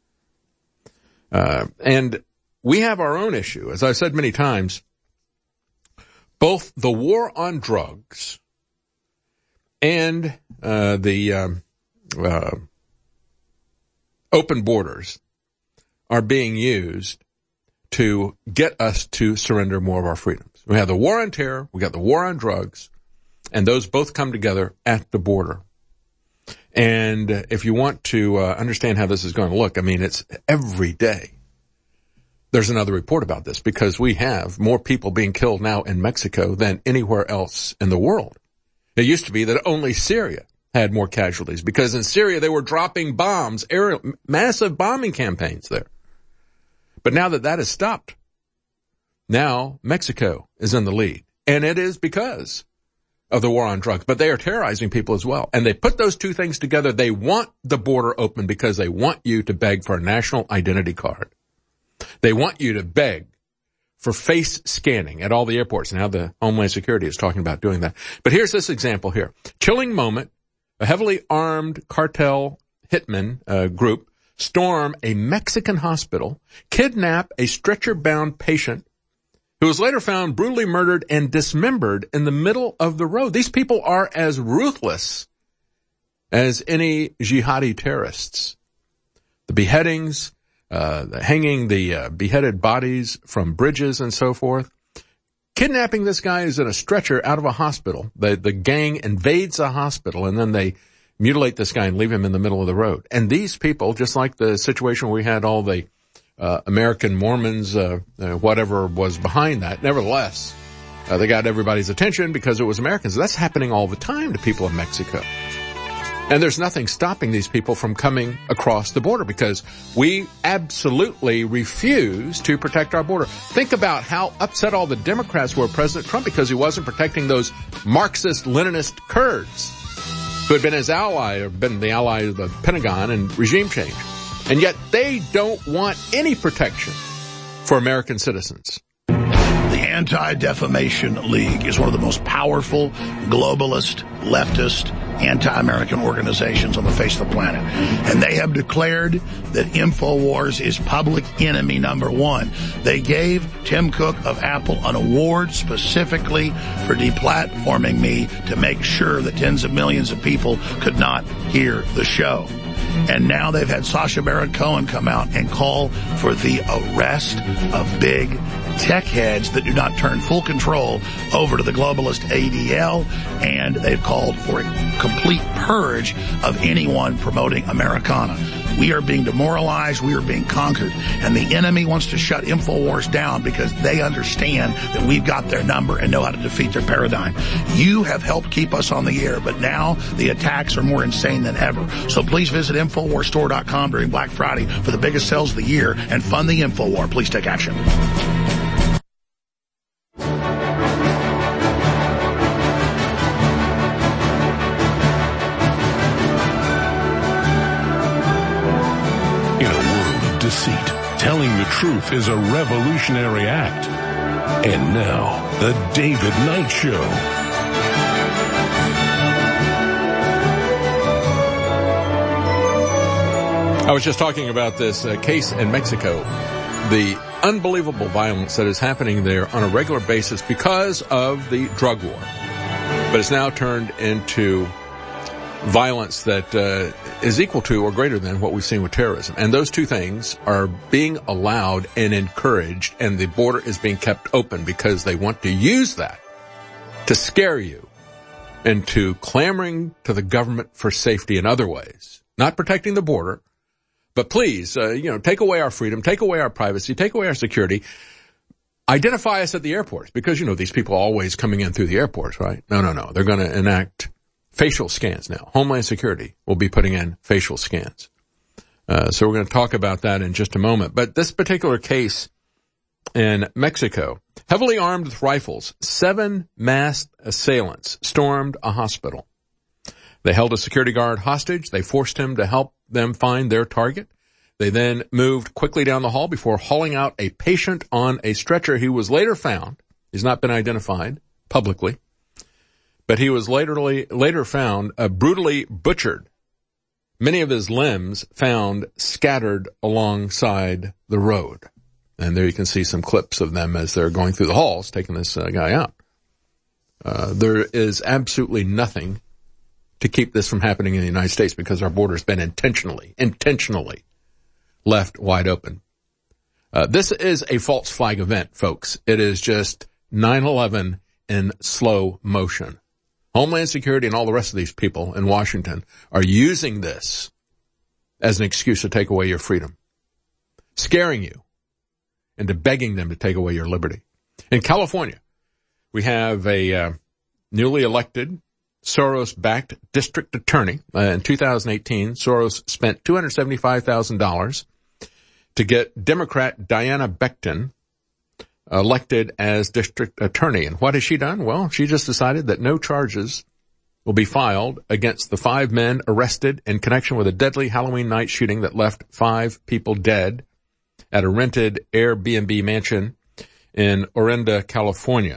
Uh, and we have our own issue. As I've said many times, both the war on drugs and uh, the um, uh, open borders are being used to get us to surrender more of our freedoms. We have the war on terror, we got the war on drugs, and those both come together at the border. And if you want to uh, understand how this is going to look, I mean, it's every day. There's another report about this because we have more people being killed now in Mexico than anywhere else in the world. It used to be that only Syria had more casualties because in Syria they were dropping bombs, aerial, massive bombing campaigns there. But now that that has stopped, now Mexico is in the lead. And it is because of the war on drugs. But they are terrorizing people as well. And they put those two things together. They want the border open because they want you to beg for a national identity card. They want you to beg for face scanning at all the airports. Now the Homeland Security is talking about doing that. But here's this example here. Chilling moment. A heavily armed cartel hitman uh, group storm a Mexican hospital, kidnap a stretcher-bound patient who was later found brutally murdered and dismembered in the middle of the road. These people are as ruthless as any jihadi terrorists. The beheadings, uh, the hanging the uh, beheaded bodies from bridges and so forth. Kidnapping this guy who's in a stretcher out of a hospital. The, the gang invades a hospital and then they mutilate this guy and leave him in the middle of the road. And these people, just like the situation we had all the uh, American Mormons, uh, uh, whatever was behind that, nevertheless, uh, they got everybody's attention because it was Americans. That's happening all the time to people in Mexico. And there's nothing stopping these people from coming across the border because we absolutely refuse to protect our border. Think about how upset all the Democrats were with President Trump because he wasn't protecting those Marxist-Leninist Kurds who had been his ally or been the ally of the Pentagon and regime change. And yet they don't want any protection for American citizens. The Anti-Defamation League is one of the most powerful, globalist, leftist, anti-American organizations on the face of the planet. And they have declared that InfoWars is public enemy number one. They gave Tim Cook of Apple an award specifically for deplatforming me to make sure that tens of millions of people could not hear the show. And now they've had Sacha Baron Cohen come out and call for the arrest of big tech heads that do not turn full control over to the globalist A D L, and they've called for a complete purge of anyone promoting Americana. We are being demoralized. We are being conquered. And the enemy wants to shut InfoWars down because they understand that we've got their number and know how to defeat their paradigm. You have helped keep us on the air, but now the attacks are more insane than ever. So please visit InfoWars Store dot com during Black Friday for the biggest sales of the year and fund the InfoWar. Please take action. Deceit. Telling the truth is a revolutionary act. And now, the David Knight Show. I was just talking about this uh, case in Mexico, the unbelievable violence that is happening there on a regular basis because of the drug war. But it's now turned into violence that uh, is equal to or greater than what we've seen with terrorism. And those two things are being allowed and encouraged, and the border is being kept open because they want to use that to scare you into clamoring to the government for safety in other ways. Not protecting the border, but please, uh, you know, take away our freedom, take away our privacy, take away our security. Identify us at the airports because, you know, these people are always coming in through the airports, right? No, no, no. They're going to enact facial scans now. Homeland Security will be putting in facial scans. Uh, so we're going to talk about that in just a moment. But this particular case in Mexico, heavily armed with rifles, seven masked assailants stormed a hospital. They held a security guard hostage. They forced him to help them find their target. They then moved quickly down the hall before hauling out a patient on a stretcher. He was later found. He's not been identified publicly. But he was later, later found uh, brutally butchered. Many of his limbs found scattered alongside the road. And there you can see some clips of them as they're going through the halls, taking this uh, guy out. Uh, there is absolutely nothing to keep this from happening in the United States because our border has been intentionally, intentionally left wide open. Uh, this is a false flag event, folks. It is just nine eleven in slow motion. Homeland Security and all the rest of these people in Washington are using this as an excuse to take away your freedom, scaring you into begging them to take away your liberty. In California, we have a uh, newly elected Soros-backed district attorney. Uh, in two thousand eighteen, Soros spent two hundred seventy-five thousand dollars to get Democrat Diana Becton elected as district attorney. And what has she done? Well, she just decided that no charges will be filed against the five men arrested in connection with a deadly Halloween night shooting that left five people dead at a rented Airbnb mansion in Orinda, California.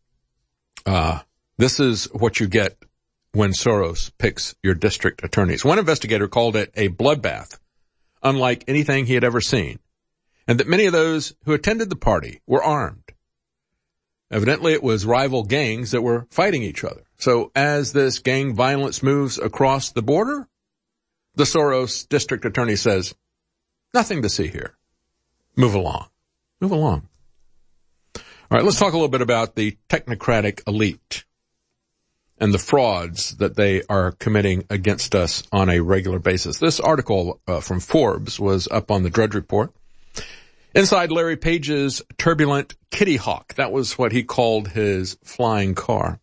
Uh, this is what you get when Soros picks your district attorneys. One investigator called it a bloodbath, unlike anything he had ever seen, and that many of those who attended the party were armed. Evidently, it was rival gangs that were fighting each other. So as this gang violence moves across the border, the Soros district attorney says, nothing to see here. Move along. Move along. All right, let's talk a little bit about the technocratic elite and the frauds that they are committing against us on a regular basis. This article uh, from Forbes was up on the Drudge Report. Inside Larry Page's turbulent Kitty Hawk. That was what he called his flying car.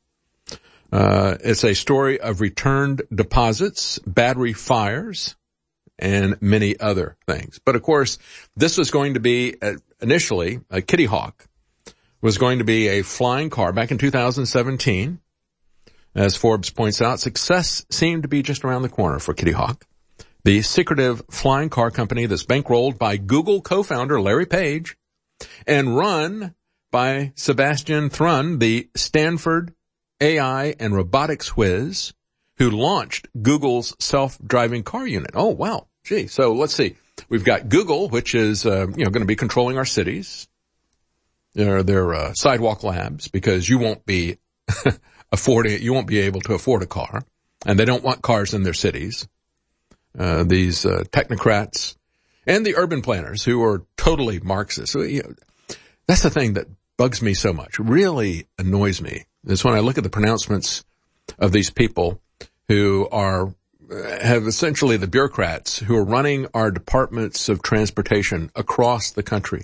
Uh, it's a story of returned deposits, battery fires, and many other things. But of course, this was going to be, uh, initially, a Kitty Hawk was going to be a flying car back in two thousand seventeen. As Forbes points out, success seemed to be just around the corner for Kitty Hawk, the secretive flying car company that's bankrolled by Google co-founder Larry Page and run by Sebastian Thrun, the Stanford A I and robotics whiz who launched Google's self-driving car unit. Oh, wow. Gee. So let's see. We've got Google, which is, uh, you know, going to be controlling our cities. They're, they're, uh, sidewalk labs because you won't be affording it. You won't be able to afford a car, and they don't want cars in their cities. Uh, these, uh, technocrats and the urban planners who are totally Marxist. So, you know, that's the thing that bugs me so much, really annoys me, is when I look at the pronouncements of these people who are, have essentially the bureaucrats who are running our departments of transportation across the country.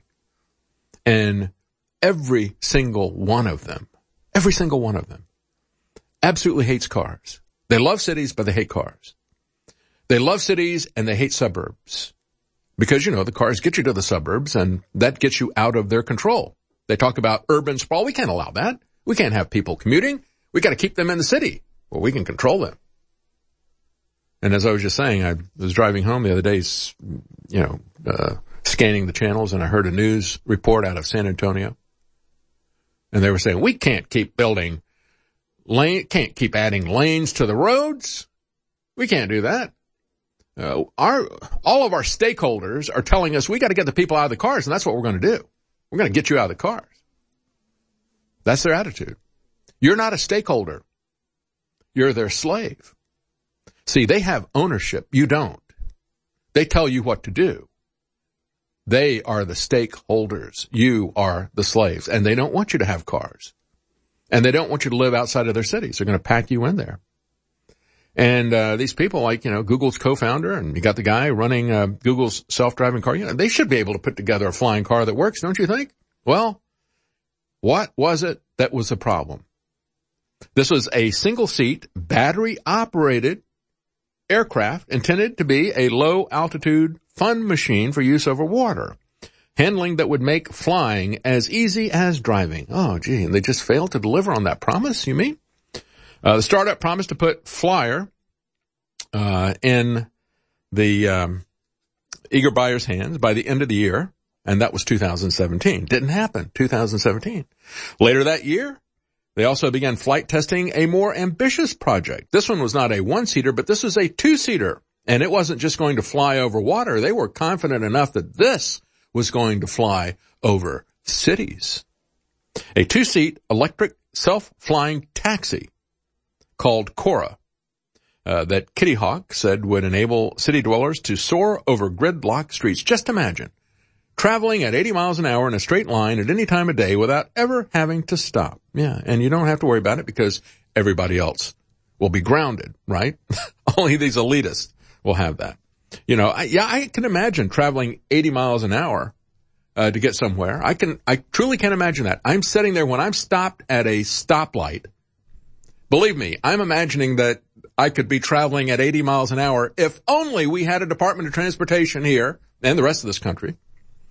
And every single one of them, every single one of them absolutely hates cars. They love cities, but they hate cars. They love cities and they hate suburbs because, you know, the cars get you to the suburbs and that gets you out of their control. They talk about urban sprawl. We can't allow that. We can't have people commuting. We got to keep them in the city. Well, we can control them. And as I was just saying, I was driving home the other day, you know, uh, scanning the channels, and I heard a news report out of San Antonio. And they were saying, we can't keep building lane, can't keep adding lanes to the roads. We can't do that. Uh, our, all of our stakeholders are telling us we got to get the people out of the cars, and that's what we're going to do. We're going to get you out of the cars. That's their attitude. You're not a stakeholder. You're their slave. See, they have ownership. You don't. They tell you what to do. They are the stakeholders. You are the slaves. And they don't want you to have cars. And they don't want you to live outside of their cities. They're going to pack you in there. And uh these people, like, you know, Google's co-founder, and you got the guy running uh Google's self-driving car, you know, they should be able to put together a flying car that works, don't you think? Well, what was it that was the problem? This was a single-seat, battery-operated aircraft intended to be a low-altitude fun machine for use over water, handling that would make flying as easy as driving. Oh, gee, and they just failed to deliver on that promise, you mean? Uh, the startup promised to put Flyer uh in the um eager buyers' hands by the end of the year, and that was two thousand seventeen. Didn't happen, two thousand seventeen. Later that year, they also began flight testing a more ambitious project. This one was not a one-seater, but this was a two-seater, and it wasn't just going to fly over water. They were confident enough that this was going to fly over cities. A two-seat electric self-flying taxi called Cora, uh, that Kitty Hawk said would enable city dwellers to soar over gridlock streets. Just imagine traveling at eighty miles an hour in a straight line at any time of day without ever having to stop. Yeah, and you don't have to worry about it because everybody else will be grounded, right? Only these elitists will have that. You know, I, yeah, I can imagine traveling eighty miles an hour uh, to get somewhere. I can, I truly can imagine that. I'm sitting there when I'm stopped at a stoplight. Believe me, I'm imagining that I could be traveling at eighty miles an hour if only we had a Department of Transportation here and the rest of this country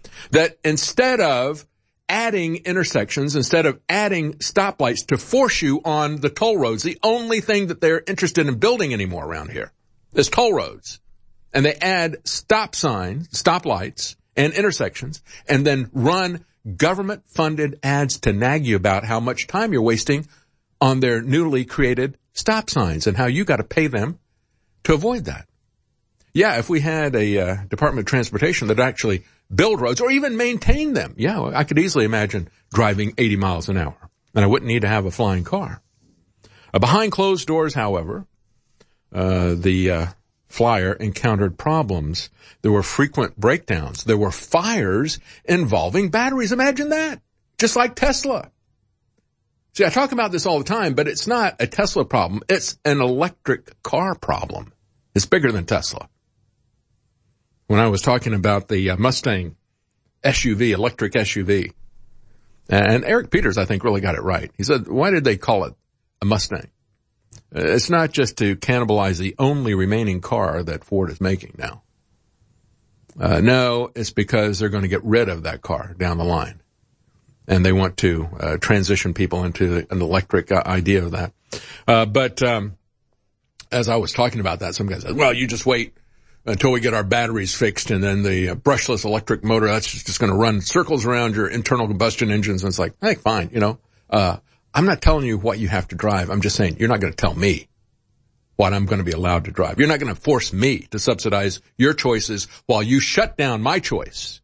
That instead of adding intersections, instead of adding stoplights to force you on the toll roads, the only thing that they're interested in building anymore around here is toll roads. And they add stop signs, stoplights, and intersections, and then run government-funded ads to nag you about how much time you're wasting on their newly created stop signs and how you got to pay them to avoid that. Yeah, if we had a uh, Department of Transportation that actually build roads or even maintain them, yeah, I could easily imagine driving eighty miles an hour, and I wouldn't need to have a flying car. Uh, behind closed doors, however, uh, the uh, flyer encountered problems. There were frequent breakdowns. There were fires involving batteries. Imagine that. Just like Tesla. See, I talk about this all the time, but it's not a Tesla problem. It's an electric car problem. It's bigger than Tesla. When I was talking about the uh, Mustang S U V, electric S U V, and Eric Peters, I think, really got it right. He said, why did they call it a Mustang? It's not just to cannibalize the only remaining car that Ford is making now. Uh, no, it's because they're going to get rid of that car down the line. And they want to uh, transition people into an electric uh, idea of that. Uh, but um, as I was talking about that, some guy said, well, you just wait until we get our batteries fixed, and then the uh, brushless electric motor, that's just, just going to run circles around your internal combustion engines. And it's like, hey, fine, you know. Uh, I'm not telling you what you have to drive. I'm just saying you're not going to tell me what I'm going to be allowed to drive. You're not going to force me to subsidize your choices while you shut down my choice.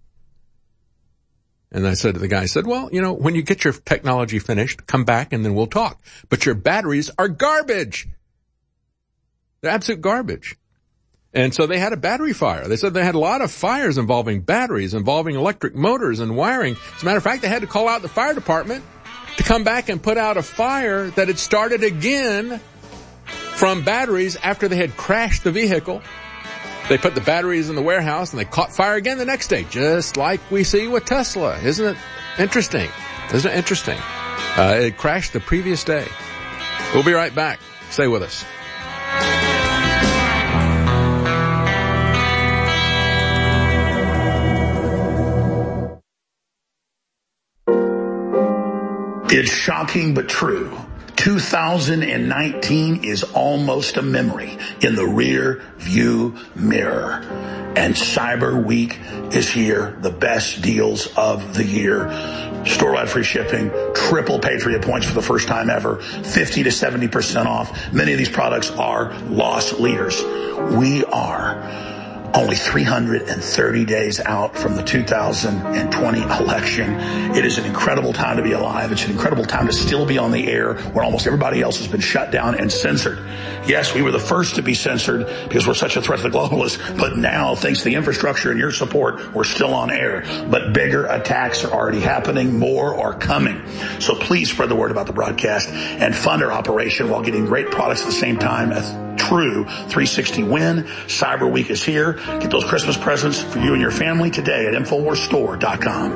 And I said to the guy, I said, well, you know, when you get your technology finished, come back and then we'll talk. But your batteries are garbage. They're absolute garbage. And so they had a battery fire. They said they had a lot of fires involving batteries, involving electric motors and wiring. As a matter of fact, they had to call out the fire department to come back and put out a fire that had started again from batteries after they had crashed the vehicle. They put the batteries in the warehouse and they caught fire again the next day, just like we see with Tesla. Isn't it interesting? Isn't it interesting? Uh, it crashed the previous day. We'll be right back. Stay with us. It's shocking but true. two thousand nineteen is almost a memory in the rear view mirror. And Cyber Week is here, the best deals of the year. Store-wide free shipping, triple Patriot points for the first time ever, fifty to seventy percent off. Many of these products are loss leaders. We are only three hundred thirty days out from the two thousand twenty election. It is an incredible time to be alive. It's an incredible time to still be on the air when almost everybody else has been shut down and censored. Yes, we were the first to be censored because we're such a threat to the globalists, but now, thanks to the infrastructure and your support, we're still on air. But bigger attacks are already happening. More are coming. So please spread the word about the broadcast and fund our operation while getting great products at the same time. A true three sixty win. Cyber Week is here. Get those Christmas presents for you and your family today at Infowars Store dot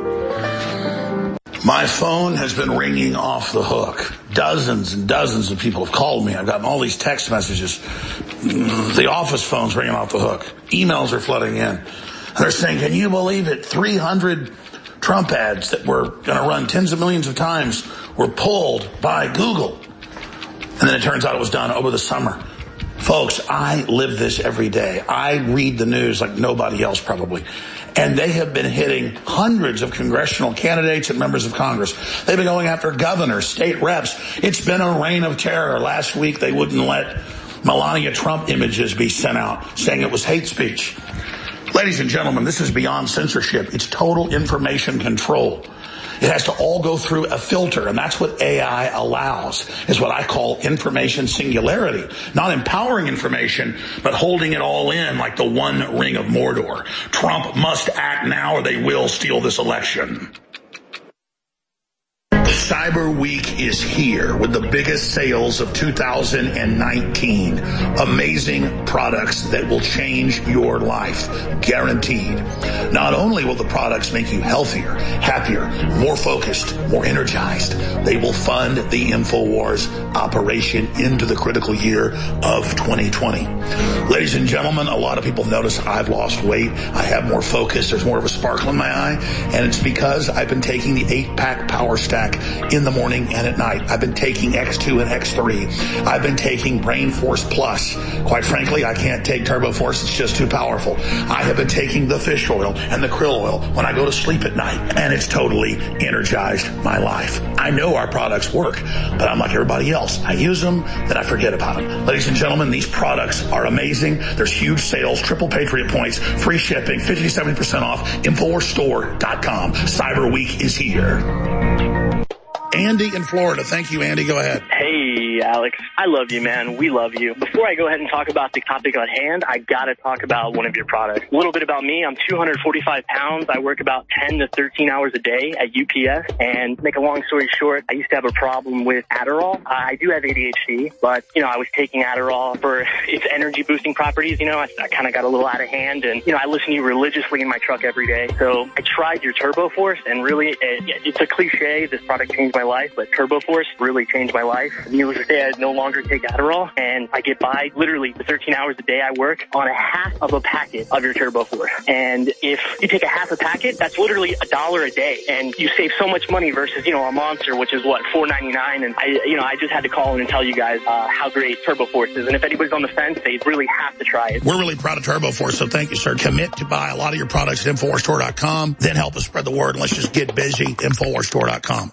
com. My phone has been ringing off the hook. Dozens and dozens of people have called me. I've gotten all these text messages. The office phone's ringing off the hook. Emails are flooding in. They're saying, can you believe it? three hundred Trump ads that were going to run tens of millions of times were pulled by Google. And then it turns out it was done over the summer. Folks, I live this every day. I read the news like nobody else probably. And they have been hitting hundreds of congressional candidates and members of Congress. They've been going after governors, state reps. It's been a reign of terror. Last week, they wouldn't let Melania Trump images be sent out, saying it was hate speech. Ladies and gentlemen, this is beyond censorship. It's total information control. It has to all go through a filter, and that's what A I allows, is what I call information singularity. Not empowering information, but holding it all in like the one ring of Mordor. Trump must act now or they will steal this election. Cyber Week is here with the biggest sales of two thousand nineteen. Amazing products that will change your life. Guaranteed. Not only will the products make you healthier, happier, more focused, more energized, they will fund the InfoWars operation into the critical year of twenty twenty. Ladies and gentlemen, a lot of people notice I've lost weight. I have more focus. There's more of a sparkle in my eye. And it's because I've been taking the eight-pack Power Stack in the morning and at night. I've been taking X two and X three. I've been taking Brain Force Plus. Quite frankly, I can't take Turbo Force. It's just too powerful. I have been taking the fish oil and the krill oil when I go to sleep at night, and it's totally energized my life. I know our products work, but I'm like everybody else. I use them, then I forget about them. Ladies and gentlemen, these products are amazing. There's huge sales, triple Patriot points, free shipping, fifty to seventy percent off, Infowars Store dot com. Cyber Week is here. Andy in Florida. Thank you, Andy. Go ahead. Hey, Alex. I love you, man. We love you. Before I go ahead and talk about the topic at hand, I gotta talk about one of your products. A little bit about me. I'm two hundred forty-five pounds. I work about ten to thirteen hours a day at U P S. And make a long story short, I used to have a problem with Adderall. I do have A D H D, but, you know, I was taking Adderall for its energy boosting properties. You know, I, I kind of got a little out of hand, and, you know, I listen to you religiously in my truck every day. So I tried your Turbo Force, and really, it, it's a cliche. This product changed my life, but Turbo Force really changed my life. Needless to say, I no longer take Adderall, and I get by literally the thirteen hours a day I work on a half of a packet of your Turbo Force. And if you take a half a packet, that's literally a dollar a day, and you save so much money versus, you know, a Monster, which is what, four ninety-nine. And I, you know, I just had to call in and tell you guys uh, how great Turbo Force is. And if anybody's on the fence, they really have to try it. We're really proud of Turbo Force, so thank you, sir. Commit to buy a lot of your products at Infowars Store dot com. Then help us spread the word, and let's just get busy. Infowars Store dot com.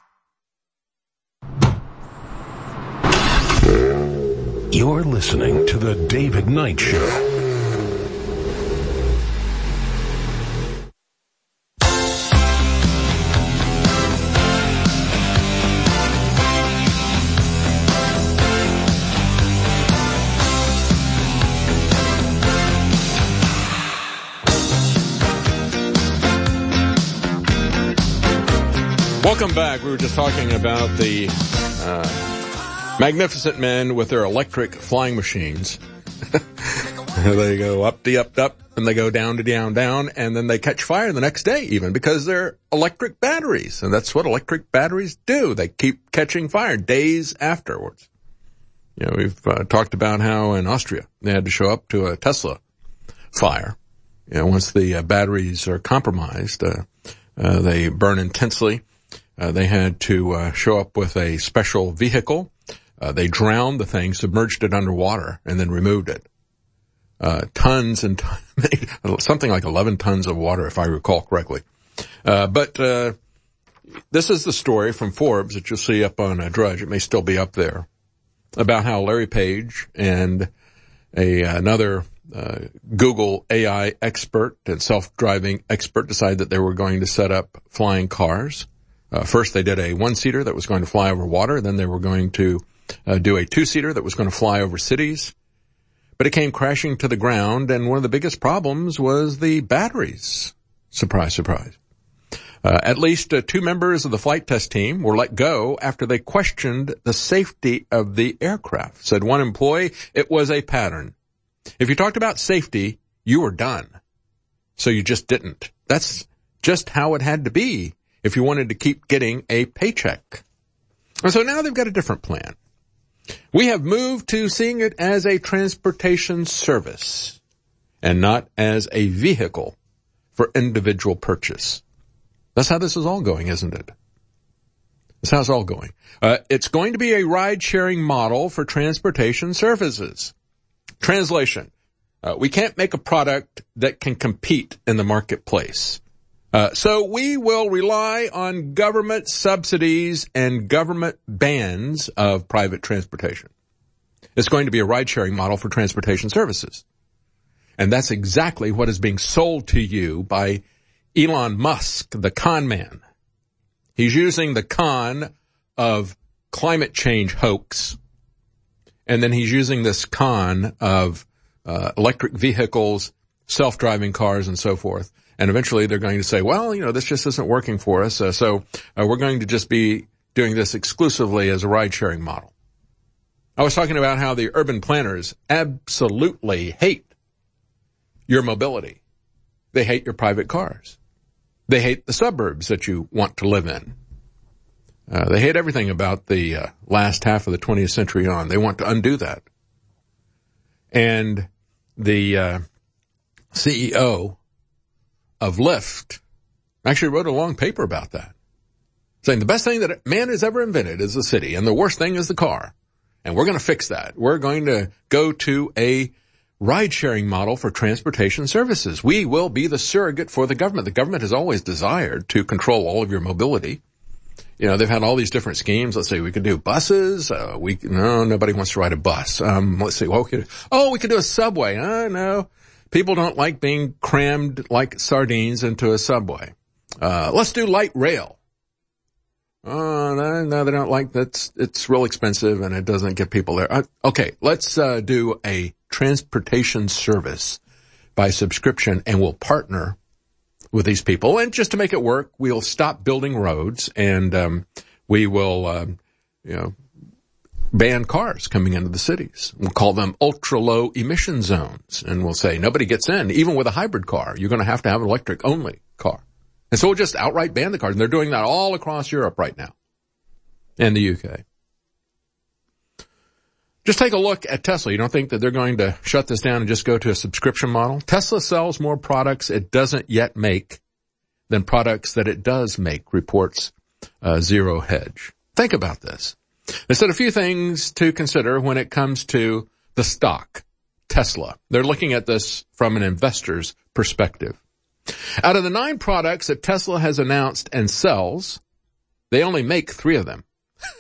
You're listening to The David Knight Show. Welcome back. We were just talking about the uh, magnificent men with their electric flying machines. They go up, the up, up, and they go down to down, down, and then they catch fire the next day even because they're electric batteries. And that's what electric batteries do. They keep catching fire days afterwards. You know, we've uh, talked about how in Austria they had to show up to a Tesla fire. You know, once the uh, batteries are compromised, uh, uh, they burn intensely. Uh, they had to uh, show up with a special vehicle. Uh, they drowned the thing, submerged it underwater, and then removed it. Uh, tons and tons, something like eleven tons of water, if I recall correctly. Uh, but uh, this is the story from Forbes that you'll see up on uh, Drudge. It may still be up there, about how Larry Page and a another uh, Google A I expert and self-driving expert decided that they were going to set up flying cars. Uh, first, they did a one-seater that was going to fly over water. Then they were going to uh, do a two-seater that was going to fly over cities. But it came crashing to the ground, and one of the biggest problems was the batteries. Surprise, surprise. Uh, at least uh, two members of the flight test team were let go after they questioned the safety of the aircraft. Said one employee, it was a pattern. If you talked about safety, you were done. So you just didn't. That's just how it had to be if you wanted to keep getting a paycheck. And so now they've got a different plan. We have moved to seeing it as a transportation service and not as a vehicle for individual purchase. That's how this is all going, isn't it? That's how it's all going. Uh, it's going to be a ride-sharing model for transportation services. Translation. Uh, we can't make a product that can compete in the marketplace. Uh, so we will rely on government subsidies and government bans of private transportation. It's going to be a ride-sharing model for transportation services. And that's exactly what is being sold to you by Elon Musk, the con man. He's using the con of climate change hoax, and then he's using this con of uh, electric vehicles, self-driving cars, and so forth. And eventually they're going to say, well, you know, this just isn't working for us, uh, so uh, we're going to just be doing this exclusively as a ride-sharing model. I was talking about how the urban planners absolutely hate your mobility. They hate your private cars. They hate the suburbs that you want to live in. Uh, they hate everything about the uh, last half of the twentieth century on. They want to undo that. And the uh, C E O of Lyft actually wrote a long paper about that, saying the best thing that man has ever invented is the city, and the worst thing is the car. And we're going to fix that. We're going to go to a ride-sharing model for transportation services. We will be the surrogate for the government. The government has always desired to control all of your mobility. You know, they've had all these different schemes. Let's say we could do buses. Uh, we no, nobody wants to ride a bus. Um, let's see. Well, we could, oh, we could do a subway. Uh, no, people don't like being crammed like sardines into a subway. Uh, let's do light rail. Oh, no, no, they don't like that. It's real expensive and it doesn't get people there. Uh, okay, let's uh, do a transportation service by subscription, and we'll partner with these people. And just to make it work, we'll stop building roads, and um, we will, um, you know, ban cars coming into the cities. We'll call them ultra-low emission zones, and we'll say nobody gets in. Even with a hybrid car, you're going to have to have an electric-only car. And so we'll just outright ban the cars. And they're doing that all across Europe right now and the U K. Just take a look at Tesla. You don't think that they're going to shut this down and just go to a subscription model? Tesla sells more products it doesn't yet make than products that it does make, reports uh, Zero Hedge. Think about this. They said a few things to consider when it comes to the stock, Tesla. They're looking at this from an investor's perspective. Out of the nine products that Tesla has announced and sells, they only make three of them.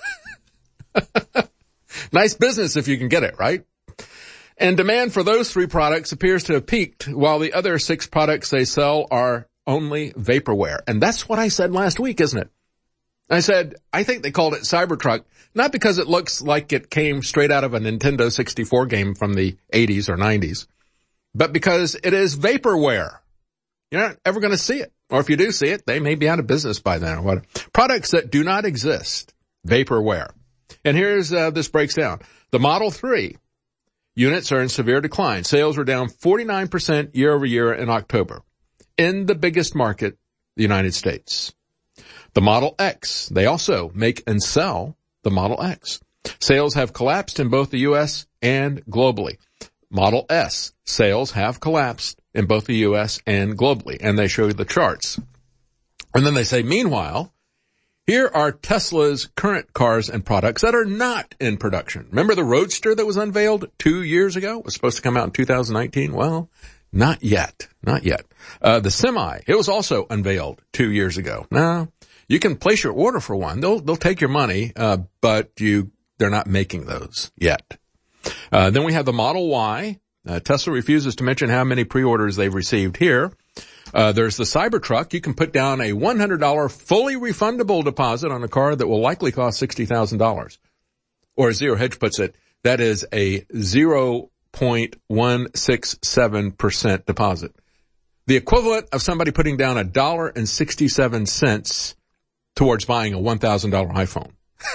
Nice business if you can get it, right? And demand for those three products appears to have peaked, while the other six products they sell are only vaporware. And that's what I said last week, isn't it? I said, I think they called it Cybertruck, not because it looks like it came straight out of a Nintendo sixty-four game from the eighties or nineties, but because it is vaporware. You're not ever going to see it. Or if you do see it, they may be out of business by then or what. Products that do not exist, vaporware. And here's, uh, this breaks down. The Model three units are in severe decline. Sales were down forty-nine percent year over year in October in the biggest market, the United States. The Model X, they also make and sell the Model X. Sales have collapsed in both the U S and globally. Model S, sales have collapsed in both the U S and globally. And they show you the charts. And then they say, meanwhile, here are Tesla's current cars and products that are not in production. Remember the Roadster that was unveiled two years ago? It was supposed to come out in two thousand nineteen. Well, not yet. Not yet. Uh, the Semi, it was also unveiled two years ago. Now, you can place your order for one. They'll, they'll take your money, uh, but you, they're not making those yet. Uh, then we have the Model Y. Uh, Tesla refuses to mention how many pre-orders they've received here. Uh, there's the Cybertruck. You can put down a one hundred dollars fully refundable deposit on a car that will likely cost sixty thousand dollars. Or as Zero Hedge puts it, that is a zero point one six seven percent deposit. The equivalent of somebody putting down a dollar and sixty-seven cents towards buying a one thousand dollars iPhone.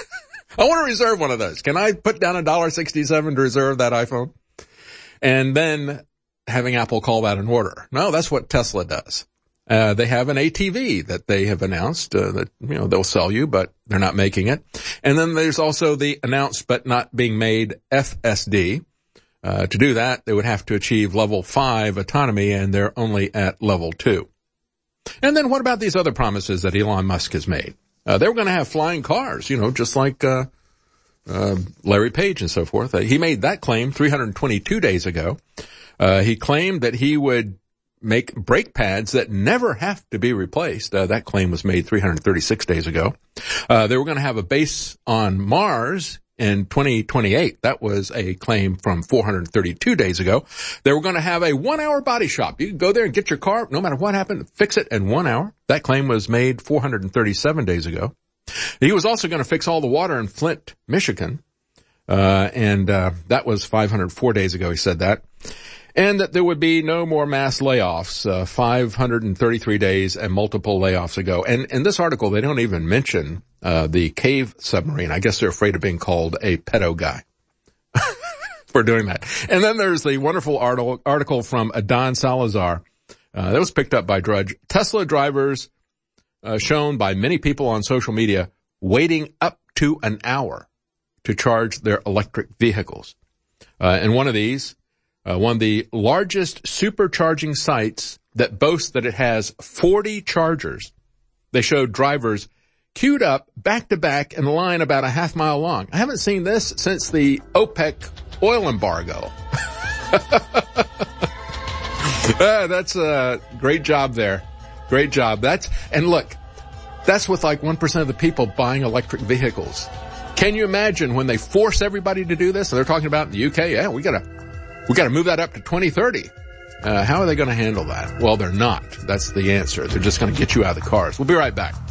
I want to reserve one of those. Can I put down a dollar sixty-seven to reserve that iPhone? And then having Apple call that an order. No, that's what Tesla does. Uh, they have an A T V that they have announced, uh, that, you know, they'll sell you, but they're not making it. And then there's also the announced but not being made F S D. Uh, to do that, they would have to achieve level five autonomy, and they're only at level two. And then what about these other promises that Elon Musk has made? Uh, they were going to have flying cars, you know, just like, uh, uh, Larry Page and so forth. Uh, he made that claim three hundred twenty-two days ago. Uh, he claimed that he would make brake pads that never have to be replaced. Uh, that claim was made three hundred thirty-six days ago. Uh, they were going to have a base on Mars in twenty twenty-eight. That was a claim from four hundred thirty-two days ago. They were going to have a one-hour body shop. You could go there and get your car, no matter what happened, fix it in one hour. That claim was made four hundred thirty-seven days ago. He was also going to fix all the water in Flint, Michigan. Uh, and, uh, that was five hundred four days ago he said that. and that there would be no more mass layoffs, uh, five hundred thirty-three days and multiple layoffs ago. And in this article, they don't even mention uh, the cave submarine. I guess they're afraid of being called a pedo guy for doing that. And then there's the wonderful article, article from Adon Salazar uh, that was picked up by Drudge. Tesla drivers uh, shown by many people on social media waiting up to an hour to charge their electric vehicles. Uh, and one of these, uh, one of the largest supercharging sites that boasts that it has forty chargers. They showed drivers queued up back to back in a line about a half mile long. I haven't seen this since the OPEC oil embargo. uh, that's a great job there. Great job. That's, and look, that's with like one percent of the people buying electric vehicles. Can you imagine when they force everybody to do this? And they're talking about in the U K, yeah, we gotta, we gotta move that up to twenty thirty. Uh, how are they gonna handle that? Well, they're not. That's the answer. They're just gonna get you out of the cars. We'll be right back.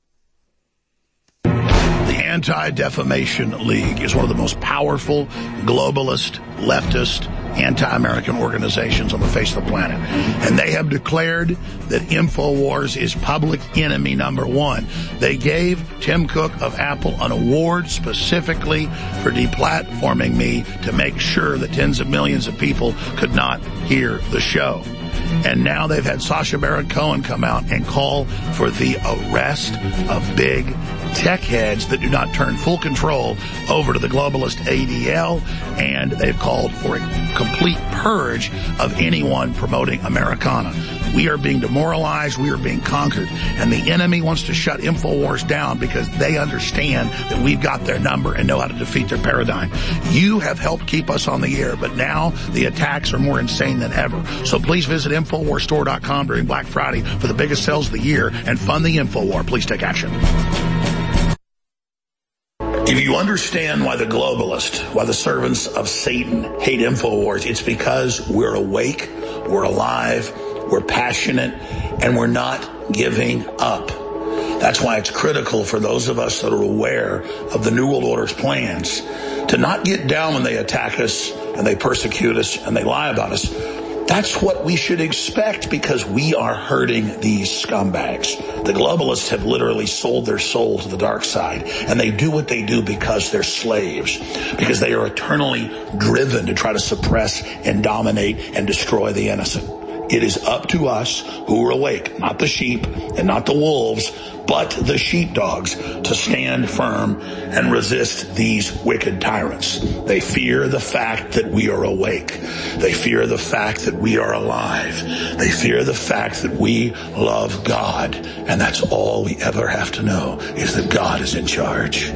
The Anti-Defamation League is one of the most powerful, globalist, leftist, anti-American organizations on the face of the planet. And they have declared that InfoWars is public enemy number one. They gave Tim Cook of Apple an award specifically for deplatforming me to make sure that tens of millions of people could not hear the show. And now they've had Sacha Baron Cohen come out and call for the arrest of big tech heads that do not turn full control over to the globalist A D L, and they've called for a complete purge of anyone promoting Americana. We are being demoralized, we are being conquered, and the enemy wants to shut InfoWars down because they understand that we've got their number and know how to defeat their paradigm. You have helped keep us on the air, but now the attacks are more insane than ever. So please visit InfoWars Store dot com during Black Friday for the biggest sales of the year and fund the InfoWar. Please take action. If you understand why the globalists, why the servants of Satan hate InfoWars, it's because we're awake, we're alive, we're passionate, and we're not giving up. That's why it's critical for those of us that are aware of the New World Order's plans to not get down when they attack us and they persecute us and they lie about us. That's what we should expect because we are hurting these scumbags. The globalists have literally sold their soul to the dark side, and they do what they do because they're slaves, because they are eternally driven to try to suppress and dominate and destroy the innocent. It is up to us who are awake, not the sheep and not the wolves, but the sheepdogs, to stand firm and resist these wicked tyrants. They fear the fact that we are awake. They fear the fact that we are alive. They fear the fact that we love God. And that's all we ever have to know, is that God is in charge.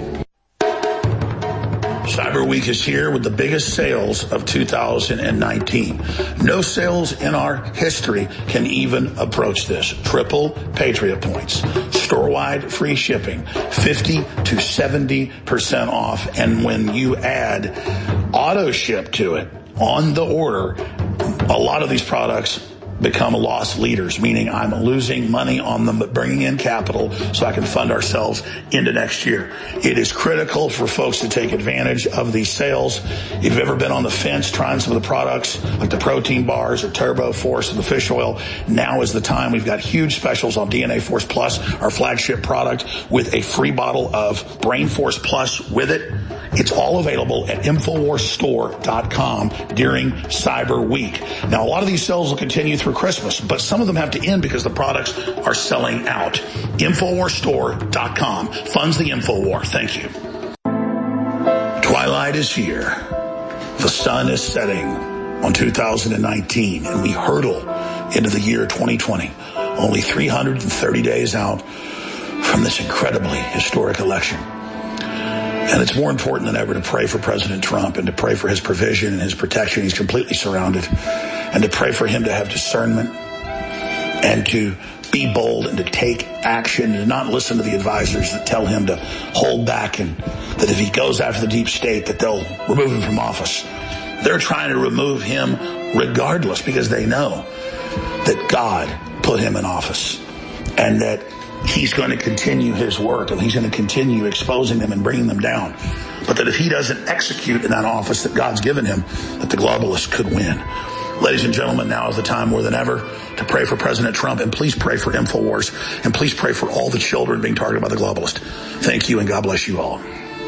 Cyber Week is here with the biggest sales of two thousand nineteen. No sales in our history can even approach this. Triple Patriot points, store-wide free shipping, fifty to seventy percent off. And when you add auto ship to it on the order, a lot of these products become loss leaders, meaning I'm losing money on them but bringing in capital so I can fund ourselves into next year. It is critical for folks to take advantage of these sales. If you've ever been on the fence trying some of the products like the protein bars or Turbo Force or the fish oil, now is the time. We've got huge specials on D N A Force Plus, our flagship product, with a free bottle of Brain Force Plus with it. It's all available at InfoWars Store dot com during Cyber Week. Now, a lot of these sales will continue through Christmas, but some of them have to end because the products are selling out. InfoWars Store dot com funds the InfoWar. Thank you. Twilight is here. The sun is setting on two thousand nineteen, and we hurtle into the year twenty twenty, only three hundred thirty days out from this incredibly historic election. And it's more important than ever to pray for President Trump and to pray for his provision and his protection. He's completely surrounded. And to pray for him to have discernment and to be bold and to take action and not listen to the advisors that tell him to hold back and that if he goes after the deep state that they'll remove him from office. They're trying to remove him regardless because they know that God put him in office and that he's going to continue his work and he's going to continue exposing them and bringing them down. But that if he doesn't execute in that office that God's given him, that the globalists could win. Ladies and gentlemen, now is the time more than ever to pray for President Trump, and please pray for InfoWars, and please pray for all the children being targeted by the globalist. Thank you, and God bless you all.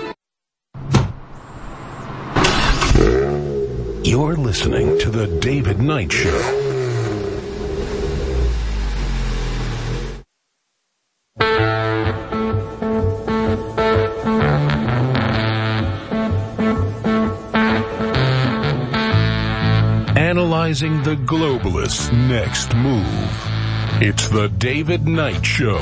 You're listening to The David Knight Show. Analyzing the globalists' next move. It's The David Knight Show.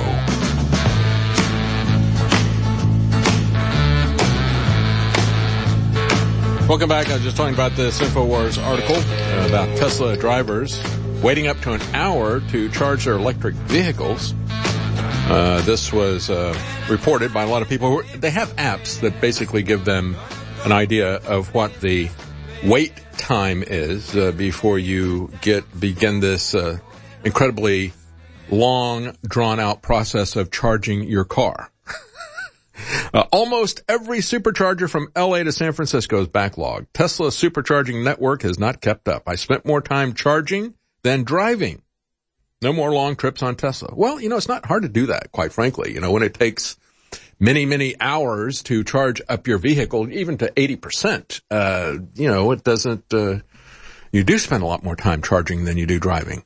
Welcome back. I was just talking about this InfoWars article uh, about Tesla drivers waiting up to an hour to charge their electric vehicles. Uh, this was uh, reported by a lot of people. Who are, they have apps that basically give them an idea of what the wait time is uh, before you get begin this uh, incredibly long, drawn-out process of charging your car. Uh, almost every supercharger from L A to San Francisco is backlogged. Tesla's supercharging network has not kept up. I spent more time charging than driving. No more long trips on Tesla. Well, you know, it's not hard to do that, quite frankly. You know, when it takes many, many hours to charge up your vehicle, even to eighty percent, uh, you know, it doesn't, uh, you do spend a lot more time charging than you do driving.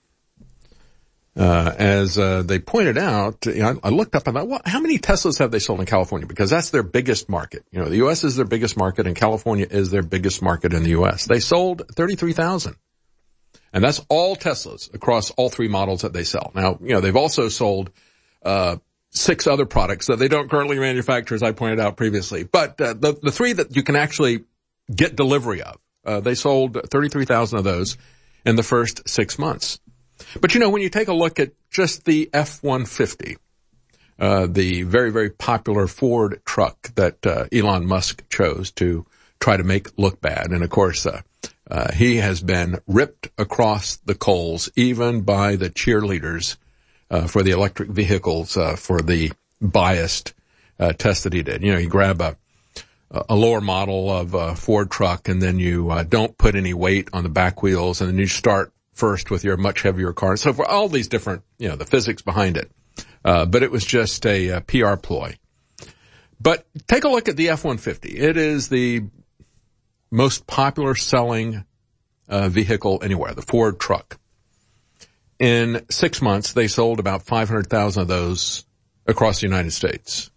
Uh, as, uh, they pointed out, you know, I looked up and thought, well, how many Teslas have they sold in California? Because that's their biggest market. You know, the U S is their biggest market and California is their biggest market in the U S. They sold thirty-three thousand. And that's all Teslas across all three models that they sell. Now, you know, they've also sold, uh, six other products that they don't currently manufacture, as I pointed out previously. But, uh, the, the three that you can actually get delivery of, uh, they sold thirty-three thousand of those in the first six months. But, you know, when you take a look at just the F one fifty, uh, the very, very popular Ford truck that uh, Elon Musk chose to try to make look bad. And, of course, uh, uh, he has been ripped across the coals, even by the cheerleaders uh, for the electric vehicles, uh, for the biased uh, test that he did. You know, you grab a, a lower model of a Ford truck, and then you uh, don't put any weight on the back wheels, and then you start first with your much heavier car. So for all these different, you know, the physics behind it. Uh, but it was just a, a P R ploy. But take a look at the F one fifty. It is the most popular selling uh, vehicle anywhere, the Ford truck. In six months, they sold about five hundred thousand of those across the United States.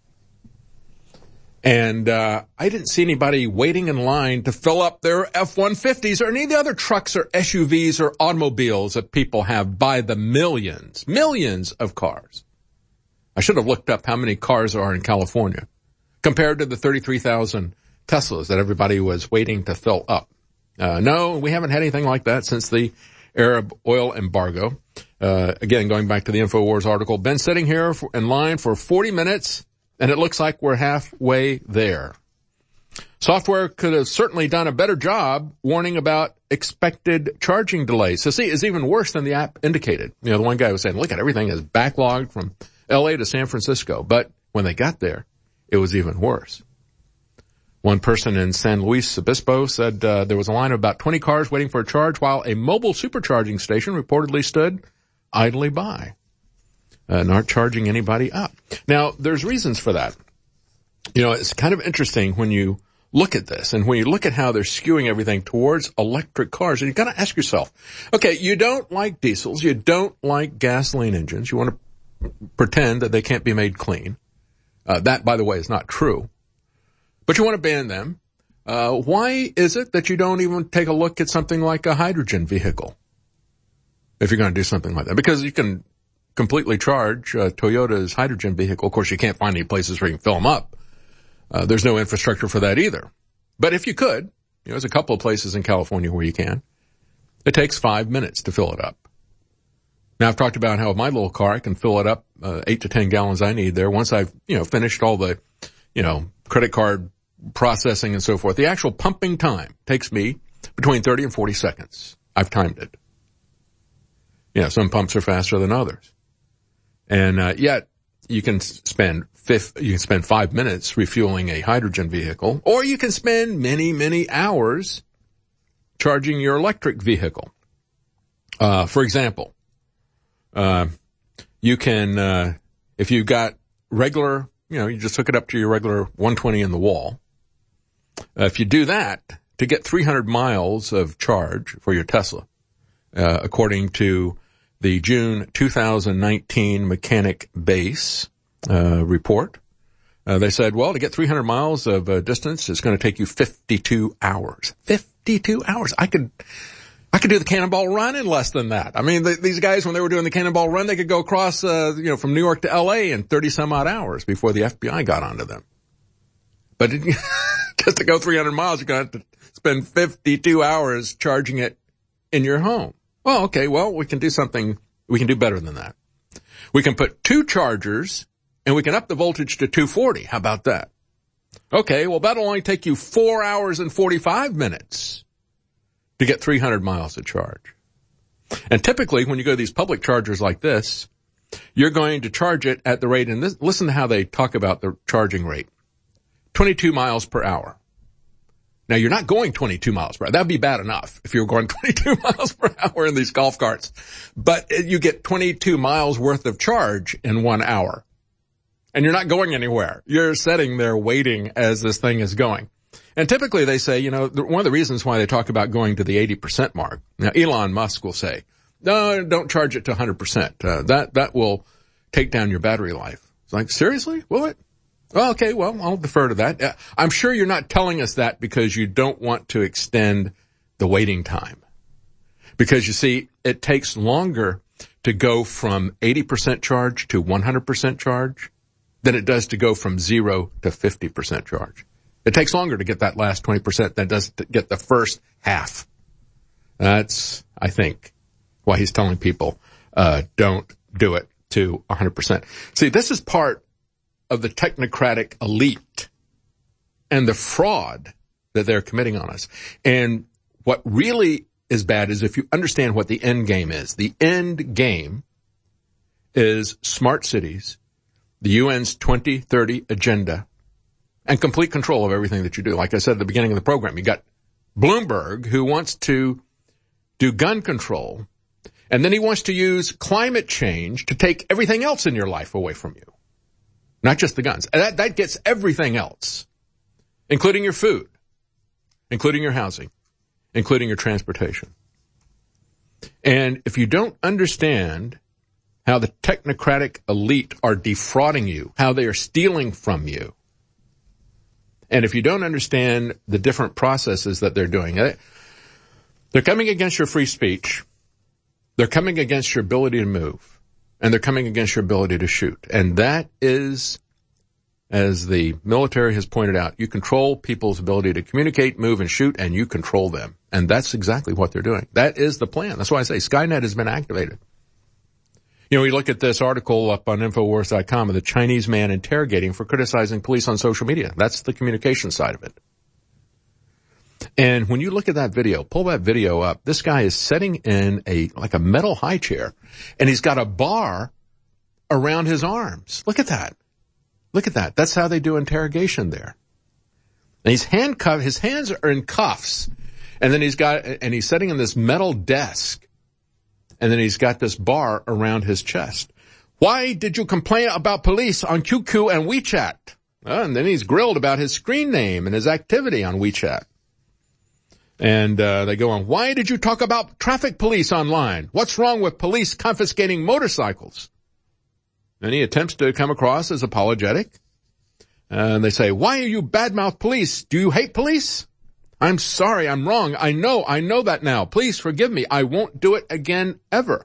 And, uh, I didn't see anybody waiting in line to fill up their F one fifties or any of the other trucks or S U Vs or automobiles that people have by the millions, millions of cars. I should have looked up how many cars there are in California compared to the thirty-three thousand Teslas that everybody was waiting to fill up. Uh, no, we haven't had anything like that since the Arab oil embargo. Uh, again, going back to the InfoWars article, been sitting here for, in line for forty minutes. And it looks like we're halfway there. Software could have certainly done a better job warning about expected charging delays. So see, it's even worse than the app indicated. You know, the one guy was saying, look at everything is backlogged from L A to San Francisco. But when they got there, it was even worse. One person in San Luis Obispo said uh, there was a line of about twenty cars waiting for a charge while a mobile supercharging station reportedly stood idly by. Uh, not charging anybody up. Now, there's reasons for that. You know, it's kind of interesting when you look at this and when you look at how they're skewing everything towards electric cars. And you've got to ask yourself, okay, you don't like diesels. You don't like gasoline engines. You want to pretend that they can't be made clean. Uh, that, by the way, is not true. But you want to ban them. Uh, why is it that you don't even take a look at something like a hydrogen vehicle? If you're going to do something like that. Because you can completely charge uh, Toyota's hydrogen vehicle. Of course, you can't find any places where you can fill them up. Uh, there's no infrastructure for that either. But if you could, you know, there's a couple of places in California where you can. It takes five minutes to fill it up. Now, I've talked about how with my little car, I can fill it up uh, eight to ten gallons I need there. Once I've, you know, finished all the, you know, credit card processing and so forth. The actual pumping time takes me between thirty and forty seconds. I've timed it. You know, some pumps are faster than others. And, uh, yet you can spend fifth, you can spend five minutes refueling a hydrogen vehicle, or you can spend many, many hours charging your electric vehicle. Uh, for example, uh, you can, uh, if you've got regular, you know, you just hook it up to your regular one twenty in the wall. Uh, if you do that, to get three hundred miles of charge for your Tesla, uh, according to the June two thousand nineteen Mechanic Base, uh, report, uh, they said, well, to get three hundred miles of uh, distance, it's going to take you fifty-two hours. fifty-two hours. I could, I could do the Cannonball Run in less than that. I mean, the, these guys, when they were doing the Cannonball Run, they could go across, uh, you know, from New York to L A in thirty some odd hours before the F B I got onto them. But it, just to go three hundred miles, you're going to have to spend fifty-two hours charging it in your home. Well, okay, well, we can do something, we can do better than that. We can put two chargers and we can up the voltage to two forty. How about that? Okay, well, that'll only take you four hours and forty-five minutes to get three hundred miles of charge. And typically, when you go to these public chargers like this, you're going to charge it at the rate, and this, listen to how they talk about the charging rate. twenty-two miles per hour. Now, you're not going twenty-two miles per hour. That'd be bad enough if you were going twenty-two miles per hour in these golf carts. But you get twenty-two miles worth of charge in one hour. And you're not going anywhere. You're sitting there waiting as this thing is going. And typically they say, you know, one of the reasons why they talk about going to the eighty percent mark. Now, Elon Musk will say, no, don't charge it to one hundred percent. Uh, that, that will take down your battery life. It's like, seriously? Will it? Well, okay, well, I'll defer to that. Uh, I'm sure you're not telling us that because you don't want to extend the waiting time. Because you see, it takes longer to go from eighty percent charge to one hundred percent charge than it does to go from zero to fifty percent charge. It takes longer to get that last twenty percent than it does to get the first half. That's, I think, why he's telling people, uh, don't do it to one hundred percent. See, this is part of the technocratic elite and the fraud that they're committing on us. And what really is bad is if you understand what the end game is. The end game is smart cities, the U N's twenty thirty agenda, and complete control of everything that you do. Like I said at the beginning of the program, you got Bloomberg, who wants to do gun control, and then he wants to use climate change to take everything else in your life away from you. Not just the guns. That, that gets everything else, including your food, including your housing, including your transportation. And if you don't understand how the technocratic elite are defrauding you, how they are stealing from you, and if you don't understand the different processes that they're doing, they're coming against your free speech, they're coming against your ability to move, and they're coming against your ability to shoot. And that is, as the military has pointed out, you control people's ability to communicate, move, and shoot, and you control them. And that's exactly what they're doing. That is the plan. That's why I say Skynet has been activated. You know, we look at this article up on Infowars dot com of the Chinese man interrogating for criticizing police on social media. That's the communication side of it. And when you look at that video, pull that video up, this guy is sitting in a, like a metal high chair, and he's got a bar around his arms. Look at that. Look at that. That's how they do interrogation there. And he's handcuffed, his hands are in cuffs, and then he's got, and he's sitting in this metal desk, and then he's got this bar around his chest. Why did you complain about police on Q Q and WeChat? Uh, and then he's grilled about his screen name and his activity on WeChat. And uh, they go on, why did you talk about traffic police online? What's wrong with police confiscating motorcycles? And he attempts to come across as apologetic. And they say, why are you badmouth police? Do you hate police? I'm sorry, I'm wrong. I know, I know that now. Please forgive me. I won't do it again ever.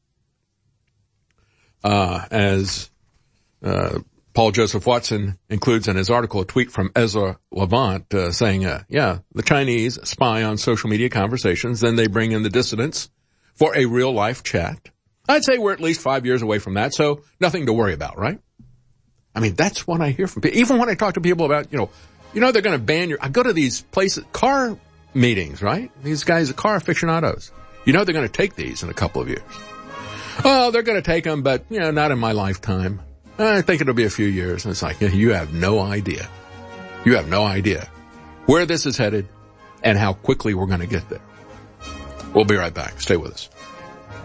Uh, as uh, Paul Joseph Watson includes in his article a tweet from Ezra Levant uh, saying, uh, yeah, the Chinese spy on social media conversations, then they bring in the dissidents for a real-life chat. I'd say we're at least five years away from that, so nothing to worry about, right? I mean, that's what I hear from people. Even when I talk to people about, you know, you know, they're going to ban your, I go to these places, car meetings, right? These guys are car aficionados. You know, they're going to take these in a couple of years. Oh, they're going to take them, but, you know, not in my lifetime. I think it'll be a few years. And it's like, you have no idea. You have no idea where this is headed and how quickly we're going to get there. We'll be right back. Stay with us.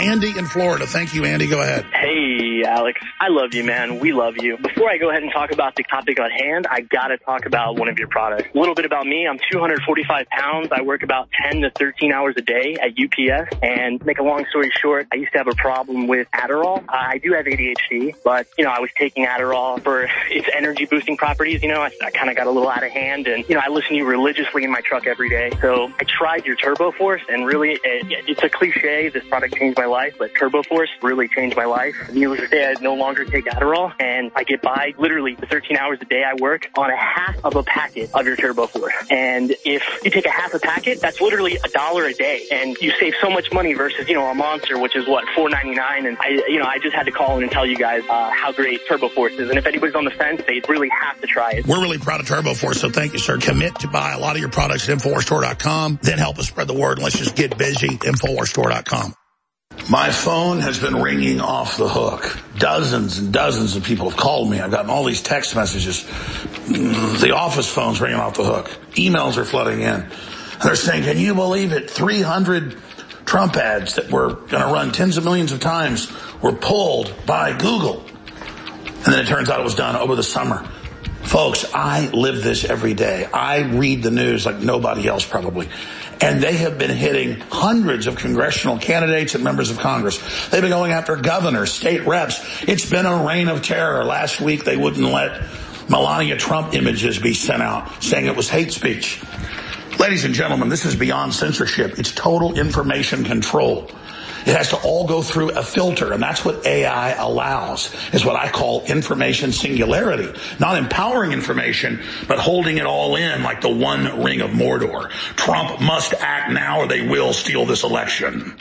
Andy in Florida. Thank you, Andy. Go ahead. Hey, Alex. I love you, man. We love you. Before I go ahead and talk about the topic at hand, I gotta talk about one of your products. A little bit about me. I'm two hundred forty-five pounds. I work about ten to thirteen hours a day at U P S. And make a long story short, I used to have a problem with Adderall. Uh, I do have A D H D, but, you know, I was taking Adderall for its energy boosting properties. You know, I, I kind of got a little out of hand, and, you know, I listen to you religiously in my truck every day. So I tried your Turbo Force, and really, it, it's a cliche. This product changed my life, but Turbo Force really changed my life. Needless to say, I no longer take Adderall, and I get by literally the thirteen hours a day I work on a half of a packet of your Turbo Force. And if you take a half a packet, that's literally a dollar a day, and you save so much money versus, you know, a Monster, which is what, four ninety-nine. And I, you know, I just had to call in and tell you guys uh, how great Turbo Force is. And if anybody's on the fence, they really have to try it. We're really proud of Turbo Force, so thank you, sir. Commit to buy a lot of your products at Infowars Store dot com. Then help us spread the word, and let's just get busy. Infowars Store dot com. My phone has been ringing off the hook. Dozens and dozens of people have called me. I've gotten all these text messages. The office phone's ringing off the hook. Emails are flooding in. And they're saying, can you believe it? three hundred Trump ads that were going to run tens of millions of times were pulled by Google. And then it turns out it was done over the summer. Folks, I live this every day. I read the news like nobody else probably. And they have been hitting hundreds of congressional candidates and members of Congress. They've been going after governors, state reps. It's been a reign of terror. Last week, they wouldn't let Melania Trump images be sent out, saying it was hate speech. Ladies and gentlemen, this is beyond censorship. It's total information control. It has to all go through a filter, and that's what A I allows, is what I call information singularity. Not empowering information, but holding it all in like the one ring of Mordor. Trump must act now or they will steal this election.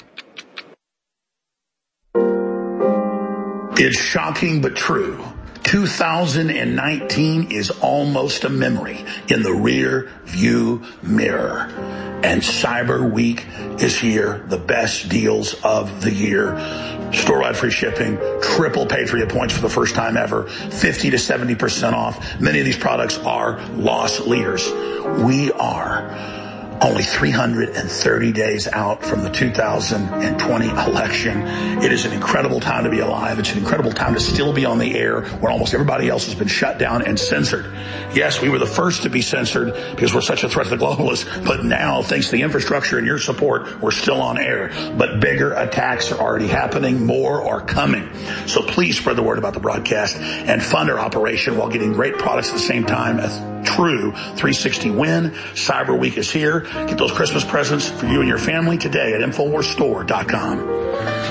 It's shocking but true. two thousand nineteen is almost a memory in the rear view mirror. And Cyber Week is here, the best deals of the year. Store-wide free shipping, triple Patriot points for the first time ever, fifty to seventy percent off. Many of these products are loss leaders. We are only three hundred thirty days out from the two thousand twenty election. It is an incredible time to be alive. It's an incredible time to still be on the air when almost everybody else has been shut down and censored. Yes, we were the first to be censored because we're such a threat to the globalists, but now, thanks to the infrastructure and your support, we're still on air. But bigger attacks are already happening. More are coming. So please spread the word about the broadcast and fund our operation while getting great products at the same time. A true three sixty win. Cyber Week is here. Get those Christmas presents for you and your family today at Infowars Store dot com.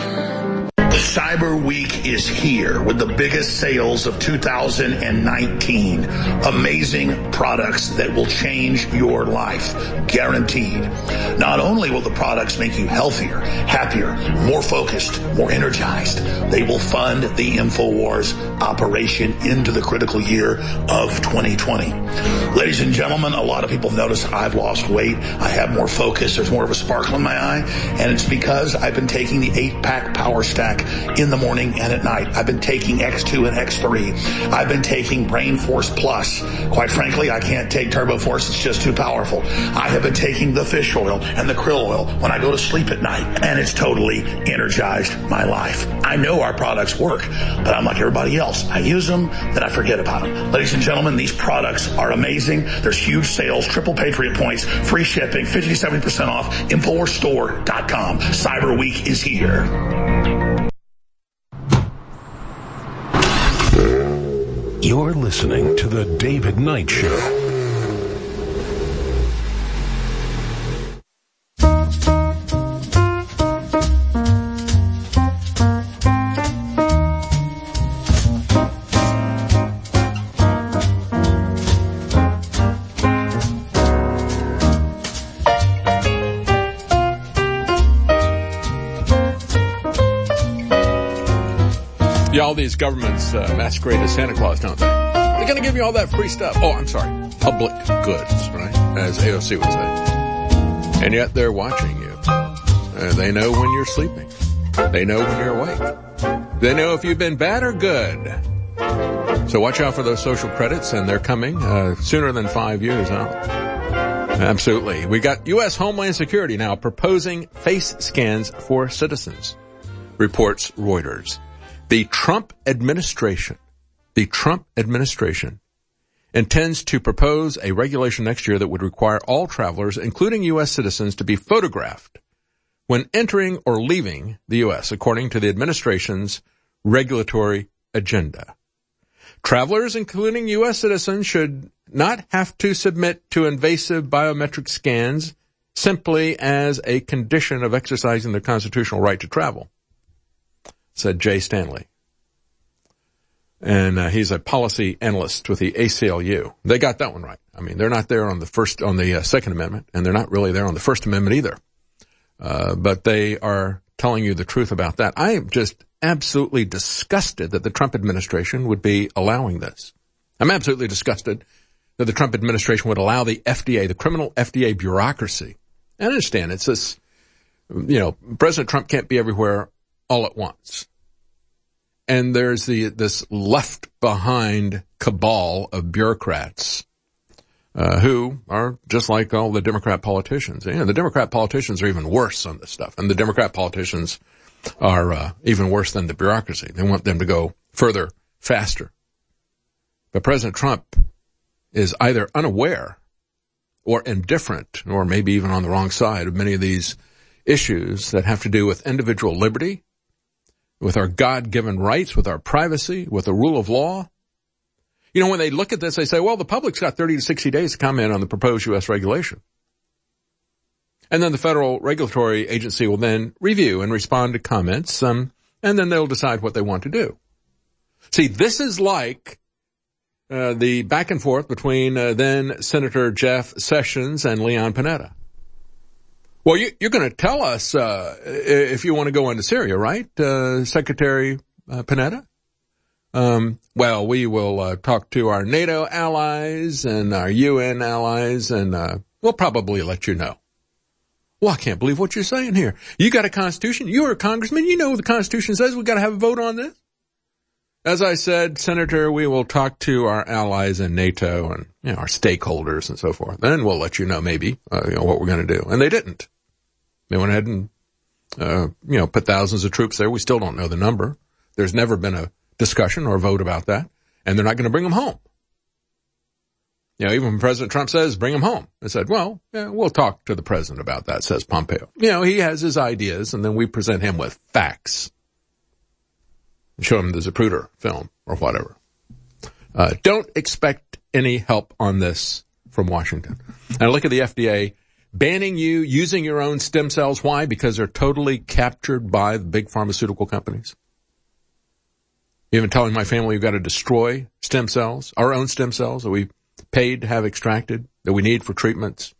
Cyber Week is here with the biggest sales of two thousand nineteen. Amazing products that will change your life. Guaranteed. Not only will the products make you healthier, happier, more focused, more energized, they will fund the InfoWars operation into the critical year of twenty twenty. Ladies and gentlemen, a lot of people have noticed I've lost weight. I have more focus. There's more of a sparkle in my eye. And it's because I've been taking the eight-pack Power Stack in the morning and at night. I've been taking X two and X three. I've been taking Brain Force Plus. Quite frankly, I can't take Turbo Force. It's just too powerful. I have been taking the fish oil and the krill oil when I go to sleep at night, and it's totally energized my life. I know our products work, but I'm like everybody else. I use them, then I forget about them. Ladies and gentlemen, these products are amazing. There's huge sales, triple Patriot points, free shipping, fifty to seventy percent off, Infowars Store dot com. Cyber Week is here. You're listening to The David Knight Show. Yeah, all these governments uh, masquerade as Santa Claus, don't they? They're going to give you all that free stuff. Oh, I'm sorry. Public goods, right? As A O C would say. And yet they're watching you. Uh, they know when you're sleeping. They know when you're awake. They know if you've been bad or good. So watch out for those social credits, and they're coming uh, sooner than five years out. Absolutely. We got U S Homeland Security now proposing face scans for citizens. reports Reuters. The Trump administration, the Trump administration intends to propose a regulation next year that would require all travelers, including U S citizens, to be photographed when entering or leaving the U S, according to the administration's regulatory agenda. Travelers, including U S citizens, should not have to submit to invasive biometric scans simply as a condition of exercising their constitutional right to travel, said Jay Stanley. And uh, he's a policy analyst with the A C L U. They got that one right. I mean, they're not there on the first, on the uh, Second Amendment, and they're not really there on the First Amendment either. Uh, but they are telling you the truth about that. I am just absolutely disgusted that the Trump administration would be allowing this. I'm absolutely disgusted that the Trump administration would allow the F D A, the criminal F D A bureaucracy. I understand it's this, you know, President Trump can't be everywhere all at once. And there's the this left behind cabal of bureaucrats uh, who are just like all the Democrat politicians. You know, the Democrat politicians are even worse on this stuff, and the Democrat politicians are uh, even worse than the bureaucracy. They want them to go further, faster. But President Trump is either unaware or indifferent, or maybe even on the wrong side of many of these issues that have to do with individual liberty, with our God-given rights, with our privacy, with the rule of law. You know, when they look at this, they say, well, the public's got thirty to sixty days to comment on the proposed U S regulation. And then the federal regulatory agency will then review and respond to comments, um, and then they'll decide what they want to do. See, this is like uh, the back and forth between uh, then Senator Jeff Sessions and Leon Panetta. Well, you, you're going to tell us uh, if you want to go into Syria, right, uh, Secretary uh, Panetta? Um, well, we will uh, talk to our NATO allies and our U N allies, and uh, we'll probably let you know. Well, I can't believe what you're saying here. You got a constitution. You're a congressman. You know what the Constitution says. We've got to have a vote on this. As I said, Senator, we will talk to our allies in NATO and, you know, our stakeholders and so forth. Then we'll let you know maybe uh, you know, what we're going to do. And they didn't. They went ahead and, uh, you know, put thousands of troops there. We still don't know the number. There's never been a discussion or a vote about that. And they're not going to bring them home. You know, even when President Trump says, bring them home. I said, well, yeah, we'll talk to the president about that, says Pompeo. You know, he has his ideas, and then we present him with facts. Show him the Zapruder film or whatever. Uh, don't expect any help on this from Washington. And look at the F D A banning you using your own stem cells. Why? Because they're totally captured by the big pharmaceutical companies. Even telling my family we've got to destroy stem cells, our own stem cells that we paid to have extracted, that we need for treatments,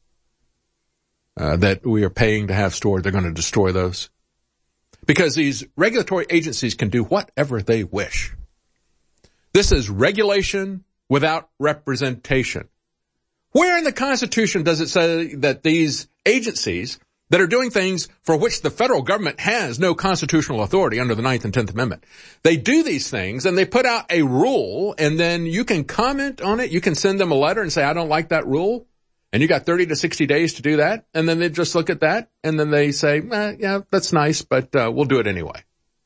uh, that we are paying to have stored. They're going to destroy those. Because these regulatory agencies can do whatever they wish. This is regulation without representation. Where in the Constitution does it say that these agencies that are doing things for which the federal government has no constitutional authority under the Ninth and Tenth Amendment, they do these things and they put out a rule, and then you can comment on it. You can send them a letter and say, I don't like that rule. And you got thirty to sixty days to do that. And then they just look at that and then they say, eh, yeah, that's nice, but uh, we'll do it anyway.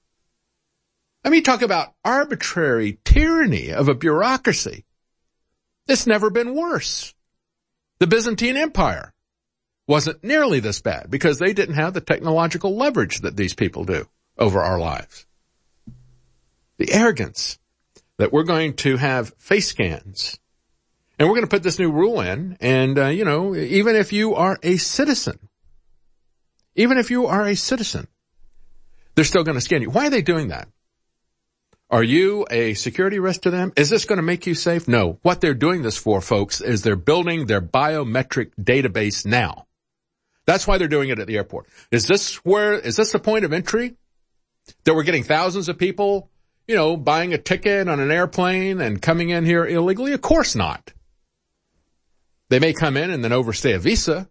I mean, talk about arbitrary tyranny of a bureaucracy. It's never been worse. The Byzantine Empire wasn't nearly this bad because they didn't have the technological leverage that these people do over our lives. The arrogance that we're going to have face scans, and we're going to put this new rule in, and, uh, you know, even if you are a citizen, even if you are a citizen, they're still going to scan you. Why are they doing that? Are you a security risk to them? Is this going to make you safe? No. What they're doing this for, folks, is they're building their biometric database now. That's why they're doing it at the airport. Is this where, is this the point of entry? That we're getting thousands of people, you know, buying a ticket on an airplane and coming in here illegally? Of course not. They may come in and then overstay a visa.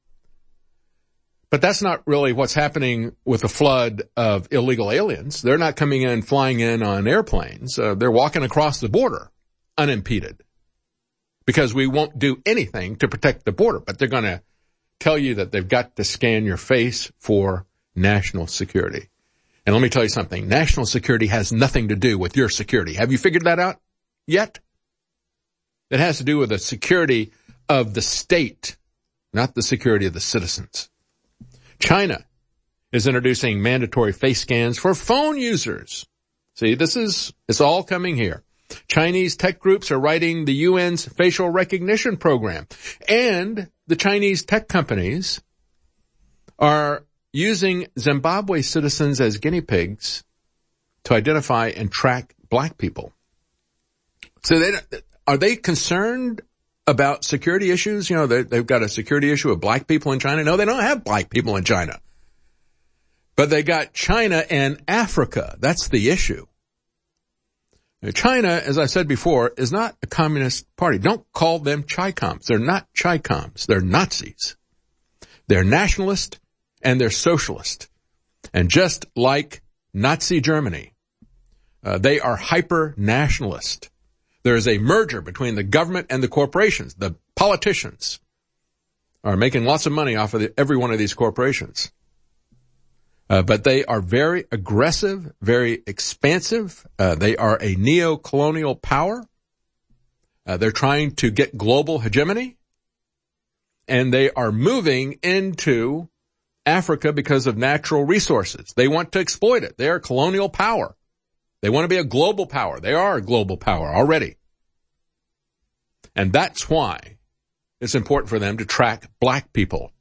But that's not really what's happening with the flood of illegal aliens. They're not coming in, flying in on airplanes. Uh, they're walking across the border unimpeded because we won't do anything to protect the border. But they're going to tell you that they've got to scan your face for national security. And let me tell you something. National security has nothing to do with your security. Have you figured that out yet? It has to do with the security of the state, not the security of the citizens. China is introducing mandatory face scans for phone users. See, this is, it's all coming here. Chinese tech groups are writing the U N's facial recognition program. And the Chinese tech companies are using Zimbabwe citizens as guinea pigs to identify and track black people. So they, are they concerned about security issues? You know, they, they've got a security issue of black people in China. No, they don't have black people in China. But they got China and Africa. That's the issue. China, as I said before, is not a communist party. Don't call them Chi-coms. They're not Chi-coms. They're Nazis. They're nationalist and they're socialist. And just like Nazi Germany, uh, they are hyper-nationalist. There is a merger between the government and the corporations. The politicians are making lots of money off of the, every one of these corporations. Uh, but they are very aggressive, very expansive. Uh, they are a neo-colonial power. Uh, they're trying to get global hegemony. And they are moving into Africa because of natural resources. They want to exploit it. They are a colonial power. They want to be a global power. They are a global power already. And that's why it's important for them to track black people.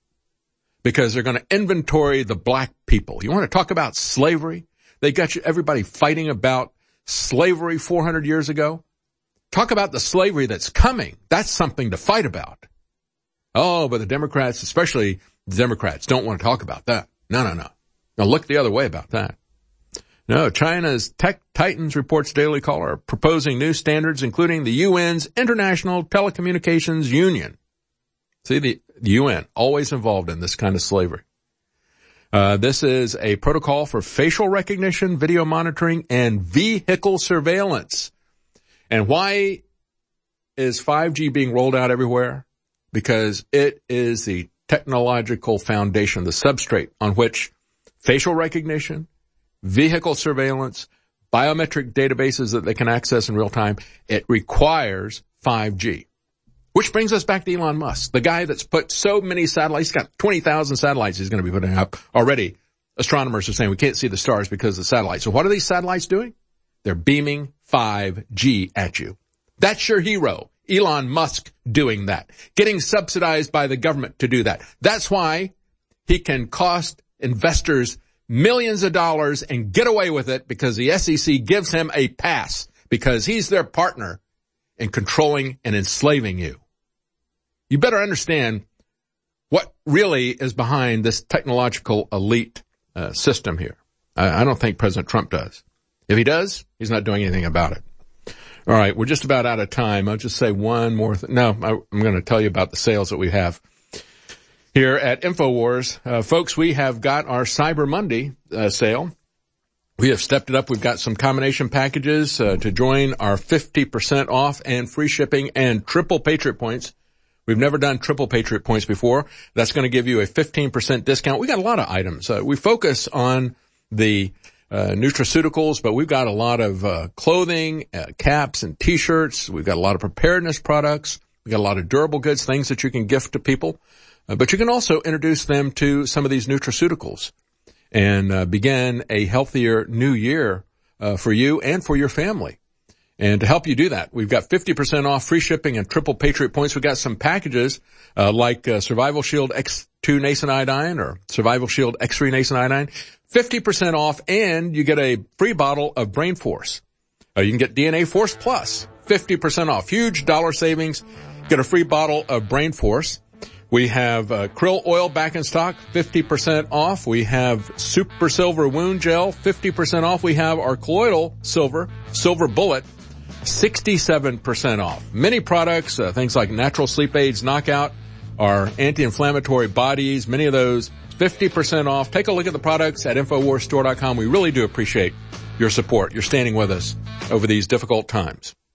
Because they're going to inventory the black people. You want to talk about slavery? They got you, everybody fighting about slavery four hundred years ago. Talk about the slavery that's coming. That's something to fight about. Oh, but the Democrats, especially the Democrats, don't want to talk about that. No, no, no. Now look the other way about that. No, China's Tech Titans reports Daily Caller are proposing new standards, including the U N's International Telecommunications Union. See, the, the U N, always involved in this kind of slavery. Uh, this is a protocol for facial recognition, video monitoring, and vehicle surveillance. And why is five G being rolled out everywhere? Because it is the technological foundation, the substrate on which facial recognition, vehicle surveillance, biometric databases that they can access in real time, it requires five G. Which brings us back to Elon Musk, the guy that's put so many satellites. He's got twenty thousand satellites he's going to be putting up already. Astronomers are saying we can't see the stars because of the satellites. So what are these satellites doing? They're beaming five G at you. That's your hero, Elon Musk, doing that. Getting subsidized by the government to do that. That's why he can cost investors millions of dollars and get away with it, because the S E C gives him a pass because he's their partner in controlling and enslaving you. You better understand what really is behind this technological elite uh, system here. I, I don't think President Trump does. If he does, he's not doing anything about it. All right, we're just about out of time. I'll just say one more thing. No, I, I'm going to tell you about the sales that we have here at InfoWars. Uh, folks, we have got our Cyber Monday uh, sale. We have stepped it up. We've got some combination packages uh, to join our fifty percent off and free shipping and triple Patriot points. We've never done triple Patriot points before. That's going to give you a fifteen percent discount. We got a lot of items. Uh, we focus on the uh, nutraceuticals, but we've got a lot of uh, clothing, uh, caps and T-shirts. We've got a lot of preparedness products. We've got a lot of durable goods, things that you can gift to people. Uh, but you can also introduce them to some of these nutraceuticals and uh, begin a healthier new year uh, for you and for your family. And to help you do that, we've got fifty percent off, free shipping, and triple Patriot points. We've got some packages uh, like uh, Survival Shield X two Nascent Iodine or Survival Shield X three Nascent Iodine, fifty percent off, and you get a free bottle of Brain Force. Uh, you can get D N A Force Plus, fifty percent off. Huge dollar savings. Get a free bottle of Brain Force. We have uh, krill oil back in stock, fifty percent off. We have Super Silver Wound Gel, fifty percent off. We have our Colloidal Silver, Silver Bullet, sixty-seven percent off. Many products, uh, things like Natural Sleep Aids Knockout, our anti-inflammatory bodies, many of those, fifty percent off. Take a look at the products at InfoWars Store dot com. We really do appreciate your support. You're standing with us over these difficult times.